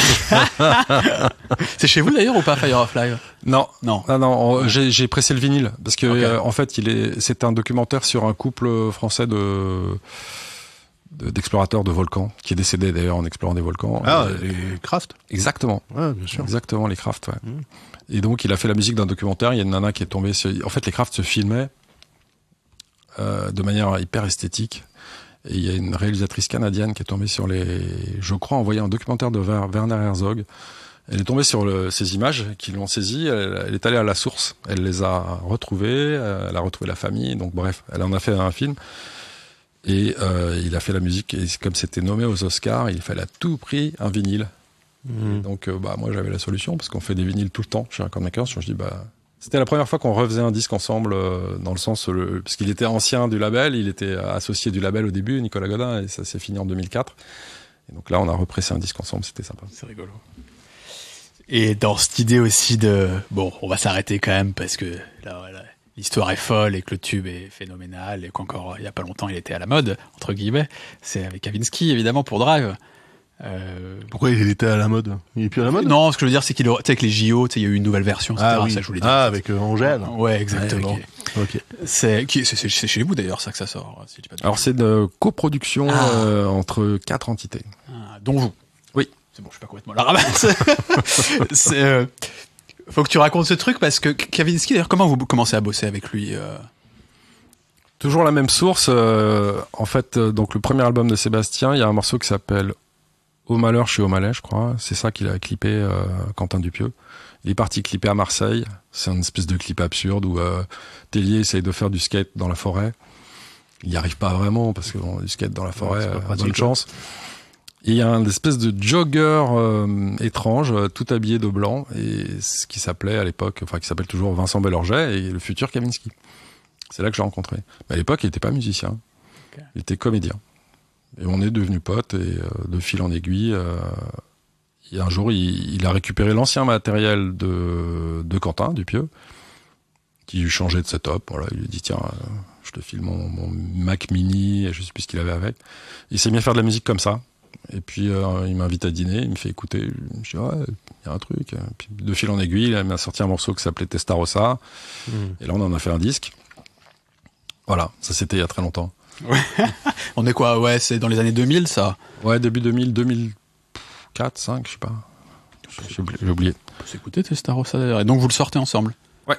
C'est chez vous d'ailleurs ou pas, Fire of Live? Non, non, non, non. J'ai, j'ai pressé le vinyle parce que okay. euh, en fait, il est, c'est un documentaire sur un couple français de, de d'explorateurs de volcans qui est décédé d'ailleurs en explorant des volcans. Ah, et... les Kraft. Exactement. Ouais, bien sûr. Exactement, les Kraft. Ouais. Mmh. Et donc, il a fait la musique d'un documentaire. Il y a une nana qui est tombée sur. En fait, les Kraft se filmaient euh, de manière hyper esthétique. Et il y a une réalisatrice canadienne qui est tombée sur les, je crois, envoyé un documentaire de Werner Herzog. Elle est tombée sur le, ces images qui l'ont saisie. Elle, elle est allée à la source. Elle les a retrouvées. Elle a retrouvé la famille. Donc bref, elle en a fait un film. Et euh, il a fait la musique. Et comme c'était nommé aux Oscars, il fallait à tout prix un vinyle. Mmh. Et donc euh, bah moi j'avais la solution parce qu'on fait des vinyles tout le temps chez Record Makers. Je me dis bah c'était la première fois qu'on refaisait un disque ensemble, euh, dans le sens, le, parce qu'il était ancien du label, il était associé du label au début, Nicolas Godin, et ça s'est fini en deux mille quatre. Et donc là, on a repressé un disque ensemble, c'était sympa. C'est rigolo. Et dans cette idée aussi de, bon, on va s'arrêter quand même parce que là, voilà, l'histoire est folle et que le tube est phénoménal et qu'encore il y a pas longtemps il était à la mode, entre guillemets. C'est avec Kavinsky, évidemment, pour Drive. Euh... Pourquoi il était à la mode? Il est plus à la mode? Non, ce que je veux dire, c'est qu'il, tu sais, avec les J O, tu sais, il y a eu une nouvelle version, et cetera. Ah oui. Ça, je voulais dire. Ah, avec euh, Angèle. Ouais, exactement. Ouais, okay. Ok. C'est, qui, c'est, c'est, c'est chez vous d'ailleurs, ça que ça sort. Si je dis pas de Alors c'est une coproduction ah. euh, entre quatre entités. Ah, dont vous. Oui. C'est bon, je suis pas complètement la ramasse. c'est, euh, faut que tu racontes ce truc parce que Kavinsky, d'ailleurs, comment vous commencez à bosser avec lui? euh... Toujours la même source. Euh, en fait, euh, donc le premier album de Sébastien, il y a un morceau qui s'appelle Au malheur, je suis au malais, je crois. C'est ça qu'il a clippé euh, Quentin Dupieux. Il est parti clipper à Marseille. C'est une espèce de clip absurde où euh, Tellier essaye de faire du skate dans la forêt. Il n'y arrive pas vraiment parce que bon, du skate dans la forêt, ouais, euh, bonne chance. Et il y a une espèce de jogger euh, étrange, euh, tout habillé de blanc, et ce qui s'appelait à l'époque, enfin qui s'appelle toujours Vincent Bellorget et le futur Kavinsky. C'est là que j'ai rencontré. Mais à l'époque, il n'était pas musicien. Okay. Il était comédien. Et on est devenus potes, et euh, de fil en aiguille, euh, et un jour, il, il a récupéré l'ancien matériel de, de Quentin Dupieux, qui lui changeait de setup. Voilà, il lui a dit, tiens, euh, je te file mon, mon Mac Mini, et je sais plus ce qu'il avait avec. Il s'est mis à faire de la musique comme ça. Et puis, euh, il m'invite à dîner, il me fait écouter. Je dis, ouais, il y a un truc. Et puis, de fil en aiguille, il m'a sorti un morceau qui s'appelait Testarossa. Mmh. Et là, on en a fait un disque. Voilà, ça c'était il y a très longtemps. Ouais. On est quoi? Ouais, c'est dans les années deux mille, ça? Ouais, début deux mille, deux mille quatre, cinq, je sais pas. J'ai oublié. J'ai oublié. On peut s'écouter Testarossa d'ailleurs. Et donc vous le sortez ensemble? Ouais.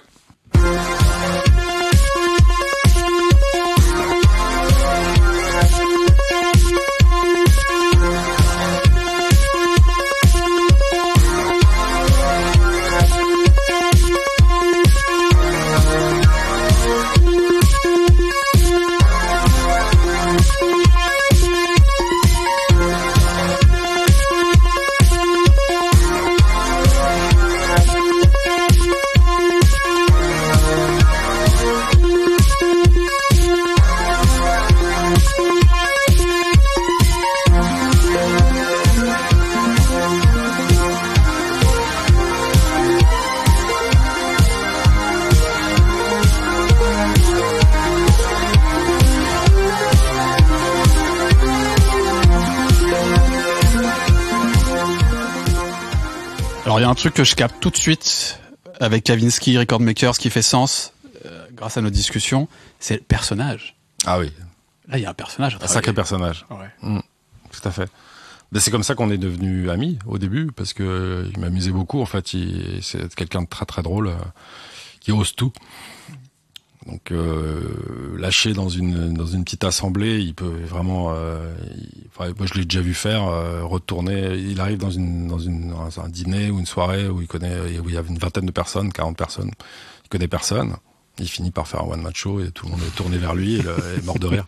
Alors il y a un truc que je capte tout de suite avec Kavinsky, Record Makers, qui fait sens euh, grâce à nos discussions, c'est le personnage. Ah oui. Là il y a un personnage. Un sacré personnage. Ouais. Mmh, tout à fait. Mais c'est comme ça qu'on est devenus amis au début, parce que euh, il m'amusait beaucoup. En fait, il, c'est quelqu'un de très très drôle, euh, qui ose tout. Donc euh, lâché dans une dans une petite assemblée, il peut vraiment. Euh, il, enfin, moi, je l'ai déjà vu faire. Euh, retourner, il arrive dans une dans une dans un dîner ou une soirée où il connaît où il y a une vingtaine de personnes, quarante personnes. Il connaît personne. Il finit par faire un one man show et tout le monde est tourné vers lui et le, est mort de rire.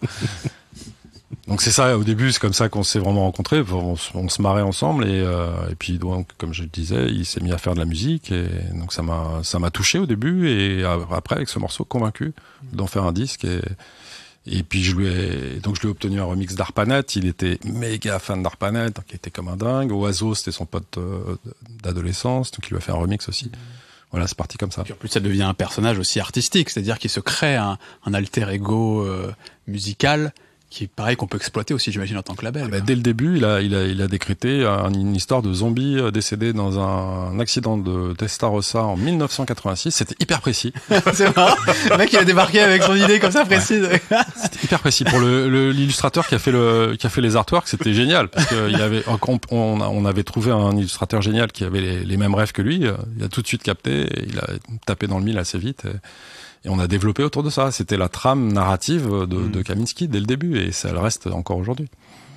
Donc c'est ça, au début, c'est comme ça qu'on s'est vraiment rencontrés, on, on se marrait ensemble et, euh, et puis donc, comme je le disais, il s'est mis à faire de la musique et donc ça m'a ça m'a touché au début et après avec ce morceau convaincu d'en faire un disque et et puis je lui ai donc je lui ai obtenu un remix d'Arpanet, il était méga fan d'Arpanet, donc il était comme un dingue. Oiseau, c'était son pote euh, d'adolescence, donc il lui a fait un remix aussi. Voilà, c'est parti comme ça. Puis en plus, ça devient un personnage aussi artistique, c'est-à-dire qu'il se crée un, un alter ego euh, musical qui est pareil qu'on peut exploiter aussi, j'imagine, en tant que label. Ah bah, dès le début, il a, il a, il a décrété un, une histoire de zombie décédé dans un accident de Testarossa en mille neuf cent quatre-vingt-six. C'était hyper précis. C'est marrant. Le mec, il a débarqué avec son idée comme ça précise. Ouais. C'était hyper précis. Pour le, le, l'illustrateur qui a fait le, qui a fait les artworks, c'était génial parce que il avait, on, on, on avait trouvé un illustrateur génial qui avait les, les mêmes rêves que lui. Il a tout de suite capté, et il a tapé dans le mille assez vite. Et, Et on a développé autour de ça. C'était la trame narrative de, mmh. de Kavinsky dès le début, et ça le reste encore aujourd'hui.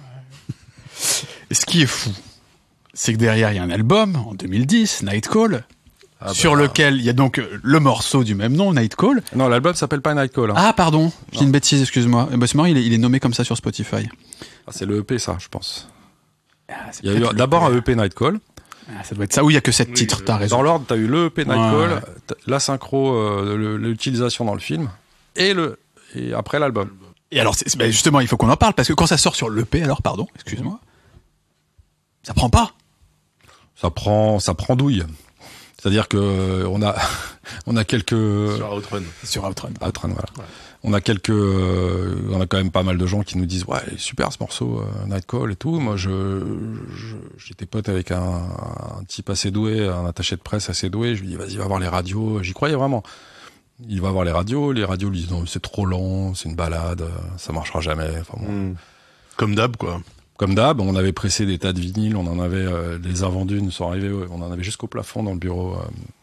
Et ce qui est fou, c'est que derrière, il y a un album, en deux mille dix, Night Call, ah sur bah... lequel il y a donc le morceau du même nom, Night Call. Non, l'album s'appelle pas Night Call. Hein. Ah, pardon, j'ai une bêtise, excuse-moi. Bah, c'est marrant, il est, il est nommé comme ça sur Spotify. Ah, c'est le E P, ça, je pense. Ah, il y a eu d'abord un E P Night Call. Ah, ça doit être ça. Oui, il y a que sept oui, titres, t'as raison. Dans l'ordre, t'as eu le E P Night ouais, Call, ouais. la synchro, euh, le, l'utilisation dans le film, et le et après l'album. Et alors, c'est, ben justement, il faut qu'on en parle, parce que quand ça sort sur l'E P, alors, pardon, excuse-moi, ça prend pas. Ça prend, ça prend douille. C'est-à-dire que on a, on a quelques sur Outrun, sur Outrun, Outrun, voilà. Ouais. On a quelques, euh, on a quand même pas mal de gens qui nous disent ouais super ce morceau euh, Night Call et tout. Moi je, je j'étais pote avec un, un type assez doué, un attaché de presse assez doué. Je lui dis vas-y va voir les radios. J'y croyais vraiment. Il va voir les radios. Les radios lui disent non c'est trop lent, c'est une balade, ça marchera jamais. Enfin, bon. mmh. Comme d'hab quoi. Comme d'hab, on avait pressé des tas de vinyles, on en avait, euh, les invendus nous sont arrivés, on en avait jusqu'au plafond dans le bureau. Euh,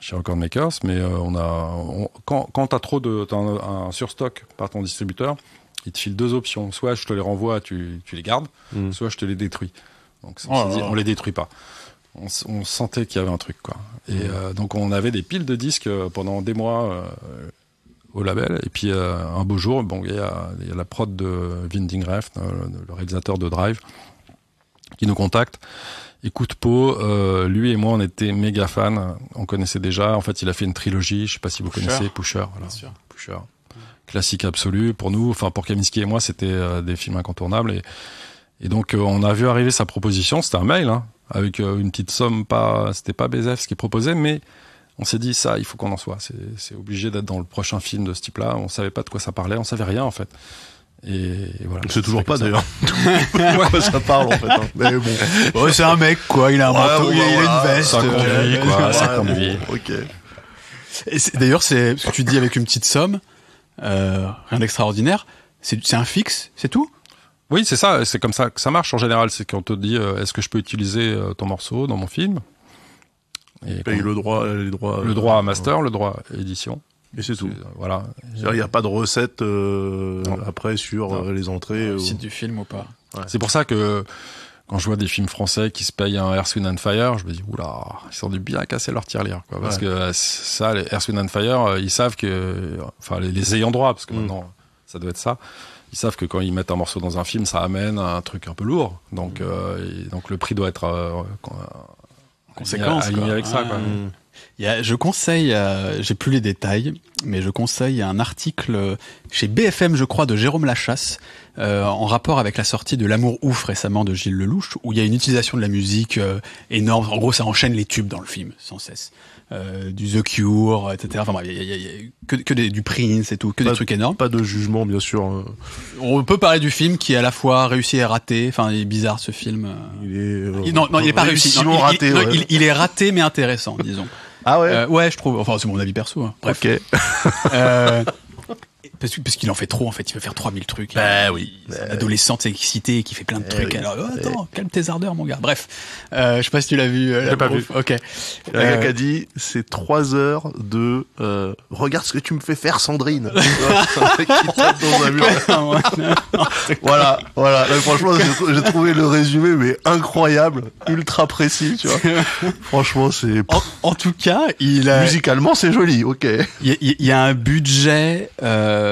chez Record Makers, mais euh, on a, on, quand, quand t'as trop de, t'as un, un surstock par ton distributeur, il te file deux options. Soit je te les renvoie, tu, tu les gardes, mmh. soit je te les détruis. Donc on, oh dit, on les détruit pas. On, on sentait qu'il y avait un truc, quoi. Et mmh. euh, donc on avait des piles de disques pendant des mois euh, au label. Et puis euh, un beau jour, bon, il y a, y a la prod de Winding Refn, le, le réalisateur de Drive, qui nous contacte. Écoute Pau, euh, lui et moi on était méga fans, on connaissait déjà. En fait, il a fait une trilogie, je sais pas si vous Pusher. connaissez Pusher. Voilà. Bien sûr. Pusher. Mmh. Classique absolu pour nous. Enfin pour Kaminski et moi, c'était euh, des films incontournables. Et, et donc euh, on a vu arriver sa proposition. C'était un mail, hein, avec euh, une petite somme. Pas, c'était pas B Z F ce qu'il proposait, mais on s'est dit ça, il faut qu'on en soit. C'est, c'est obligé d'être dans le prochain film de ce type-là. On savait pas de quoi ça parlait, on savait rien en fait. Et, et voilà. C'est toujours pas d'ailleurs. Ouais, ça parle en fait. Hein. Mais bon. Ouais, c'est un mec quoi. Il a un ouais, manteau, ouais, il a voilà. une veste. Ça conduit quoi. Ça conduit. Bon, ok. Et c'est, d'ailleurs, c'est ce que tu dis avec une petite somme, euh, rien d'extraordinaire. C'est, c'est un fixe, c'est tout. Oui, c'est ça. C'est comme ça que ça marche en général. C'est qu'on te dit, euh, est-ce que je peux utiliser euh, ton morceau dans mon film? Et paye le droit, les droits. Le droit à master, le droit à édition. Et c'est tout. C'est, voilà. Il n'y a pas de recette euh, après sur euh, les entrées. Le ou... site du film ou pas. Ouais. C'est pour ça que quand je vois des films français qui se payent un Earth, Wind and Fire, je me dis oula, ils ont dû bien casser leur tirelire, quoi. Parce ouais. que ça, les Earth, Wind and Fire, ils savent que, enfin les, les ayants droit, parce que mm. maintenant ça doit être ça. Ils savent que quand ils mettent un morceau dans un film, ça amène un truc un peu lourd. Donc, mm. euh, et, donc le prix doit être euh, conséquence aligné avec ça, quoi. Mm. Il y a, je conseille, euh, j'ai plus les détails, mais je conseille un article chez B F M, je crois, de Jérôme Lachasse, euh, en rapport avec la sortie de L'Amour ouf récemment de Gilles Lelouch, où il y a une utilisation de la musique euh, énorme. En gros, ça enchaîne les tubes dans le film, sans cesse. Euh, du The Cure, et cetera. Enfin, il y a, il y a, il y a que, que des, du Prince et tout, que pas, des trucs énormes. Pas de jugement, bien sûr. On peut parler du film qui est à la fois réussi et raté. Enfin, il est bizarre ce film. Il est euh, il, non, non, il est pas réussi. Non, il, raté, il, ouais. non, il, il est raté mais intéressant, disons. Ah ouais. Euh, ouais, je trouve. Enfin, c'est mon avis perso. Hein. Bref. Ok. euh, parce, parce qu'il en fait trop en fait. Il veut faire trois mille trucs. Bah oui. C'est un adolescent excité qui fait plein de trucs. Oui. Alors oh, attends, calme tes ardeurs, mon gars. Bref, euh, je sais pas si tu l'as vu. Euh, J'ai pas vu. Ok. Le gars qui a dit c'est trois heures de euh, regarde ce que tu me fais faire, Sandrine. Qui tape dans un mur. Voilà, voilà. Là, franchement, j'ai, j'ai trouvé le résumé mais incroyable, ultra précis, tu vois. Franchement, c'est. En, en tout cas, il a... musicalement, c'est joli. Ok. Il y, y, y a un budget. Euh,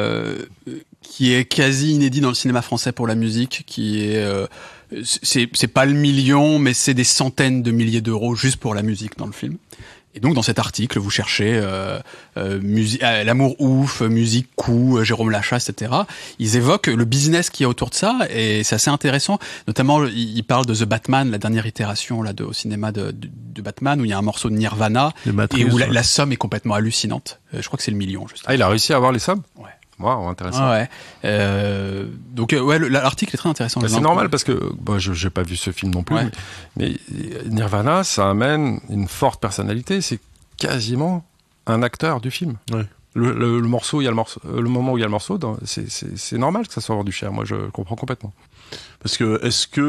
qui est quasi inédit dans le cinéma français pour la musique, qui est euh, c'est c'est pas le million, mais c'est des centaines de milliers d'euros juste pour la musique dans le film. Et donc dans cet article, vous cherchez euh, euh, musique, euh, L'Amour ouf, musique coup, euh, Jérôme Lachasse, et cetera. Ils évoquent le business qui est autour de ça, et c'est assez intéressant. Notamment, ils parlent de The Batman, la dernière itération là de, au cinéma de, de, de Batman, où il y a un morceau de Nirvana Matrice, et où la, ouais. la somme est complètement hallucinante. Euh, je crois que c'est le million. Juste. Ah, il a réussi à avoir les sommes. Ouais. Waouh, intéressant. Ah ouais. Euh, donc euh, ouais, le, l'article est très intéressant. Bah, c'est normal parce que bon, je j'ai pas vu ce film non plus, ouais. mais, mais Nirvana, ça amène une forte personnalité. C'est quasiment un acteur du film. Ouais. Le, le, le morceau, il y a le morceau, le moment où il y a le morceau, dans, c'est, c'est, c'est normal que ça soit vendu cher. Moi, je comprends complètement. Parce que est-ce que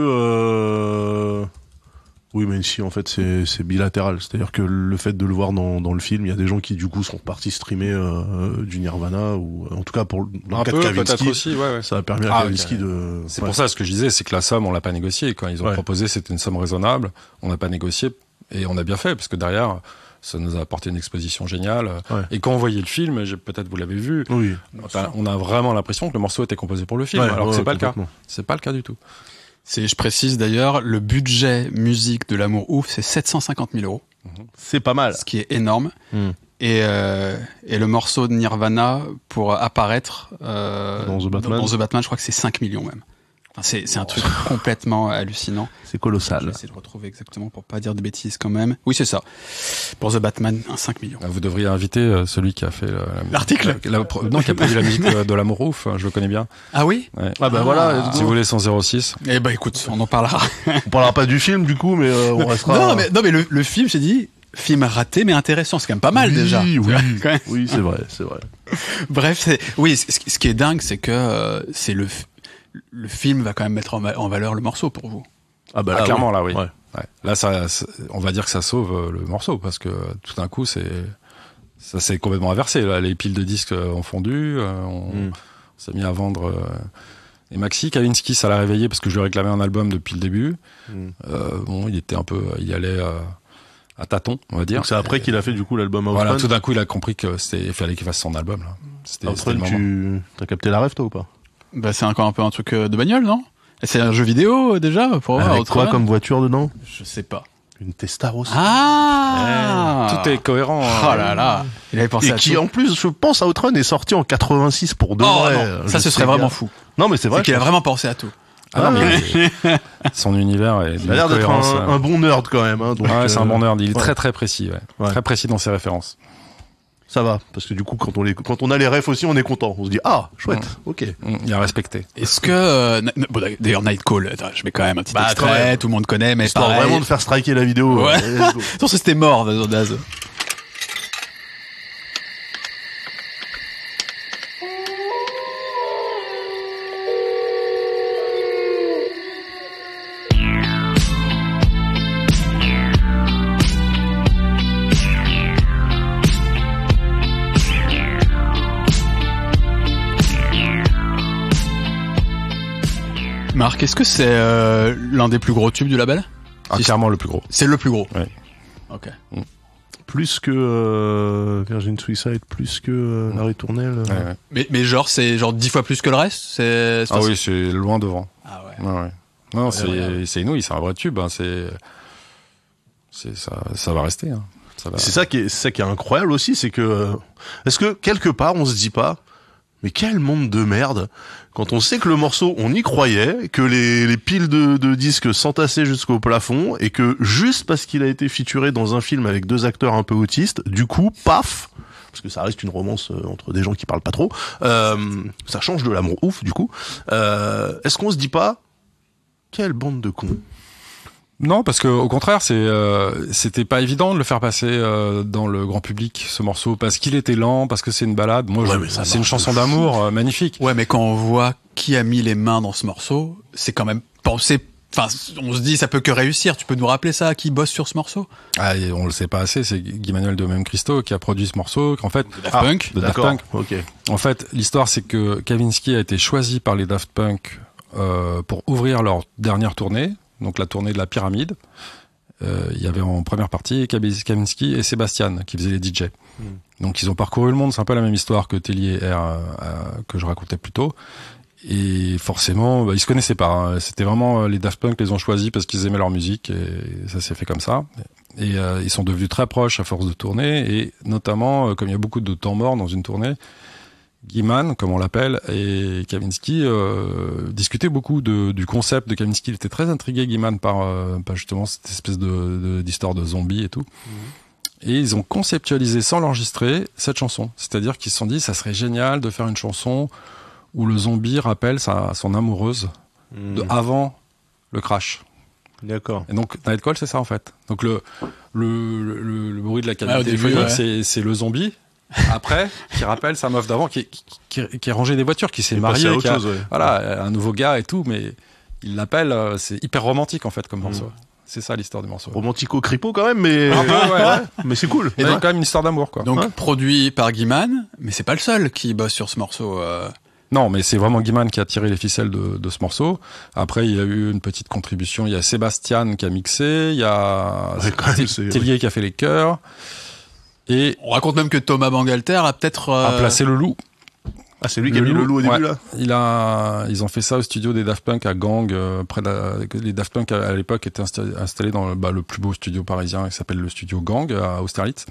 euh... oui, mais ici en fait c'est c'est bilatéral, c'est-à-dire que le fait de le voir dans dans le film, il y a des gens qui du coup sont partis streamer euh, du Nirvana ou en tout cas pour dans un le cas peu, de Kavinsky, peut-être aussi, ouais, ouais. Ça a permis à ah, Kavinsky okay. de. C'est ouais. pour ça ce que je disais, c'est que la somme on l'a pas négociée. Quand ils ont ouais. proposé, c'était une somme raisonnable. On n'a pas négocié et on a bien fait parce que derrière. Ça nous a apporté une exposition géniale. Ouais. Et quand on voyait le film, j'ai, peut-être vous l'avez vu, oui, on a vraiment l'impression que le morceau était composé pour le film, ouais, alors ouais, que c'est pas le cas. C'est pas le cas du tout. C'est, je précise d'ailleurs, le budget musique de L'Amour ouf, c'est sept cent cinquante mille euros. C'est pas mal. Ce qui est énorme. Mm. Et, euh, et le morceau de Nirvana, pour apparaître euh, dans, The Batman. dans The Batman, je crois que c'est cinq millions même. Enfin, c'est, c'est un truc complètement hallucinant. C'est colossal. Je vais essayer de retrouver exactement pour pas dire de bêtises quand même. Oui, c'est ça. Pour The Batman, un cinq millions. Vous devriez inviter celui qui a fait la, l'article. La, la, non, qui a produit la musique de, de L'Amour ouf. Je le connais bien. Ah oui. Ouais. Ah bah ah, voilà. Si vous voulez son zéro six. Eh ben écoute, on en parlera. On parlera pas du film du coup, mais euh, on restera. Non, mais non, mais le, le film, j'ai dit. Film raté mais intéressant, c'est quand même pas mal oui, déjà. Oui, oui, c'est vrai, c'est vrai. Bref, c'est, oui, ce, ce qui est dingue, c'est que euh, c'est le, le film va quand même mettre en, en valeur le morceau pour vous. Ah bah là, ah, clairement oui. là, oui. Ouais. Ouais. Là, ça, on va dire que ça sauve le morceau parce que tout d'un coup, c'est ça s'est complètement inversé. Là, les piles de disques ont fondu, on, mm. on s'est mis à vendre. Et Maxi Kavinsky, ça l'a réveillé parce que je lui réclamais un album depuis le début. Mm. Euh, bon, il était un peu, il y allait à, à tâtons, on va dire. Donc c'est après et, qu'il a fait du coup l'album Outrun. Voilà, tout d'un coup, il a compris que c'était, il fallait qu'il fasse son album. Là. C'était, Outrun, c'était tu t'as capté la rêve toi ou pas? Bah c'est encore un peu un truc de bagnole, non? C'est un jeu vidéo déjà pour voir. Avec quoi comme voiture dedans? Je sais pas. Une Testarossa. Ah ouais. Tout est cohérent. Hein. Oh là là. Il avait pensé et à qui tout. En plus, je pense, Outrun est sorti en quatre-vingt-six pour de oh, vrai. Non. Ça, ce serait vraiment fou. Non, mais c'est vrai. C'est qu'il a vraiment pensé à tout. Ah, ah non, mais son univers est. Il a l'air d'être un, un bon nerd quand même. Hein, donc ouais, c'est euh... un bon nerd. Il est ouais. très très précis, ouais. Ouais. Très précis dans ses références. Ça va, parce que du coup, quand on les, quand on a les refs aussi, on est content. On se dit ah, chouette, mmh. ok. Mmh, il a respecté. Est-ce que euh, bon, d'ailleurs Nightcall, je mets quand même un petit bah, extrait, tout le monde connaît, mais histoire pareil. Vraiment de faire striker la vidéo. Ouais. Sauf que c'était mort, Daz. Marc, est-ce que c'est euh, l'un des plus gros tubes du label? Ah, clairement le plus gros. C'est le plus gros. Oui. Ok. Mm. Plus que euh, Virgin Suicide, plus que euh, La Ritournelle. Ouais, ouais. Mais mais genre c'est genre dix fois plus que le reste. C'est. Ah oui, c'est loin devant. Ah ouais. Ouais, ouais. Non, c'est ouais, ouais. c'est inouï, c'est un vrai tube. Hein. C'est c'est ça, ça va rester. Hein. Ça va... C'est ça qui est, c'est ça qui est incroyable aussi, c'est que est-ce que quelque part on se dit pas. Mais quel monde de merde quand on sait que le morceau, on y croyait, que les, les piles de, de disques s'entassaient jusqu'au plafond, et que juste parce qu'il a été featuré dans un film avec deux acteurs un peu autistes, du coup, paf, parce que ça reste une romance entre des gens qui parlent pas trop, euh, ça change de l'amour ouf, du coup. Euh, est-ce qu'on se dit pas, quelle bande de cons? Non, parce que au contraire, c'est euh, c'était pas évident de le faire passer euh, dans le grand public ce morceau parce qu'il était lent, parce que c'est une balade. Moi, ouais, je, c'est une chanson d'amour euh, magnifique. Ouais, mais quand on voit qui a mis les mains dans ce morceau, c'est quand même pensé. Enfin, on se dit ça peut que réussir. Tu peux nous rappeler ça, qui bosse sur ce morceau? Ah, et on le sait pas assez. C'est Guy-Manuel de Même Christo qui a produit ce morceau. En fait, de Daft Punk. De Daft Punk. Ok. En fait, l'histoire c'est que Kavinsky a été choisi par les Daft Punk euh, pour ouvrir leur dernière tournée, donc la tournée de la pyramide. Euh, il y avait en première partie Kavinsky et Sébastien qui faisaient les D J. Mm. Donc ils ont parcouru le monde, c'est un peu la même histoire que Tellier R euh, que je racontais plus tôt. Et forcément, bah, ils se connaissaient pas. Hein. C'était vraiment les Daft Punk les ont choisis parce qu'ils aimaient leur musique et ça s'est fait comme ça. Et euh, ils sont devenus très proches à force de tourner et notamment euh, comme il y a beaucoup de temps mort dans une tournée, Guy-Man, comme on l'appelle, et Kavinsky euh, discutaient beaucoup de, du concept de Kavinsky. Il était très intrigué, Guy-Man, par, euh, par justement cette espèce de, de, d'histoire de zombies et tout. Mmh. Et ils ont conceptualisé sans l'enregistrer cette chanson. C'est-à-dire qu'ils se sont dit, ça serait génial de faire une chanson où le zombie rappelle sa, son amoureuse mmh. de avant le crash. D'accord. Et donc Nightcall, c'est ça en fait. Donc le le le, le bruit de la cabine ah, téléphonique, ouais. c'est c'est le zombie. Après, qui rappelle sa meuf d'avant, qui, qui, qui, qui est rangé des voitures, qui s'est marié, qui a, chose, ouais. voilà, un nouveau gars et tout, mais il l'appelle, c'est hyper romantique en fait comme morceau. Mmh. C'est ça l'histoire du morceau. Romantico-cripo quand même, mais un peu, ouais, ouais. mais c'est cool. Et ouais. donc quand même une histoire d'amour quoi. Donc ouais. produit par Guy-Man, mais c'est pas le seul qui bosse sur ce morceau. Euh... Non, mais c'est vraiment Guy-Man qui a tiré les ficelles de, de ce morceau. Après, il y a eu une petite contribution. Il y a Sébastien qui a mixé, il y a ouais, Tellier ouais. qui a fait les chœurs. Et on raconte même que Thomas Bangalter a peut-être euh... a placé le loup. Ah, c'est lui qui a mis le loup au début ouais. là. Il a, ils ont fait ça au studio des Daft Punk à Gang, euh, près de la, les Daft Punk à, à l'époque étaient installés, installés dans le, bah, le plus beau studio parisien, qui s'appelle le studio Gang à Austerlitz.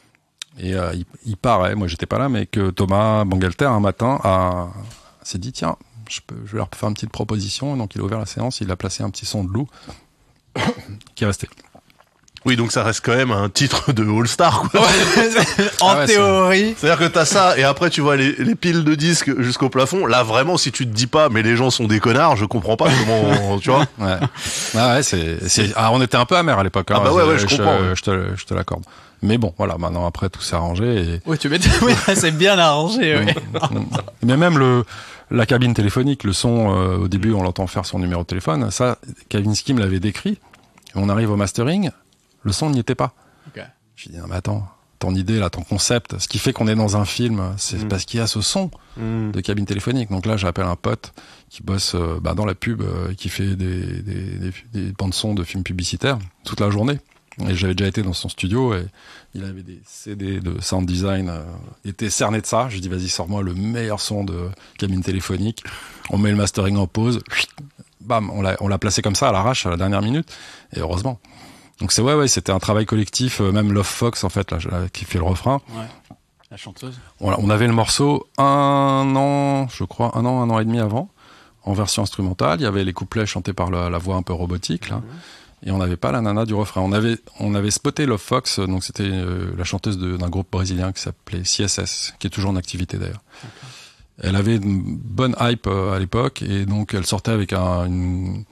Et euh, il, il paraît, moi j'étais pas là, mais que Thomas Bangalter un matin a s'est dit tiens, je peux, je vais leur faire une petite proposition. Donc il a ouvert la séance, il a placé un petit son de loup qui est resté. Oui, donc ça reste quand même un titre de All-Star, quoi. Ouais, en ah ouais, théorie. C'est... C'est-à-dire que t'as ça, et après tu vois les, les piles de disques jusqu'au plafond. Là, vraiment, si tu te dis pas, mais les gens sont des connards, je comprends pas comment, tu vois. Ouais. Ah ouais, c'est, c'est, ah, on était un peu amer à l'époque, hein. Ah bah ouais, ouais, je, je comprends. Je, je te, je te l'accorde. Mais bon, voilà, maintenant, après, tout s'est arrangé et... Oui, tu m'étonnes, oui, c'est bien arrangé, oui. Mais même le, la cabine téléphonique, le son, euh, au début, on l'entend faire son numéro de téléphone. Ça, Kavinsky me l'avait décrit. Et on arrive au mastering, le son n'y était pas. Okay. Je dis, non, mais attends, ton idée, là, ton concept, ce qui fait qu'on est dans un film, c'est mmh. parce qu'il y a ce son mmh. de cabine téléphonique. Donc là, j'appelle un pote qui bosse euh, bah, dans la pub, euh, qui fait des, des, des, des bandes son de films publicitaires toute la journée. Et j'avais déjà été dans son studio et il avait des C D de sound design. Euh, il était cerné de ça. Je lui dis, vas-y, sors-moi le meilleur son de cabine téléphonique. On met le mastering en pause. Bam, on l'a, on l'a placé comme ça à l'arrache à la dernière minute. Et heureusement. Donc c'est ouais ouais c'était un travail collectif, euh, même Love Fox en fait là, là qui fait le refrain. Ouais. La chanteuse. Voilà, on avait le morceau un an, je crois, un an, un an et demi avant, en version instrumentale. Il y avait les couplets chantés par la, la voix un peu robotique là, mmh. et on n'avait pas la nana du refrain. On avait on avait spoté Love Fox, donc c'était euh, la chanteuse de, d'un groupe brésilien qui s'appelait C S S, qui est toujours en activité d'ailleurs. Okay. Elle avait une bonne hype euh, à l'époque et donc elle sortait avec un une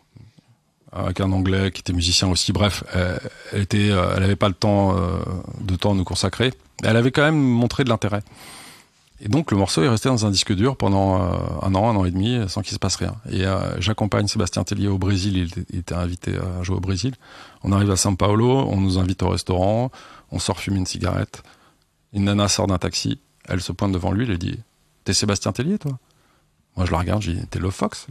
avec un Anglais qui était musicien aussi. Bref, elle, elle était, elle avait pas le temps euh, de temps à nous consacrer. Elle avait quand même montré de l'intérêt. Et donc le morceau est resté dans un disque dur pendant euh, un an, un an et demi, sans qu'il se passe rien. Et euh, j'accompagne Sébastien Tellier au Brésil. Il était, il était invité à jouer au Brésil. On arrive à São Paulo, on nous invite au restaurant, on sort fumer une cigarette. Une nana sort d'un taxi, elle se pointe devant lui, elle lui dit « T'es Sébastien Tellier, toi ?» Moi, je la regarde, je dis, t'es Love Fox?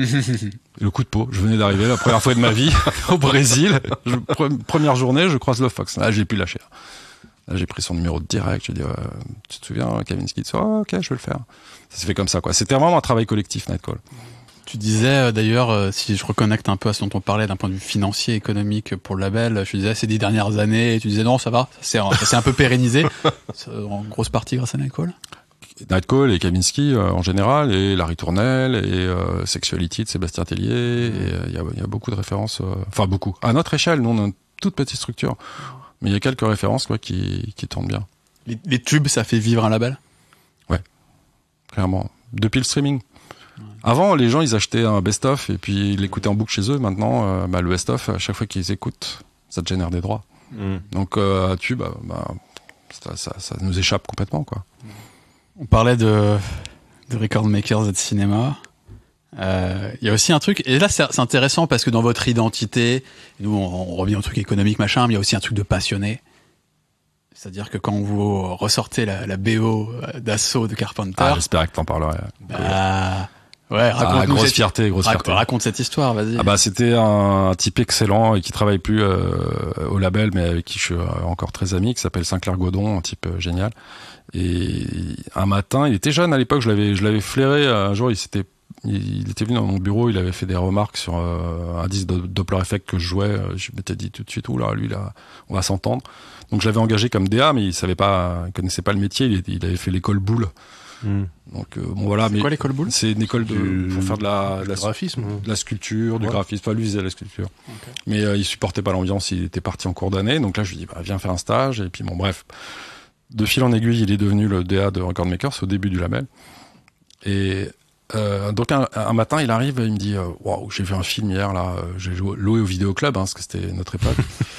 Le coup de peau. Je venais d'arriver la première fois de ma vie au Brésil. Je, pre- première journée, je croise Love Fox. Là, j'ai pu lâcher. Là, j'ai pris son numéro de direct. J'ai dit, ouais, tu te souviens, Kavinsky? Oh, ok, je vais le faire. Ça s'est fait comme ça, quoi. C'était vraiment un travail collectif, Nightcall. Tu disais, d'ailleurs, euh, si je reconnecte un peu à ce dont on parlait d'un point de vue financier, économique pour le label, je disais, ces dix dernières années, et tu disais, non, ça va, ça s'est, ça s'est un peu pérennisé. En grosse partie grâce à Nightcall. Nightcall et Kavinsky euh, en général, et Larry Tournell, et euh, Sexuality de Sébastien Tellier, et il euh, y, y a beaucoup de références, euh, enfin beaucoup. À notre échelle, nous on a une toute petite structure, mais il y a quelques références quoi, qui, qui tournent bien. Les, les tubes, ça fait vivre un label? Ouais, clairement. Depuis le streaming. Ouais. Avant, les gens ils achetaient un best-of et puis ils l'écoutaient en boucle chez eux. Maintenant, euh, bah, le best-of, à chaque fois qu'ils écoutent, ça te génère des droits. Mm. Donc, euh, tube, bah, ça, ça, ça nous échappe complètement, quoi. Mm. On parlait de, de record makers et de cinéma. Euh, il y a aussi un truc, et là c'est, c'est intéressant parce que dans votre identité, nous on, on revient au truc économique machin, mais il y a aussi un truc de passionné. C'est-à-dire que quand vous ressortez la, la B O d'Assaut de Carpenter. Ah, j'espérais que t'en parlerais. Bah, ouais, raconte-nous. Ah, grosse cette, fierté, grosse raconte, fierté. Raconte cette histoire, vas-y. Ah bah c'était un type excellent et qui travaille plus euh, au label, mais avec qui je suis encore très ami, qui s'appelle Sinclair Godon, un type euh, génial. Et un matin, il était jeune à l'époque, je l'avais, je l'avais flairé. Un jour, il s'était, il était venu dans mon bureau, il avait fait des remarques sur euh, un disque de Doppler Effect que je jouais. Je m'étais dit tout de suite, ouh là, lui là, on va s'entendre. Donc je l'avais engagé comme D A, mais il savait pas, il connaissait pas le métier. Il, il avait fait l'école Boulle. Mm. Donc euh, bon voilà. C'est mais quoi l'école Boulle? C'est une école de du, pour faire de la, de la graphisme, de la sculpture, ouais. du graphisme. Enfin lui il faisait la sculpture. Okay. Mais euh, il supportait pas l'ambiance. Il était parti en cours d'année. Donc là je lui dis bah viens faire un stage. Et puis bon bref. De fil en aiguille, il est devenu le D A de Record Makers au début du label. Et euh, donc un, un matin, il arrive et il me dit waouh, wow, j'ai vu un film hier là, j'ai joué, loué au vidéoclub, hein, parce que c'était notre époque.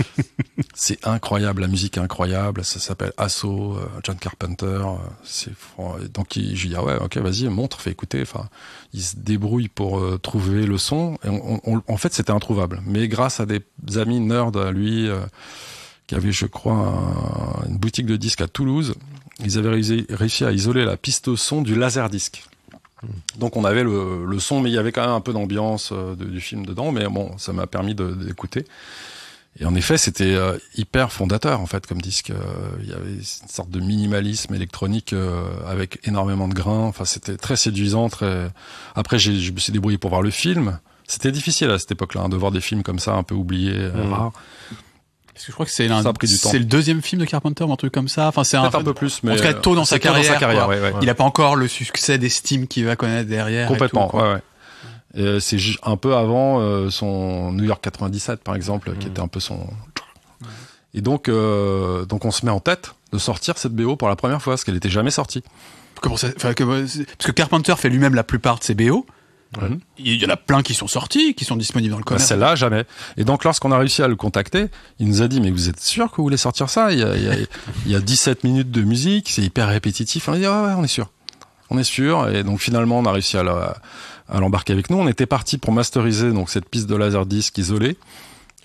C'est incroyable, la musique est incroyable. Ça s'appelle Assaut, euh, John Carpenter. C'est donc il, je lui dis ah ouais, ok, vas-y, montre, fais écouter. Enfin, il se débrouille pour euh, trouver le son. Et on, on, en fait, c'était introuvable. Mais grâce à des amis nerds à lui. Euh, qui avait, je crois, un, une boutique de disques à Toulouse. Ils avaient réussi, réussi à isoler la piste son du laserdisc. Mmh. Donc on avait le, le son, mais il y avait quand même un peu d'ambiance euh, de, du film dedans, mais bon, ça m'a permis de, d'écouter. Et en effet, c'était euh, hyper fondateur, en fait, comme disque. Euh, il y avait une sorte de minimalisme électronique euh, avec énormément de grains. Enfin, c'était très séduisant. Très... Après, j'ai, je me suis débrouillé pour voir le film. C'était difficile à cette époque-là, hein, de voir des films comme ça, un peu oubliés, mmh. rares. Parce que je crois que c'est, l'un, c'est le deuxième film de Carpenter ou un truc comme ça. Enfin, c'est un, un peu plus, mais en tout cas tôt dans sa carrière. Dans sa carrière ouais, ouais. Il a pas encore le succès d'estime qu'il va connaître derrière. Complètement, et tout, ouais, ouais. Et c'est un peu avant euh, son New York quatre-vingt-dix-sept, par exemple, mmh. qui était un peu son. Mmh. Et donc, euh, donc on se met en tête de sortir cette B O pour la première fois, parce qu'elle était jamais sortie. Comment ça, enfin, que, parce que Carpenter fait lui-même la plupart de ses B O. Ouais. Il y en a plein qui sont sortis, qui sont disponibles dans le commerce. Celle-là, jamais. Et donc, lorsqu'on a réussi à le contacter, il nous a dit, mais vous êtes sûr que vous voulez sortir ça? Il y a, il y a, il y a dix-sept minutes de musique, c'est hyper répétitif. On a dit, ouais, ouais, on est sûr. On est sûr. Et donc, finalement, on a réussi à, la, à l'embarquer avec nous. On était parti pour masteriser donc cette piste de laserdisc isolée.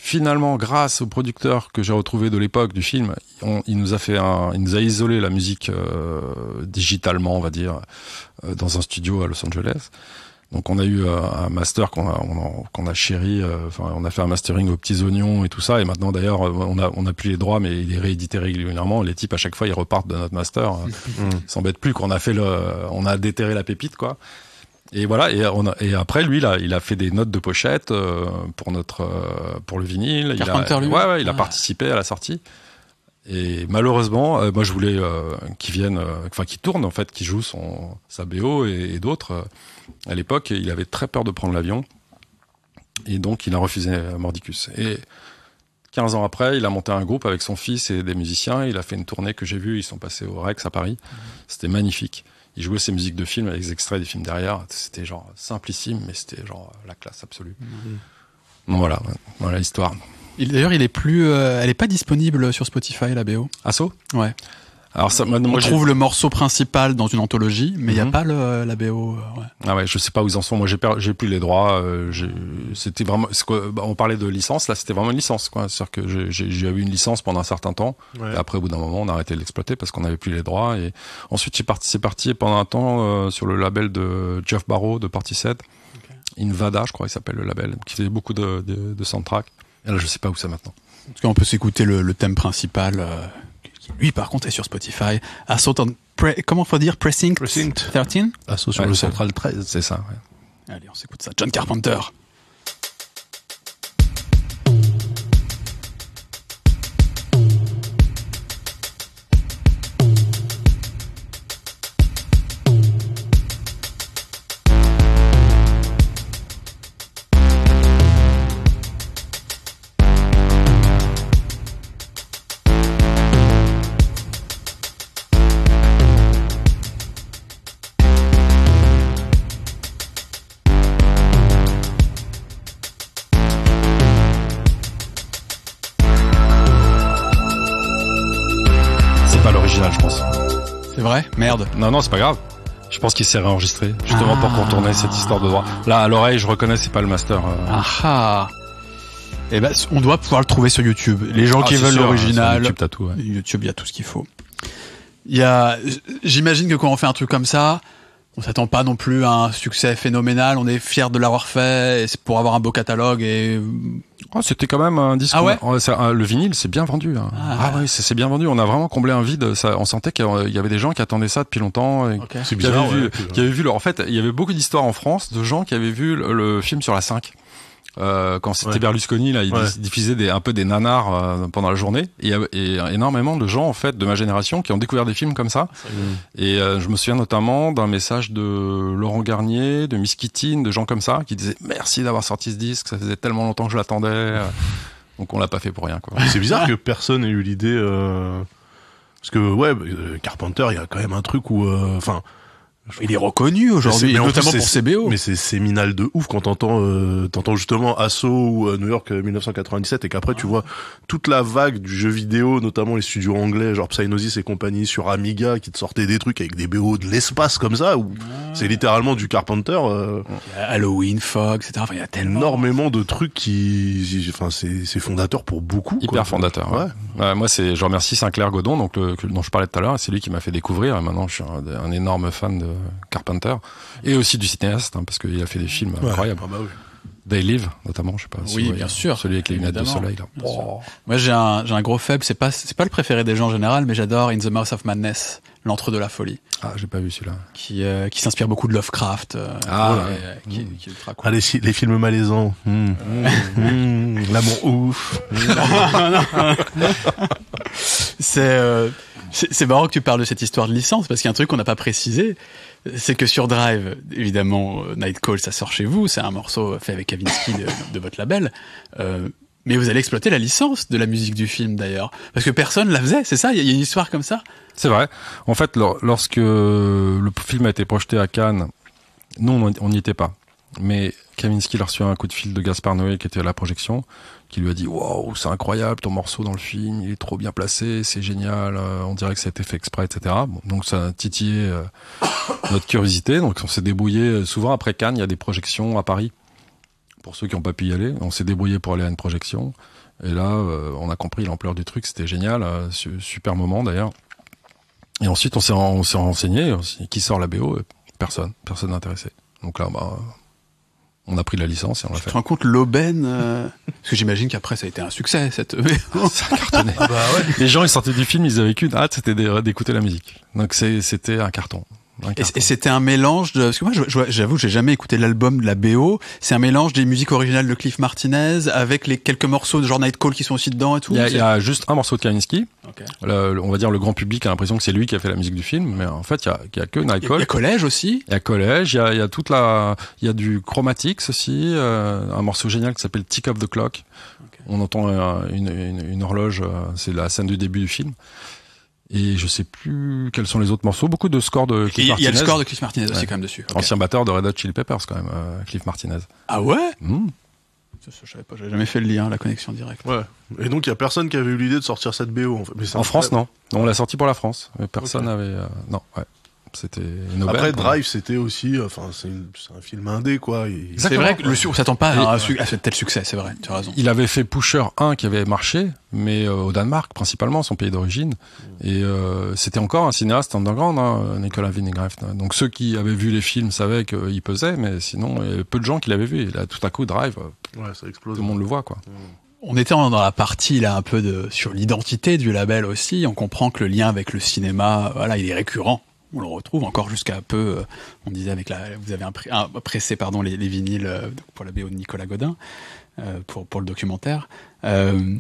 finalement, grâce au producteur que j'ai retrouvé de l'époque du film, on, il nous a fait un, il nous a isolé la musique euh, digitalement, on va dire, euh, dans un studio à Los Angeles. Donc on a eu euh, un master qu'on a, on a, qu'on a chéri, euh, enfin on a fait un mastering aux petits oignons et tout ça. Et maintenant d'ailleurs on a, on a plus les droits, mais il est réédité régulièrement. Les types à chaque fois ils repartent de notre master, euh, ils s'embêtent plus qu'on a fait le, on a déterré la pépite quoi. Et voilà. Et, on a, et après lui là, il a fait des notes de pochette euh, pour notre, euh, pour le vinyle. Carpenter, il a, lui. ouais, ouais, il a ah. participé à la sortie. Et malheureusement, euh, moi je voulais euh, qu'il vienne, euh, enfin qu'il tourne en fait, qu'il joue son sa B O et, et d'autres. Euh, à l'époque, il avait très peur de prendre l'avion et donc il a refusé Mordicus. Et quinze ans après, il a monté un groupe avec son fils et des musiciens. Il a fait une tournée que j'ai vue. Ils sont passés au Rex à Paris. Mmh. C'était magnifique. Il jouait ses musiques de films avec des extraits des films derrière. C'était genre simplissime, mais c'était genre la classe absolue. Mmh. Donc voilà, voilà l'histoire. Il, d'ailleurs, il est plus, euh, elle est pas disponible sur Spotify, la B O. Asso ? Ouais. Alors ça, moi, on moi, trouve j'ai... le morceau principal dans une anthologie, mais il mm-hmm. y a pas le, la B O. Euh, ouais. Ah ouais, je sais pas où ils en sont. Moi, j'ai, per... j'ai plus les droits. Euh, j'ai... C'était vraiment. On parlait de licence. Là, c'était vraiment une licence, quoi. C'est-à-dire que j'ai, j'ai, j'ai eu une licence pendant un certain temps. Ouais. Et après, au bout d'un moment, on a arrêté de l'exploiter parce qu'on n'avait plus les droits. Et ensuite, j'ai parti, c'est parti pendant un temps euh, sur le label de Jeff Barrow de Portishead, okay. Invada, je crois, il s'appelle le label, qui faisait beaucoup de, de, de soundtrack. Et là, je sais pas où c'est maintenant. En tout cas, on peut s'écouter le, le thème principal, euh, qui lui, par contre, est sur Spotify. Assault on, pre, comment faut dire, Precinct, Precinct. treize? Assault sur ouais, le Central treize. C'est ça, ouais. Allez, on s'écoute ça. John Carpenter. Je pense. C'est vrai ? Merde. Non, non, c'est pas grave. Je pense qu'il s'est réenregistré, justement ah. pour contourner cette histoire de droit. Là, à l'oreille, je reconnais, c'est pas le master. Euh... Ah ah. Eh ben, on doit pouvoir le trouver sur YouTube. Les gens ah, qui veulent sûr, l'original. YouTube, t'as tout, ouais. YouTube, il y a tout ce qu'il faut. Il y a, j'imagine que quand on fait un truc comme ça, on s'attend pas non plus à un succès phénoménal. On est fiers de l'avoir fait, et c'est pour avoir un beau catalogue et. Oh, c'était quand même un disque. Ah ouais on, ça, le vinyle, c'est bien vendu. Hein. Ah, ah ouais, c'est, c'est bien vendu. On a vraiment comblé un vide. Ça, on sentait qu'il y avait des gens qui attendaient ça depuis longtemps. Et okay. C'est bizarre. Qui avaient, ouais, vu, qui avaient vu. En fait, il y avait beaucoup d'histoires en France de gens qui avaient vu le, le film sur la cinq. Euh, quand c'était ouais. Berlusconi, là, il ouais. diffusait des, un peu des nanars euh, pendant la journée. Et il y a et énormément de gens, en fait, de ma génération, qui ont découvert des films comme ça. Mmh. Et euh, je me souviens notamment d'un message de Laurent Garnier, de Miss Keating, de gens comme ça, qui disaient merci d'avoir sorti ce disque, ça faisait tellement longtemps que je l'attendais. Donc on l'a pas fait pour rien, quoi. C'est bizarre que personne ait eu l'idée. Euh... Parce que ouais, Carpenter, il y a quand même un truc où, enfin. Euh, il est reconnu aujourd'hui, mais notamment pour ses B O. Mais c'est séminal de ouf quand t'entends, euh, t'entends justement Assault ou euh, New York euh, dix-neuf cent quatre-vingt-dix-sept et qu'après ah. tu vois toute la vague du jeu vidéo, notamment les studios anglais, genre Psygnosis et compagnie sur Amiga qui te sortaient des trucs avec des B O de l'espace comme ça, où ah. c'est littéralement du Carpenter. Euh, Halloween, Fog, et cetera. Enfin, il y a tellement énormément de trucs qui, enfin, c'est, c'est fondateur pour beaucoup. Hyper quoi. fondateur. Ouais. Ouais. Ouais, moi, c'est, je remercie Sinclair Godon, donc le, dont je parlais tout à l'heure. C'est lui qui m'a fait découvrir. Et maintenant, je suis un, un énorme fan de Carpenter et aussi du cinéaste hein, parce qu'il a fait des films ouais. incroyables. Ah bah oui. They Live notamment, je sais pas. Si oui, vous bien voyez, sûr. Celui avec les lunettes de soleil là. Oh. Moi j'ai un j'ai un gros faible, c'est pas c'est pas le préféré des gens en général, mais j'adore In the Mouth of Madness, l'entre de la folie. Ah, j'ai pas vu celui-là. Qui euh, qui s'inspire beaucoup de Lovecraft. Euh, ah, ouais, ouais. euh, qui, mmh. qui est ultra cool. Ah, les, les films malaisants. Mmh. mmh. L'amour ouf. c'est euh, C'est, c'est marrant que tu parles de cette histoire de licence, parce qu'il y a un truc qu'on n'a pas précisé, c'est que sur Drive, évidemment, Night Call, ça sort chez vous, c'est un morceau fait avec Kavinsky de, de votre label, euh, mais vous allez exploiter la licence de la musique du film, d'ailleurs, parce que personne la faisait, c'est ça? Il y a une histoire comme ça? C'est vrai. En fait, lorsque le film a été projeté à Cannes, nous, on n'y était pas. Mais Kavinsky a reçu un coup de fil de Gaspard Noé qui était à la projection, qui lui a dit « Wow, c'est incroyable ton morceau dans le film, il est trop bien placé, c'est génial, euh, on dirait que ça a été fait exprès, et cetera » Bon, donc ça a titillé euh, notre curiosité, donc on s'est débrouillé. Souvent après Cannes, il y a des projections à Paris, pour ceux qui n'ont pas pu y aller. On s'est débrouillé pour aller à une projection. Et là, euh, on a compris l'ampleur du truc, c'était génial, euh, super moment d'ailleurs. Et ensuite, on s'est, on s'est renseigné, qui sort la B O? Personne, personne n'intéressé. Donc là, bah, on a pris la licence et on l'a fait. Tu te rends compte l'aubaine euh... Parce que j'imagine qu'après ça a été un succès cette B O. Ça a cartonné. Bah ouais. Les gens ils sortaient du film, ils avaient qu'une hâte, c'était d'écouter la musique. Donc c'est, c'était un carton. Et, et c'était un mélange de, parce que moi, je, je, j'avoue, j'ai jamais écouté l'album de la B O. C'est un mélange des musiques originales de Cliff Martinez avec les quelques morceaux de genre Night Call qui sont aussi dedans et tout. Il y a, il y a juste un morceau de Kavinsky. Okay. Le, on va dire le grand public a l'impression que c'est lui qui a fait la musique du film, mais en fait il y a, il y a que Night Call. Il y a Collège aussi. Il y a Collège, il y a, il y a toute la, il y a du Chromatics aussi, euh, un morceau génial qui s'appelle Tick of the Clock. Okay. On entend euh, une, une, une horloge, euh, c'est la scène du début du film. Et je sais plus quels sont les autres morceaux. Beaucoup de scores de Cliff Martinez. Il y a le score de Cliff Martinez aussi ouais. quand même dessus. Okay. Ancien batteur de Red Hot Chili Peppers quand même, euh, Cliff Martinez. Ah ouais mmh. Ça, ça, je savais pas, j'avais jamais fait le lien, la connexion directe. Ouais. Et donc il y a personne qui avait eu l'idée de sortir cette B O en fait. Mais en France, non. On l'a sorti pour la France. Mais personne n'avait. Okay. Euh, non, ouais. C'était une aubaine. Après Drive, c'était aussi, enfin c'est, une, c'est un film indé quoi. Il... C'est vrai que le on s'attend pas à, à, à tel succès, c'est vrai. Tu as raison. Il avait fait Pusher un qui avait marché, mais euh, au Danemark principalement, son pays d'origine. Mmh. Et euh, c'était encore un cinéaste underground, hein, Nicolas Winding Refn. Donc ceux qui avaient vu les films savaient qu'il pesait, mais sinon il y avait peu de gens qui l'avaient vu. Et là, tout à coup, Drive, ouais, ça explose. Tout le monde le voit quoi. Mmh. On était dans la partie là un peu de sur l'identité du label aussi. On comprend que le lien avec le cinéma, voilà, il est récurrent. On le retrouve encore jusqu'à peu. Euh, on disait avec la, vous avez impré, un, pressé pardon les, les vinyles euh, pour la B O de Nicolas Godin euh, pour pour le documentaire. Euh,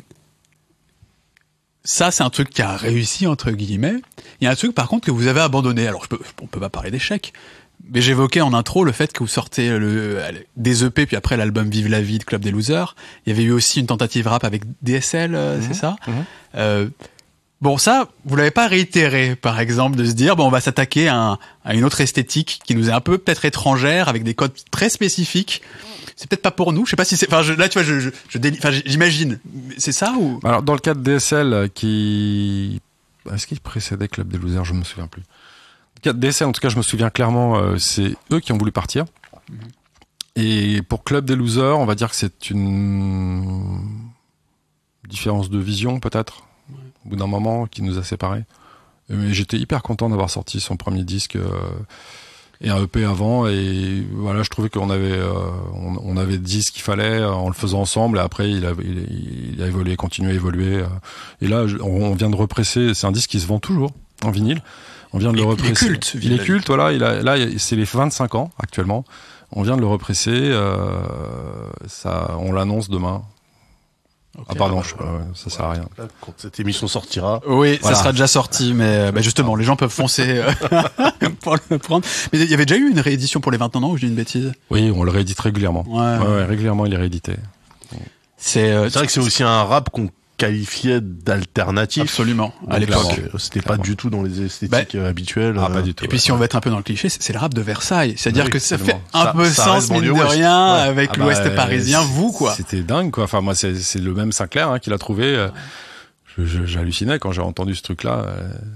ça, c'est un truc qui a réussi entre guillemets. Il y a un truc par contre que vous avez abandonné. Alors, je peux, on peut pas parler d'échec, mais j'évoquais en intro le fait que vous sortez le, des E P puis après l'album Vive la vie de Club des Losers. Il y avait eu aussi une tentative rap avec D S L, euh, mmh, c'est ça. Mmh. Euh, Bon, ça, vous l'avez pas réitéré, par exemple, de se dire, bon, on va s'attaquer à, un, à une autre esthétique qui nous est un peu peut-être étrangère, avec des codes très spécifiques. C'est peut-être pas pour nous. Je sais pas si c'est. Enfin, je, là, tu vois, je, je, je déli... enfin, j'imagine. C'est ça ou alors dans le cas de D S L, qui est-ce qu'il précédait Club des Losers, je me souviens plus. Dans le cas de D S L, en tout cas, je me souviens clairement, euh, c'est eux qui ont voulu partir. Mm-hmm. Et pour Club des Losers, on va dire que c'est une différence de vision, peut-être. Au bout d'un moment qui nous a séparés. Mais j'étais hyper content d'avoir sorti son premier disque euh, et un E P avant, et voilà, je trouvais qu'on avait euh, on, on avait dit ce qu'il fallait euh, en le faisant ensemble, et après il a il, il a évolué, continué à évoluer euh, et là je, on vient de represser, c'est un disque qui se vend toujours en vinyle. On vient de le represser. Il est culte. Il est culte, voilà, il a là c'est les vingt-cinq ans actuellement. On vient de le represser, euh, ça on l'annonce demain. Okay, ah pardon, je, euh, ça sert à rien. Là, quand cette émission sortira, oui, voilà. Ça sera déjà sorti, mais bah justement, les gens peuvent foncer pour le prendre. Mais il y avait déjà eu une réédition pour les vingt ans, ou je dis une bêtise? Oui, on le réédite régulièrement. Ouais, ouais, ouais régulièrement, il est réédité. C'est, euh, c'est vrai que c'est aussi un rap qu'on qualifiait d'alternatif. Absolument. À l'époque, c'était pas du tout dans les esthétiques bah, habituelles. Ah, pas du tout. Et puis, ouais. Si on va être un peu dans le cliché, c'est le rap de Versailles. C'est-à-dire oui, que ça fait un ça, peu ça sens, mine de rien, ouais. Avec ah l'Ouest bah, parisien, vous, quoi. C'était dingue, quoi. Enfin, moi, c'est, c'est le même Sinclair, hein, qui l'a trouvé. Ouais. Je, je, j'hallucinais quand j'ai entendu ce truc-là.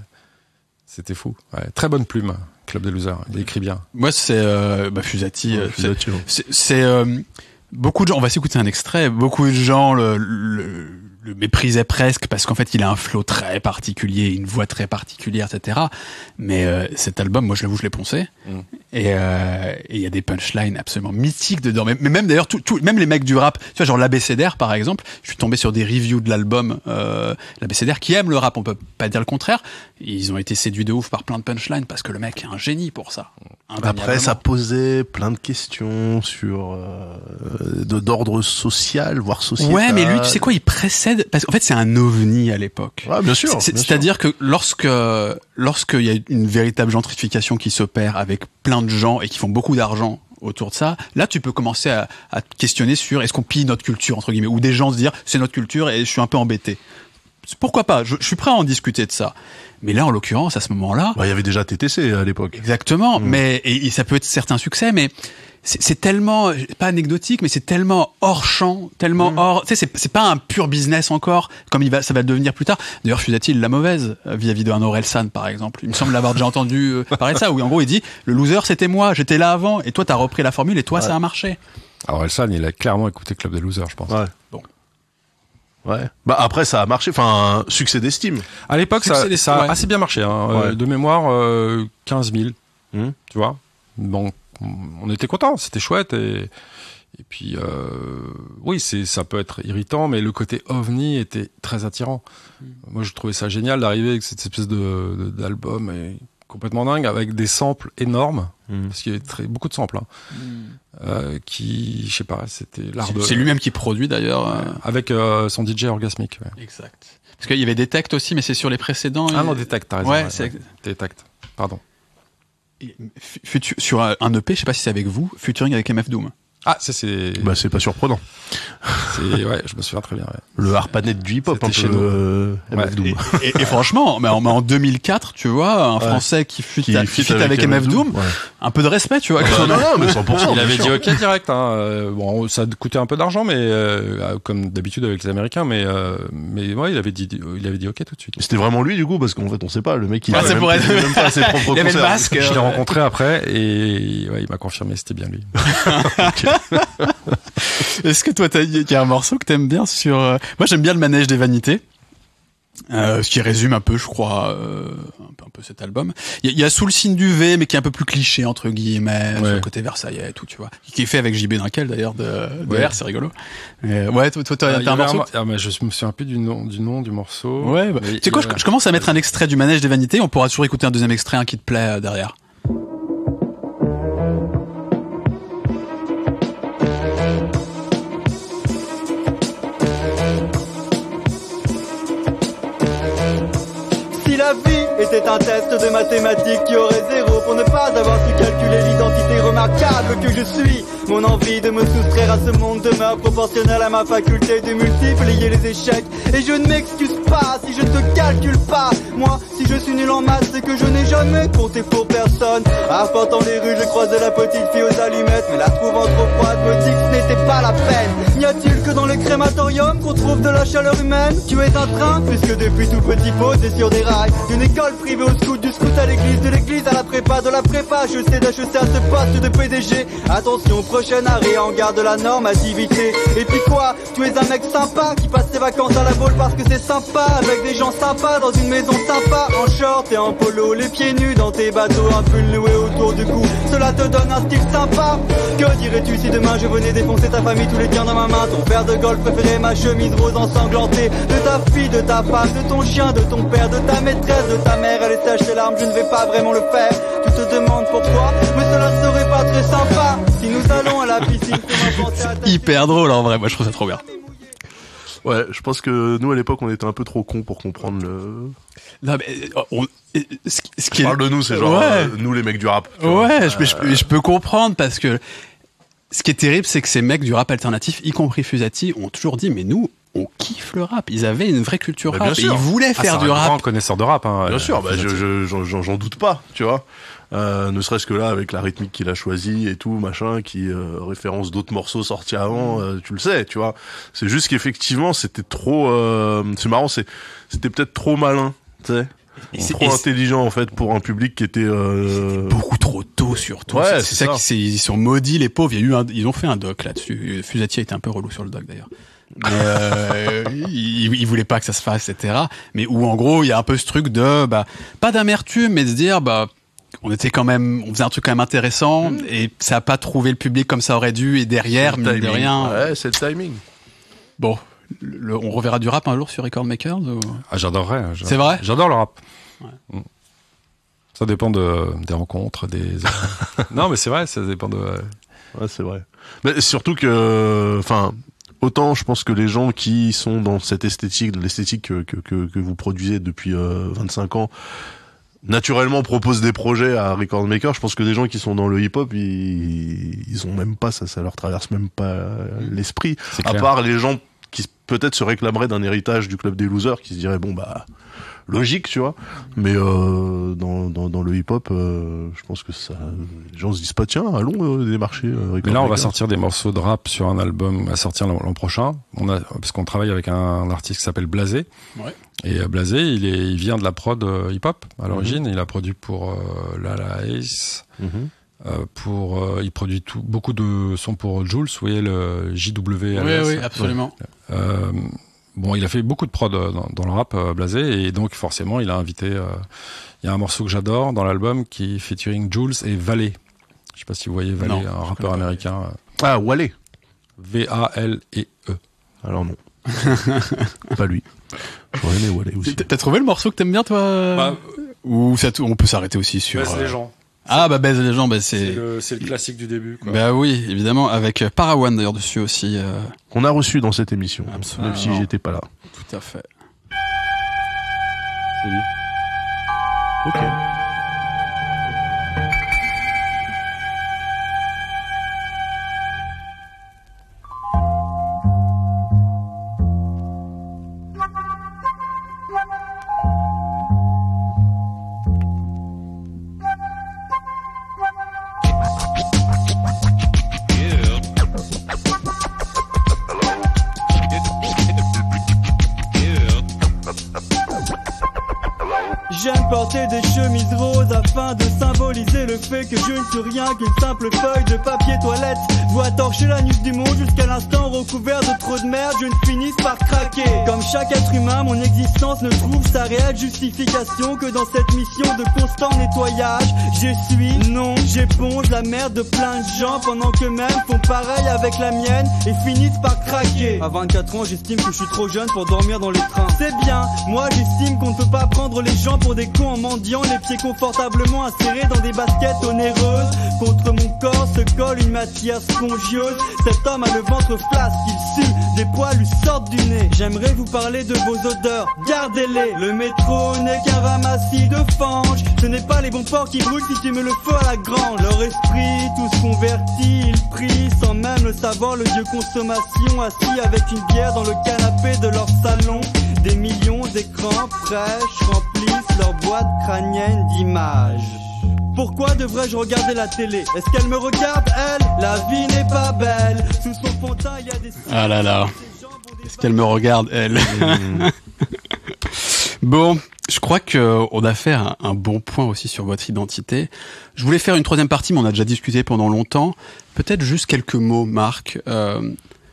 C'était fou. Ouais. Très bonne plume, Club des Losers. Il écrit bien. Moi, c'est, euh, bah, Fusati. Ouais, Fusati c'est, c'est, c'est euh, beaucoup de gens, on va s'écouter un extrait, beaucoup de gens le, le le méprisait presque parce qu'en fait il a un flow très particulier, une voix très particulière, et cetera. Mais euh, cet album, moi je l'avoue, je l'ai poncé. Mm. Et il euh, y a des punchlines absolument mythiques dedans. Mais, mais même d'ailleurs, tout, tout, même les mecs du rap, tu vois, genre l'Abécédaire par exemple, je suis tombé sur des reviews de l'album euh, l'Abécédaire qui aiment le rap, on peut pas dire le contraire. Ils ont été séduits de ouf par plein de punchlines parce que le mec est un génie pour ça. Après, ça posait plein de questions sur euh, de, d'ordre social, voire sociétal. Ouais, mais lui, tu sais quoi, il précède parce qu'en fait, c'est un ovni à l'époque. Ouais, bien sûr. C'est, bien c'est-à-dire sûr. que lorsque lorsqu'il y a une véritable gentrification qui s'opère avec plein de gens et qui font beaucoup d'argent autour de ça, là, tu peux commencer à, à te questionner sur est-ce qu'on pille notre culture entre guillemets, ou des gens se dire c'est notre culture et je suis un peu embêté. Pourquoi pas, je, je suis prêt à en discuter de ça. Mais là, en l'occurrence, à ce moment-là... Bah, il y avait déjà T T C à l'époque. Exactement, mmh. mais et, et ça peut être certains succès, mais c'est, c'est tellement, pas anecdotique, mais c'est tellement hors champ, tellement mmh. hors... Tu sais, c'est, c'est pas un pur business encore, comme il va, ça va le devenir plus tard. D'ailleurs, Fusati-il la mauvaise, vis-à-vis de un Orelsan, par exemple. Il me semble l'avoir déjà entendu euh, parler de ça, où en gros, il dit, le loser, c'était moi, j'étais là avant, et toi, t'as repris la formule, et toi, ouais. Ça a marché. Alors, Orelsan, il a clairement écouté Club des Losers, je pense. Ouais. Bon. Ouais. Bah après ça a marché, enfin succès d'estime. À l'époque, ça, Succès des- ça a ouais. assez bien marché. Hein. Euh, Ouais. de mémoire, euh, quinze mille. Mmh. Tu vois. Bon, on était contents, c'était chouette et et puis euh, oui, c'est ça peut être irritant, mais le côté ovni était très attirant. Mm. Moi, je trouvais ça génial d'arriver avec cette espèce de, de d'album et complètement dingue avec des samples énormes Mmh. parce qu'il y avait très beaucoup de samples hein, euh, qui, je sais pas, c'était l'art de C'est lui-même qui produit d'ailleurs. euh, avec euh, son D J orgasmique. Ouais. Exact. Parce qu'il y avait Detect aussi, mais c'est sur les précédents. Ah il- non, Detect, t'as raison. Ouais, ouais, c'est- ouais. Detect. Pardon. Et futu- sur un un E P, je sais pas si c'est avec vous, featuring avec M F Doom. Ah, ça c'est, Bah c'est pas surprenant. c'est, ouais, je me souviens très bien. Ouais. Le harpanet du hip-hop un C'était peu. chez nous. Euh, Ouais. M F Doom. Et, et- et franchement, mais en, mais en deux mille quatre, tu vois, un Ouais. Français qui fut Qui avec, fit avec M F Doom, Ouais. un peu de respect, tu vois. Bah, non, non, mais cent pour cent. Il bien avait sûr. dit ok direct. Hein. Euh, Bon, ça coûtait un peu d'argent, mais euh, comme d'habitude avec les Américains, mais euh, mais ouais, il avait dit, il avait dit ok tout de suite. C'était vraiment lui du coup parce qu'en fait on sait pas, le mec il Ah, avait c'est même, pour être- il avait même pas à ses propres Il avait le concerts. masque. Je l'ai euh, rencontré après et ouais, il m'a confirmé c'était bien lui. Est-ce que toi, il y a un morceau que t'aimes bien sur... euh, Moi, j'aime bien le manège des vanités. Euh, ce qui résume un peu, je crois, euh, un, peu, un peu cet album. Il y, a- il y a Sous le signe du V, mais qui est un peu plus cliché, entre guillemets, sur Ouais. le côté versaillais et tout, tu vois. Qui est fait avec J B Dunkel, d'ailleurs, de, de Ouais. R, c'est rigolo. Euh, ouais, toi, toi, t'as Ah, t'as il y un avait morceau mo- ah, mais je me souviens plus du nom du nom du morceau. Ouais, bah, Mais tu sais quoi, il y je, avait- je commence à mettre un extrait du manège des vanités, on pourra toujours écouter un deuxième extrait, un qui te plaît euh, derrière. Si la vie était un test de mathématiques qui aurait zéro pour ne pas avoir su calculer l'identité remarquable que je suis, mon envie de me soustraire à ce monde demeure proportionnelle à ma faculté de multiplier les échecs. Et je ne m'excuse pas si je ne te calcule pas. Moi, si je suis nul en maths, c'est que je n'ai jamais compté pour personne. Arpentant les rues, je croisais la petite fille aux allumettes, mais la trouvant trop froide, me dit que ce n'était pas la peine. N'y a-t-il que dans le crématorium qu'on trouve de la chaleur humaine? Tu es un train, puisque depuis tout petit posé sur des rails. D'une école privée au scout, du scout à l'église, de l'église à la prépa, de la prépa, je sais d'H E C à ce poste de P D G. Attention, prochain arrêt en garde de la normativité. Et puis quoi? Tu es un mec sympa qui passe ses vacances à la boule parce que c'est sympa, avec des gens sympas dans une maison sympa, en short et en polo, les pieds nus dans tes bateaux, un pull noué autour du cou. Cela te donne un style sympa. Que dirais-tu si demain je venais défoncer ta famille, tous les tiens dans ma main, ton père de golf préféré, ma chemise rose ensanglantée, de ta fille, de ta femme, de ton chien, de ton père, de ta maîtresse, de ta mère, elle sèche tes larmes, je ne vais pas vraiment le faire. Tu te demandes pourquoi, mais cela serait pas très sympa si nous allons à la piscine. Hyper drôle, en vrai, moi je trouve ça trop bien. Ouais, je pense que nous à l'époque on était un peu trop cons pour comprendre le. Non, mais, euh, on- euh, ce, qui- ce qui Je est... parle de nous, c'est genre Ouais. euh, nous les mecs du rap. tu vois. Ouais, je, je, je- je peux comprendre parce que ce qui est terrible, c'est que ces mecs du rap alternatif, y compris Fusati, ont toujours dit, mais nous, on kiffe le rap. Ils avaient une vraie culture Bah, rap bien et sûr. ils voulaient Ah, faire c'est du un rap. grand connaisseur de rap. Hein, Bien euh, sûr, bah, je, Fusati. je, j'en, j'en- j'en doute pas, tu vois. Euh, ne serait-ce que là, avec la rythmique qu'il a choisie et tout, machin, qui euh, référence d'autres morceaux sortis avant, euh, tu le sais, tu vois. C'est juste qu'effectivement, c'était trop... Euh, c'est marrant, c'est, c'était peut-être trop malin, tu sais. Et c'est- Trop et c'est- intelligent, en fait, pour un public qui était... Euh... Beaucoup trop tôt, surtout. Ouais, c'est c'est ça, ça. qui c'est- ils sont maudits, les pauvres. Il y a eu un- ils ont fait un doc là-dessus. Fusati a été un peu relou sur le doc, d'ailleurs. Mais euh, il, il voulait pas que ça se fasse, et cetera. Mais où, en gros, il y a un peu ce truc de... bah pas d'amertume, mais de se dire... bah on était quand même, on faisait un truc quand même intéressant et ça a pas trouvé le public comme ça aurait dû et derrière, C'est le mine de timing. rien. Ouais, c'est le timing. Bon, le- on reverra du rap un jour sur Record Makers ou... Ah, j'adorerais. hein, j'adore- C'est vrai J'adore le rap. Ouais. Mm. Ça dépend de, des rencontres, des. non, mais c'est vrai, ça dépend de. Ouais, c'est vrai. Mais surtout que, enfin, autant je pense que les gens qui sont dans cette esthétique, de l'esthétique que, que, que, que vous produisez depuis euh, vingt-cinq ans, naturellement proposent des projets à Record Maker. Je pense que des gens qui sont dans le hip-hop, ils, ils ont même pas ça, ça leur traverse même pas l'esprit. C'est À clair. part les gens qui peut-être se réclameraient d'un héritage du club des losers, qui se diraient bon bah logique, tu vois. Mais euh, dans, dans dans le hip-hop, euh, je pense que ça, les gens se disent pas tiens, allons euh, démarcher. Euh, Record Mais là, on va Maker. sortir des morceaux de rap sur un album à sortir l'an l'an prochain. On a, parce qu'on travaille avec un artiste qui s'appelle Blasé. Ouais. Et euh, Blasé, il est, il vient de la prod euh, hip-hop à l'origine. Il a produit pour euh, Lala Ace. Mhm. Euh, pour, euh, il produit tout, beaucoup de sons pour Jules. Vous voyez le J W. Oui, oui, absolument. Euh, bon, il a fait beaucoup de prod dans, dans le rap, euh, Blasé, et donc forcément, il a invité. Il euh, y a un morceau que j'adore dans l'album qui est featuring Jules et Valet. Je sais pas si vous voyez Valet, un rappeur américain. Ah, Wale. V A L E E. Alors non. Pas lui. J'aurais aimé Wale aussi. T'as trouvé le morceau que t'aimes bien, toi? Bah, Ou ça, on peut s'arrêter aussi sur. Baise les gens. Ah bah Baise les gens, bah c'est. C'est le, c'est le classique du début, quoi. Bah oui, évidemment, avec Parawan d'ailleurs dessus aussi. Euh... Qu'on a reçu dans cette émission. Absolument. Même si j'étais pas là. Tout à fait. C'est lui. Ok. J'aime porter des chemises roses afin de symboliser le fait que je ne suis rien qu'une simple feuille de papier toilette. Vois torcher la nuque du monde jusqu'à l'instant recouvert de trop de merde, je ne finisse par craquer. Comme chaque être humain, mon existence ne trouve sa réelle justification que dans cette mission de constant nettoyage. J'essuie, non, j'éponge la merde de plein de gens pendant que même font pareil avec la mienne et finissent par craquer. À vingt-quatre ans, j'estime que je suis trop jeune pour dormir dans les trains. C'est bien, moi j'estime qu'on ne peut pas prendre les gens pour des cons en mendiant, les pieds confortablement insérés dans des baskets onéreuses. Contre mon corps se colle une matière spongieuse. Cet homme a le ventre flasque, il sue, des poils lui sortent du nez. J'aimerais vous parler de vos odeurs, gardez-les. Le métro n'est qu'un ramassis de fange. Ce n'est pas les bons porcs qui brûlent si tu mets le feu à la grange. Leur esprit, tous convertis, ils prient sans même le savoir. Le dieu consommation assis avec une bière dans le canapé de leur salon. Des millions d'écrans fraîches remplissent leur boîte crânienne d'images. Pourquoi devrais-je regarder la télé? Est-ce qu'elle me regarde, elle? La vie n'est pas belle. Sous son pantin, il y a des... Ah là là. Est-ce qu'elle me regarde, elle? Bon, je crois que on a fait un, un bon point aussi sur votre identité. Je voulais faire une troisième partie, mais on a déjà discuté pendant longtemps. Peut-être juste quelques mots, Marc. Euh,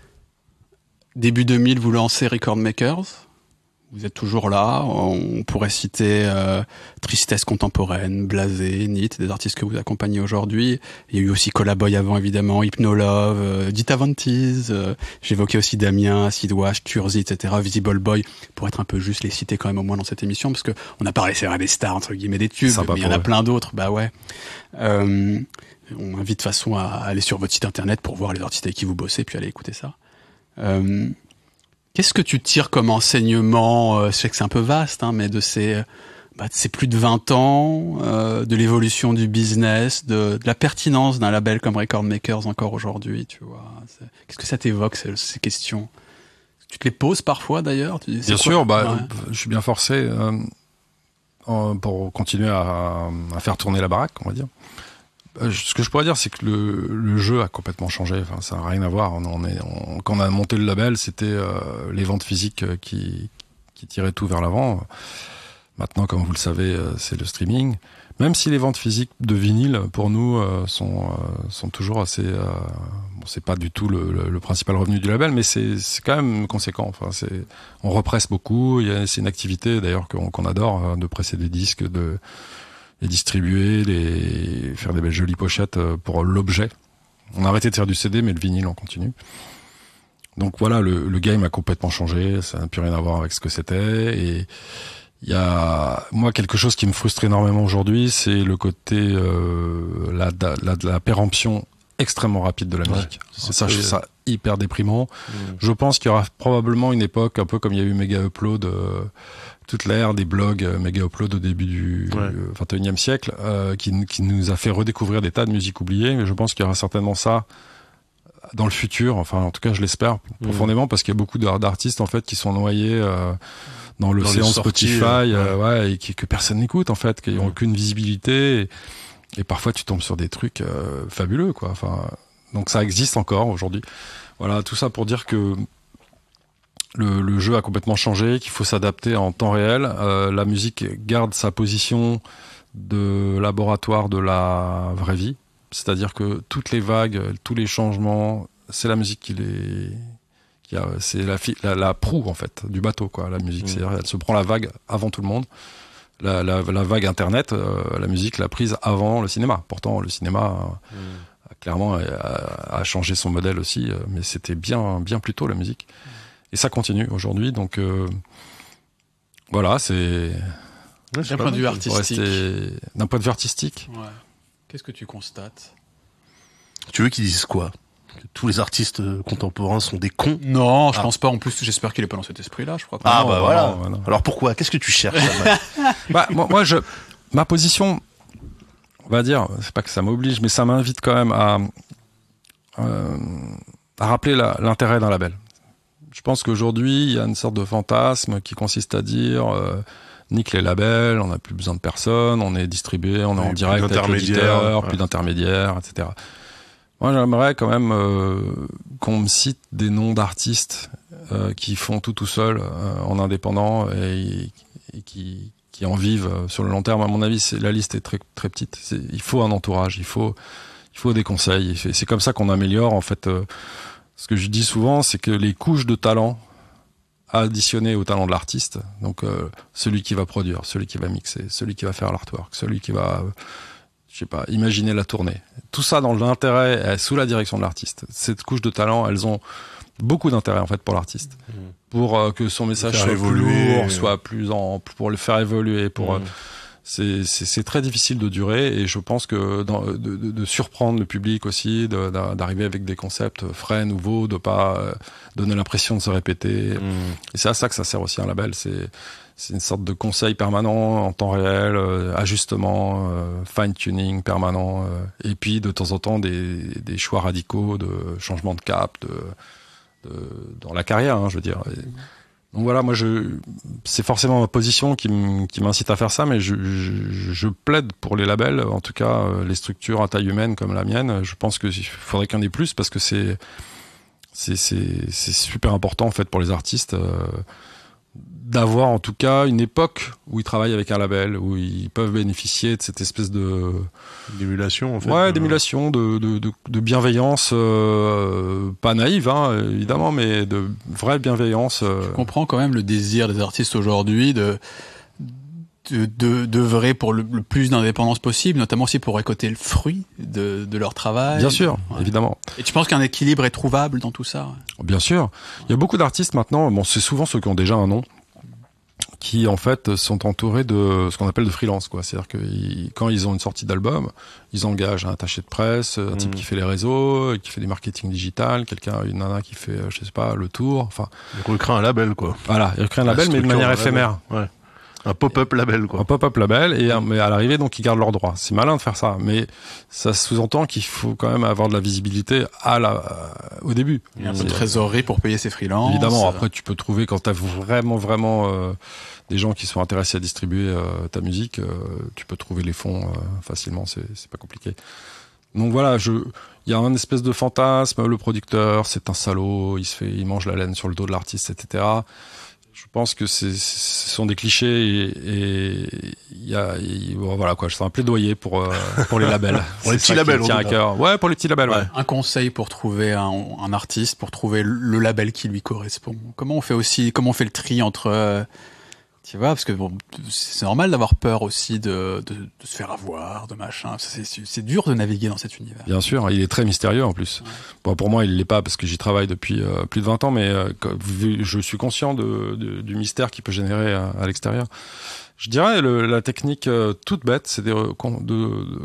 début deux mille, vous lancez Record Makers. Vous êtes toujours là. On pourrait citer euh, Tristesse Contemporaine, Blasé, Nit, des artistes que vous accompagnez aujourd'hui. Il y a eu aussi Collaboy avant, évidemment, Hypnolove, euh, Dita Vantiz. Euh, J'évoquais aussi Damien, Acid Wash, Turzi, et cetera. Visible Boy, pour être un peu juste, les citer quand même au moins dans cette émission, parce que on a parlé, c'est vrai, des stars, entre guillemets, des tubes, mais il y en a plein d'autres. Bah ouais. Euh, on invite de façon à aller sur votre site internet pour voir les artistes avec qui vous bossez, puis aller écouter ça. Euh, Qu'est-ce que tu tires comme enseignement, euh, je sais que c'est un peu vaste, hein, mais de ces, bah, de ces plus de vingt ans, euh, de l'évolution du business, de, de la pertinence d'un label comme Record Makers encore aujourd'hui, tu vois. Qu'est-ce que ça t'évoque, ces, ces questions? Tu te les poses parfois d'ailleurs? tu dis, Bien quoi? sûr, bah, Ouais. je suis bien forcé euh, en, pour continuer à, à faire tourner la baraque, on va dire. Ce que je pourrais dire, c'est que le, le jeu a complètement changé. Enfin, ça n'a rien à voir. On, on est, on, quand on a monté le label, c'était euh, les ventes physiques qui, qui tiraient tout vers l'avant. Maintenant, comme vous le savez, c'est le streaming. Même si les ventes physiques de vinyle, pour nous, euh, sont, euh, sont toujours assez... Euh, bon, c'est pas du tout le, le, le principal revenu du label, mais c'est, c'est quand même conséquent. Enfin, c'est, on represse beaucoup. Il y a, c'est une activité, d'ailleurs, qu'on, qu'on adore, hein, de presser des disques, de... les distribuer, les faire des belles jolies pochettes pour l'objet. On a arrêté de faire du C D, mais le vinyle, on continue. Donc voilà, le, le game a complètement changé, ça n'a plus rien à voir avec ce que c'était. Et il y a, moi, quelque chose qui me frustre énormément aujourd'hui, c'est le côté, euh, la, la, la péremption extrêmement rapide de la musique. Ouais, c'est ça, je trouve ça hyper déprimant. Mmh. Je pense qu'il y aura probablement une époque, un peu comme il y a eu Mega Upload, euh, toute l'ère des blogs euh, Mega Upload au début du ouais. euh, vingt et unième siècle, euh, qui, qui nous a fait redécouvrir des tas de musiques oubliées. Mais je pense qu'il y aura certainement ça dans le futur. Enfin, en tout cas, je l'espère mmh. profondément, parce qu'il y a beaucoup d'artistes en fait qui sont noyés euh, dans l'océan Spotify, ouais. Euh, ouais, et qui, que personne n'écoute en fait, qui n'ont mmh. aucune visibilité. Et, et parfois, tu tombes sur des trucs euh, fabuleux, quoi. Enfin, donc ça existe encore aujourd'hui. Voilà, tout ça pour dire que Le, le jeu a complètement changé, qu'il faut s'adapter en temps réel. Euh, la musique garde sa position de laboratoire de la vraie vie. C'est-à-dire que toutes les vagues, tous les changements, c'est la musique qui les, qui a, c'est la, la, la proue en fait du bateau, quoi, la musique. Mmh. C'est-à-dire, elle se prend la vague avant tout le monde. La, la, la vague Internet, euh, la musique l'a prise avant le cinéma. Pourtant, le cinéma euh, mmh. a, clairement a, a changé son modèle aussi, euh, mais c'était bien, bien plus tôt la musique. Mmh. Et ça continue aujourd'hui. Donc euh, voilà, c'est ouais, d'un point de vue artistique. D'un point de vue artistique. Ouais. Qu'est-ce que tu constates? Tu veux qu'ils disent quoi? Que tous les artistes contemporains sont des cons? Non, je ah. pense pas. En plus, j'espère qu'il est pas dans cet esprit-là. Je crois pas. Ah non, bah non, voilà. Non, non. Alors pourquoi? Qu'est-ce que tu cherches? Bah moi, moi, je, ma position, on va dire, c'est pas que ça m'oblige, mais ça m'invite quand même à euh, à rappeler la, l'intérêt d'un label. Je pense qu'aujourd'hui, il y a une sorte de fantasme qui consiste à dire euh, nique les labels, on n'a plus besoin de personne, on est distribué, on est oui, en direct avec l'éditeur, ouais. plus d'intermédiaires, et cetera. Moi, j'aimerais quand même euh, qu'on me cite des noms d'artistes euh, qui font tout tout seuls, euh, en indépendant, et, et qui, qui en vivent sur le long terme. À mon avis, c'est, la liste est très très petite. C'est, il faut un entourage, il faut il faut des conseils. C'est comme ça qu'on améliore en fait. Euh, ce que je dis souvent, c'est que les couches de talent additionnées au talent de l'artiste, donc euh, celui qui va produire, celui qui va mixer, celui qui va faire l'artwork, celui qui va euh, je sais pas, imaginer la tournée. Tout ça dans l'intérêt, sous la direction de l'artiste. Cette couche de talent, elles ont beaucoup d'intérêt en fait pour l'artiste, mmh. pour euh, que son message soit évoluer, plus lourd, euh... soit plus en, pour le faire évoluer. Pour mmh. euh, c'est, c'est c'est très difficile de durer et je pense que dans, de, de, de surprendre le public aussi, de, d'arriver avec des concepts frais, nouveaux, de pas euh, donner l'impression de se répéter. Mmh. Et c'est à ça que ça sert aussi un label. C'est C'est une sorte de conseil permanent en temps réel, euh, ajustement, euh, fine-tuning permanent, euh, et puis de temps en temps des, des choix radicaux de changement de cap, de, de dans la carrière, hein, je veux dire. Et donc voilà, moi je, c'est forcément ma position qui, m, qui m'incite à faire ça, mais je, je, je plaide pour les labels, en tout cas euh, les structures à taille humaine comme la mienne. Je pense qu'il faudrait qu'il y en ait plus parce que c'est c'est c'est, c'est super important en fait pour les artistes. Euh, d'avoir en tout cas une époque où ils travaillent avec un label, où ils peuvent bénéficier de cette espèce de d'émulation en fait. Ouais, d'émulation, de de de, de bienveillance, euh, pas naïve hein, évidemment, mais de vraie bienveillance. Euh... Je comprends quand même le désir des artistes aujourd'hui de de de d'œuvrer pour le, le plus d'indépendance possible, notamment aussi pour récolter le fruit de de leur travail. Bien sûr, ouais. Évidemment. Et tu penses qu'un équilibre est trouvable dans tout ça? Bien sûr. Il y a beaucoup d'artistes maintenant, bon, c'est souvent ceux qui ont déjà un nom, qui en fait sont entourés de ce qu'on appelle de freelance, quoi. C'est-à-dire que ils, quand ils ont une sortie d'album, ils engagent un attaché de presse, un type mmh. qui fait les réseaux, qui fait du marketing digital, quelqu'un, une nana qui fait, je sais pas, le tour, enfin. Ils recréent un label, quoi. Voilà, ils recréent un label, mais de manière éphémère. Ouais. Un pop-up label, quoi. Un pop-up label, et mais à l'arrivée, donc, ils gardent leurs droits. C'est malin de faire ça, mais ça sous-entend qu'il faut quand même avoir de la visibilité à la, au début. Il y a un peu de trésorerie pour payer ses freelances. Évidemment, après, tu peux trouver, quand t'as vraiment, vraiment, euh, des gens qui sont intéressés à distribuer euh, ta musique, euh, tu peux trouver les fonds euh, facilement, c'est, c'est pas compliqué. Donc voilà, je, il y a un espèce de fantasme, le producteur, c'est un salaud, il se fait, il mange la laine sur le dos de l'artiste, et cetera. Je pense que c'est, ce sont des clichés et il y a, y, voilà quoi, je fais un plaidoyer pour euh, pour les labels. Pour les petits labels, tient à cœur. Ouais, pour les petits labels. Ouais. Ouais. Un conseil pour trouver un, un artiste, pour trouver le label qui lui correspond. Comment on fait aussi, comment on fait le tri entre, euh, tu vois, parce que bon, c'est normal d'avoir peur aussi de, de, de se faire avoir, de machin. C'est, c'est, c'est dur de naviguer dans cet univers. Bien sûr, il est très mystérieux en plus. Ouais. Bon, pour moi, il l'est pas parce que j'y travaille depuis euh, plus de vingt ans, mais euh, je suis conscient de, de, du mystère qu'il peut générer à, à l'extérieur. Je dirais le, la technique euh, toute bête, c'est de, de, de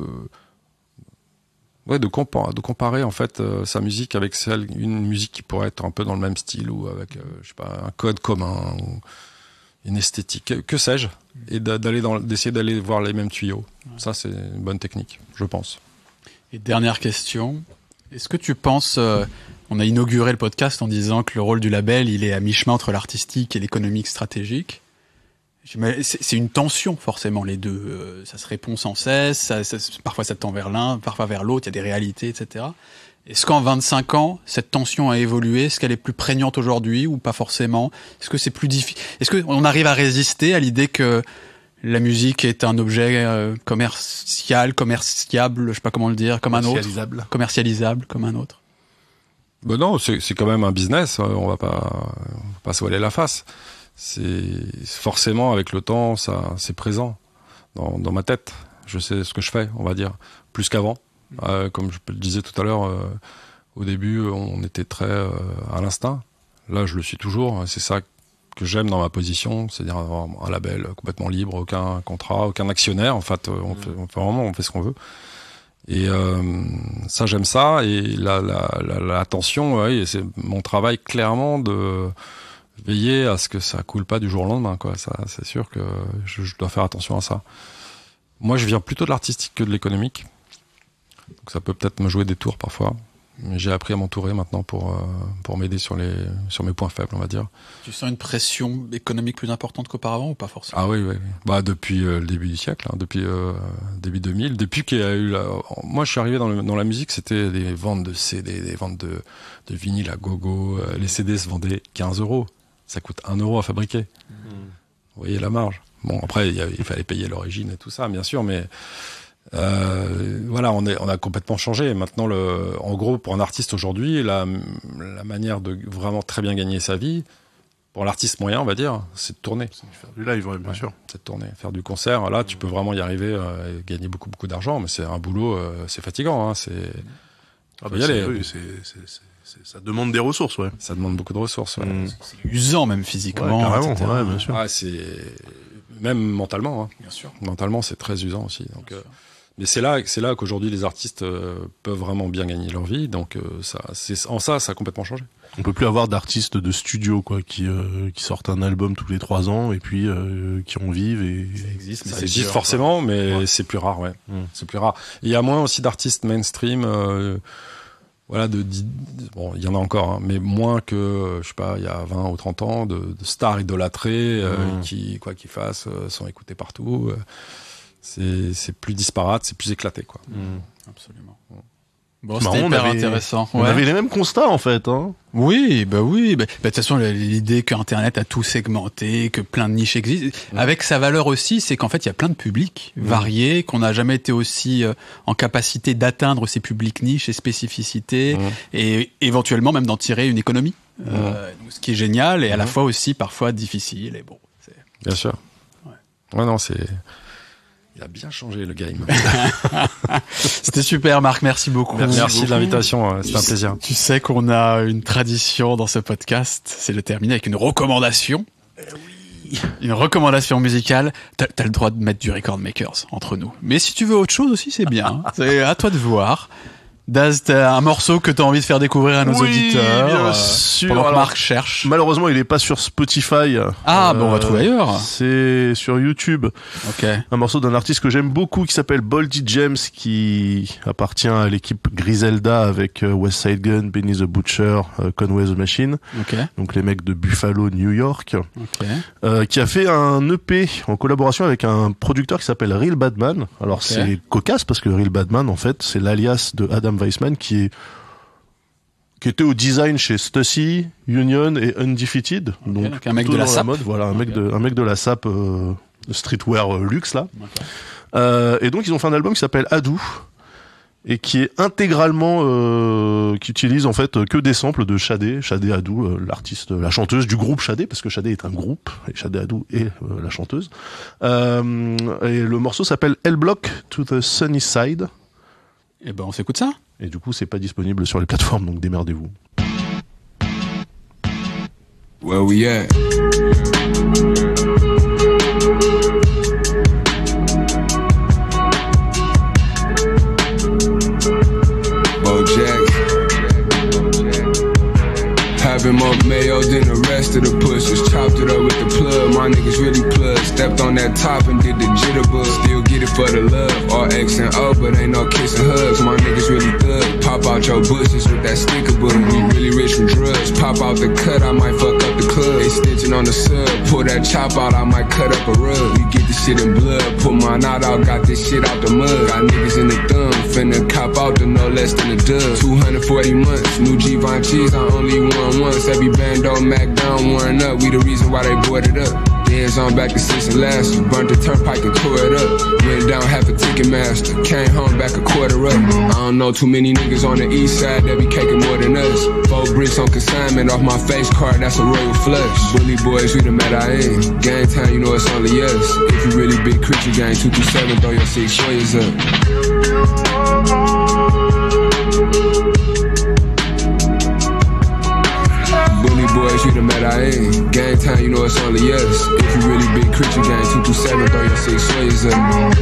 ouais, de, compa- de comparer en fait euh, sa musique avec celle, une musique qui pourrait être un peu dans le même style ou avec, euh, je sais pas, un code commun. Ou, une esthétique, que sais-je, et d'aller dans, d'essayer d'aller voir les mêmes tuyaux. Ouais. Ça, c'est une bonne technique, je pense. Et dernière question, est-ce que tu penses, euh, on a inauguré le podcast en disant que le rôle du label, il est à mi-chemin entre l'artistique et l'économique stratégique. C'est, c'est une tension, forcément, les deux. Euh, ça se répond sans cesse, ça, ça, parfois ça tend vers l'un, parfois vers l'autre, il y a des réalités, et cetera. Est-ce qu'en vingt-cinq ans, cette tension a évolué? Est-ce qu'elle est plus prégnante aujourd'hui ou pas forcément? Est-ce que c'est plus difficile? Est-ce qu'on arrive à résister à l'idée que la musique est un objet euh, commercial, commerciable, je sais pas comment le dire, comme un autre? Commercialisable. Commercialisable, comme un autre. Ben non, c'est, c'est quand même un business. On va pas, on va pas se voiler la face. C'est forcément avec le temps, ça, c'est présent dans, dans ma tête. Je sais ce que je fais, on va dire, plus qu'avant. Euh, comme je le disais tout à l'heure, euh, au début, on était très euh, à l'instinct. Là, je le suis toujours. C'est ça que j'aime dans ma position, c'est-à-dire avoir un label complètement libre, aucun contrat, aucun actionnaire. En fait, on fait, on fait vraiment, on fait ce qu'on veut. Et euh, ça, j'aime ça. Et la, la, la, l'attention, ouais, c'est mon travail clairement de veiller à ce que ça coule pas du jour au lendemain, quoi. Ça, c'est sûr que je, je dois faire attention à ça. Moi, je viens plutôt de l'artistique que de l'économique. Donc ça peut peut-être me jouer des tours parfois. Mais j'ai appris à m'entourer maintenant pour, euh, pour m'aider sur, les, sur mes points faibles, on va dire. Tu sens une pression économique plus importante qu'auparavant ou pas forcément? Ah oui, oui. Bah, depuis euh, le début du siècle, hein, depuis euh, début deux mille. Depuis qu'il y a eu la... Moi, je suis arrivé dans, le, dans la musique, c'était des ventes de C D, des ventes de, de vinyle à gogo. Euh, les C D se vendaient quinze euros. Ça coûte un euro à fabriquer. Mmh. Vous voyez la marge. Bon, après, il, y avait, il fallait payer l'origine et tout ça, bien sûr, mais... Euh, voilà, on, est, on a complètement changé. Maintenant, le, en gros, pour un artiste aujourd'hui, la, la manière de vraiment très bien gagner sa vie, pour l'artiste moyen, on va dire, c'est de tourner. C'est de faire du live, ouais, bien ouais, sûr. C'est de tourner, faire du concert. Là, tu peux vraiment y arriver euh, et gagner beaucoup, beaucoup d'argent, mais c'est un boulot, euh, c'est fatigant. Hein, c'est, ah bah y aller. Oui, c'est, c'est, c'est, c'est, ça demande des ressources, ouais. Ça demande beaucoup de ressources. Ouais. Mmh. C'est usant, même physiquement. Ouais, carrément, ouais, bien sûr. Ah, c'est même mentalement. Hein. Bien sûr. Mentalement, c'est très usant aussi. Donc. Euh, Mais c'est là, c'est là qu'aujourd'hui les artistes euh, peuvent vraiment bien gagner leur vie. Donc euh, ça, c'est, en ça, ça a complètement changé. On peut plus avoir d'artistes de studio quoi, qui euh, qui sortent un album tous les trois ans et puis euh, qui en vivent et ça existe. Mais ça existe dur, forcément, quoi. Mais ouais. C'est plus rare, ouais. Mmh. C'est plus rare. Il y a moins aussi d'artistes mainstream. Euh, voilà, de, de bon, il y en a encore, hein, mais moins que je sais pas, il y a vingt ou trente ans, de, de stars idolâtrées euh, mmh. qui quoi qu'ils fassent euh, sont écoutées partout. Euh, C'est, c'est plus disparate, c'est plus éclaté, quoi. Mmh. Absolument. Bon, c'était marrant, hyper on avait, intéressant. On ouais. avait les mêmes constats, en fait, hein. Oui, bah oui. Bah, de toute façon, l'idée qu'Internet a tout segmenté, que plein de niches existent, mmh. avec sa valeur aussi, c'est qu'en fait, il y a plein de publics mmh. variés, qu'on n'a jamais été aussi euh, en capacité d'atteindre ces publics niches et spécificités, mmh. et éventuellement même d'en tirer une économie. Mmh. Euh, ce qui est génial, et à mmh. la fois aussi parfois difficile. Et bon, c'est... Bien sûr. Ouais, ouais non, c'est... Il a bien changé le game. C'était super, Marc. Merci beaucoup. Merci, merci beaucoup. De l'invitation. C'était un plaisir. Tu sais qu'on a une tradition dans ce podcast, c'est de terminer avec une recommandation. Eh oui. Une recommandation musicale. T'as, t'as le droit de mettre du Record Makers entre nous. Mais si tu veux autre chose aussi, c'est bien. C'est à toi de voir. Daz, t'as un morceau que t'as envie de faire découvrir à nos oui, auditeurs bien euh, sûr. Pendant que Alors, Marc cherche. Malheureusement, il est pas sur Spotify. Ah, euh, bon, on va trouver ailleurs. C'est sur YouTube. Ok. Un morceau d'un artiste que j'aime beaucoup qui s'appelle Boldy James, qui appartient à l'équipe Griselda avec euh, West Side Gun, Benny the Butcher, euh, Conway the Machine. Ok. Donc les mecs de Buffalo, New York. Ok. Euh, qui a fait un E P en collaboration avec un producteur qui s'appelle Real Badman. Alors okay. C'est cocasse parce que Real Badman, en fait, c'est l'alias de Adam Weissman qui est qui était au design chez Stussy, Union et Undefeated. Okay, donc, donc un mec de la S A P. Mode, voilà, un okay. mec de un mec de la S A P euh, streetwear euh, luxe là. Okay. Euh, et donc ils ont fait un album qui s'appelle Adou et qui est intégralement euh, qui utilise en fait que des samples de Shadé, Shadé Adou, euh, l'artiste, la chanteuse du groupe Shadé, parce que Shadé est un groupe et Shadé Adou est euh, la chanteuse. Euh, et le morceau s'appelle L-Block to the Sunny Side. Et ben on s'écoute ça. Et du coup, c'est pas disponible sur les plateformes, donc démerdez-vous. Where we at? Bojack. Having more mayo than the rest of the pushers. Chopped it up with the plug. My niggas really plugged. Stepped on that top and did the jitterbug. Still get it for the love. All X and O, but ain't no kissing hugs. My niggas really thug. Pop out your bushes with that sticker book. We really rich from drugs. Pop out the cut, I might fuck up the club. They stitching on the sub. Pull that chop out, I might cut up a rug. We get this shit in blood. Pull mine out, I got this shit out the mud. Got niggas in the thumb. Finna cop out to no less than a dub. two hundred forty months. New Givenchy's, I only won once. Every band on Mac down, worn up. We the reason why they boarded up. Dance on back to six and last. Burnt the turnpike and tore it up. Went down half a Ticketmaster. Came home back a quarter up. I don't know too many niggas on the east side that be caking more than us. Four bricks on consignment off my face card, that's a royal flush. Bully boys, we the mad I am. Gang time, you know it's only us. If you really big creature gang, two two seven, throw your six warriors up. Bully boys, we the mad I am. Gang time, you know it's only us. If you really big creature gang, two two seven, throw your six warriors up.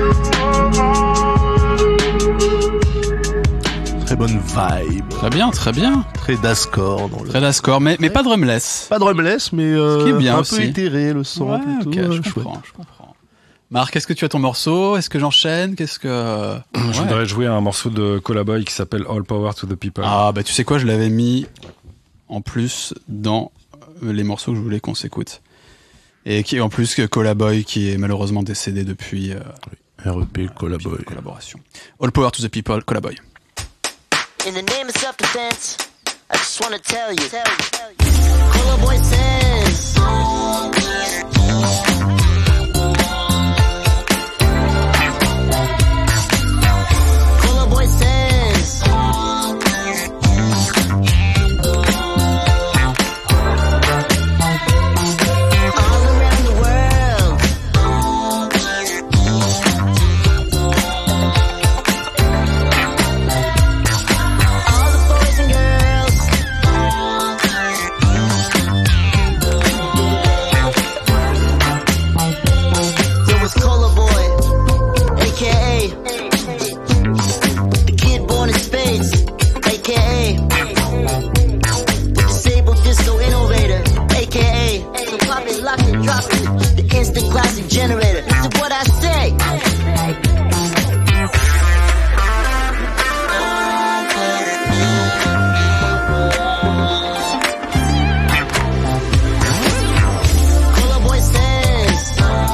Très bonne vibe. Très bien, très bien. Très d'ascore dans le. Très d'ascore, mais, mais pas drumless. Pas drumless, mais euh, Ce qui est bien un aussi. peu éthéré le son. Ouais, plutôt, ok, euh, je chouette. comprends, je comprends. Marc, est-ce que tu as ton morceau? Est-ce que j'enchaîne? Qu'est-ce que... Je Ouais. voudrais jouer un morceau de Collaboy qui s'appelle All Power to the People. Ah, bah tu sais quoi, je l'avais mis en plus dans les morceaux que je voulais qu'on s'écoute. Et qui, en plus, que Collaboy, qui est malheureusement décédé depuis... Euh, R E P, depuis Collaboy. la collaboration. All Power to the People, Collaboy. In the name of self-defense, I just wanna tell you, tell you, tell you. Collaboy says, Collaboy says, all around the world, all the boys and girls, there was Collaboy, aka the kid born in space, aka the disabled disco innovator, aka the pop it, lock it, drop it, the instant classic generator. This is what I say. Collaboy says,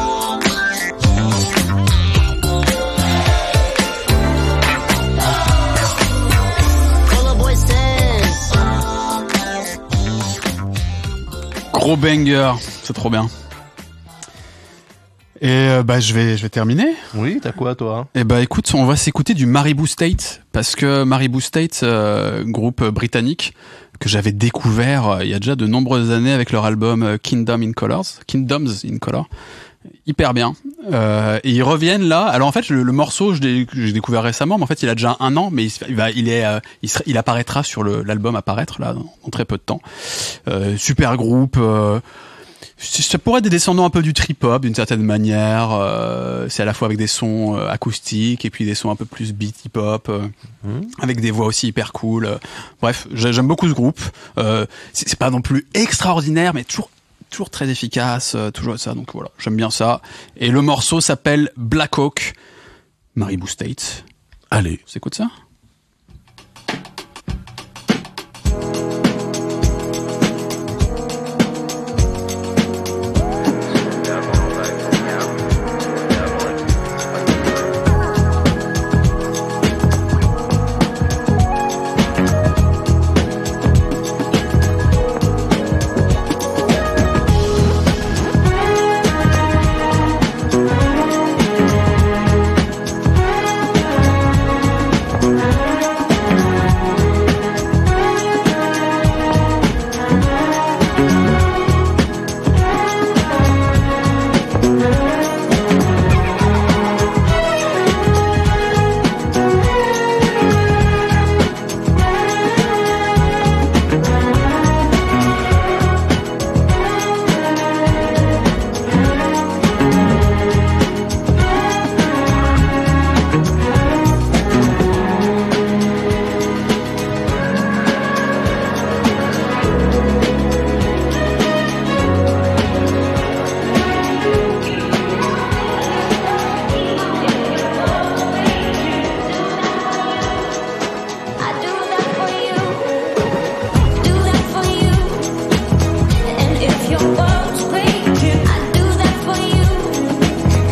Collaboy says, Gros banger, c'est trop bien. Et euh, bah je vais je vais terminer. Oui, t'as quoi toi? Et bah écoute, on va s'écouter du Maribou State parce que Maribou State, euh, groupe britannique que j'avais découvert euh, il y a déjà de nombreuses années avec leur album euh, Kingdom in Colors, Kingdoms in Color, hyper bien. Euh, et ils reviennent là. Alors en fait le, le morceau je l'ai j'ai découvert récemment, mais en fait il a déjà un an, mais il, il va il est euh, il, sera, il apparaîtra sur le l'album apparaître là dans, dans très peu de temps. Euh, super groupe. Euh, Ça pourrait être des descendants un peu du trip-hop d'une certaine manière. Euh, c'est à la fois avec des sons euh, acoustiques et puis des sons un peu plus beat hip-hop, euh, mmh. avec des voix aussi hyper cool. Euh, bref, j'aime beaucoup ce groupe. Euh, c'est, c'est pas non plus extraordinaire, mais toujours toujours très efficace, euh, toujours ça. Donc voilà, j'aime bien ça. Et le morceau s'appelle Black Hawk, Maribou State. Allez, on s'écoute ça.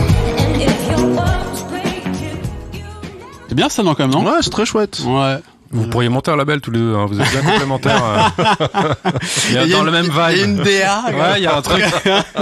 C'est bien ça, non, quand même, non? Ouais, c'est très chouette. Ouais. Vous pourriez monter un label tous les deux, hein. Vous êtes bien complémentaires. Euh... il y a, il y a dans une, le même vibe. Il y a une D A. Ouais, il y a un truc.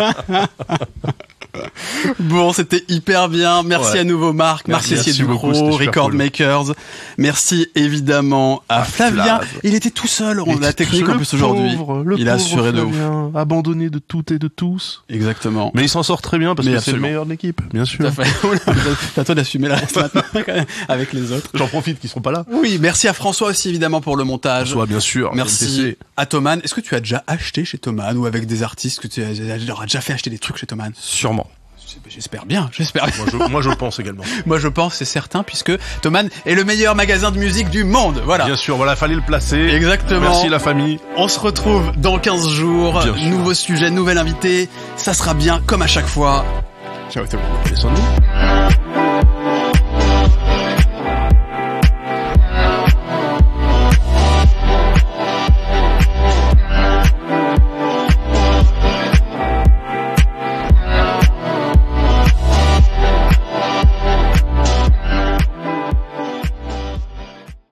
Bon, c'était hyper bien. Merci ouais. à nouveau Marc, Merci, Marc Cessier beaucoup, Ducrot, Record cool. Makers. Merci évidemment à Ah, Flavien. Flav. Il était tout seul, on Il a la était technique le en plus aujourd'hui. pauvre, le Il a pauvre assuré de ouf. Flavien, abandonné de tout et de tous. Exactement. Mais il s'en sort très bien parce Mais que c'est le absolument. meilleur de l'équipe, bien sûr. Tout à fait. C'est à toi d'assumer la reste maintenant quand même, avec les autres. J'en profite qu'ils sont pas là. Oui, merci à François aussi évidemment pour le montage. Soit bien sûr. Merci M T C. à Thomann. Est-ce que tu as déjà acheté chez Thomann ou avec des artistes que tu as, leur as déjà fait acheter des trucs chez Thomann? Sûrement. J'espère bien, j'espère bien. Moi je, moi je pense également. Moi je pense, c'est certain, puisque Thomann est le meilleur magasin de musique du monde. Voilà. Bien sûr, voilà, fallait le placer. Exactement. Merci la famille. On se retrouve dans quinze jours. Bien sûr. Nouveau sujet, nouvel invité. Ça sera bien comme à chaque fois. Ciao tout le monde. Laissons-nous.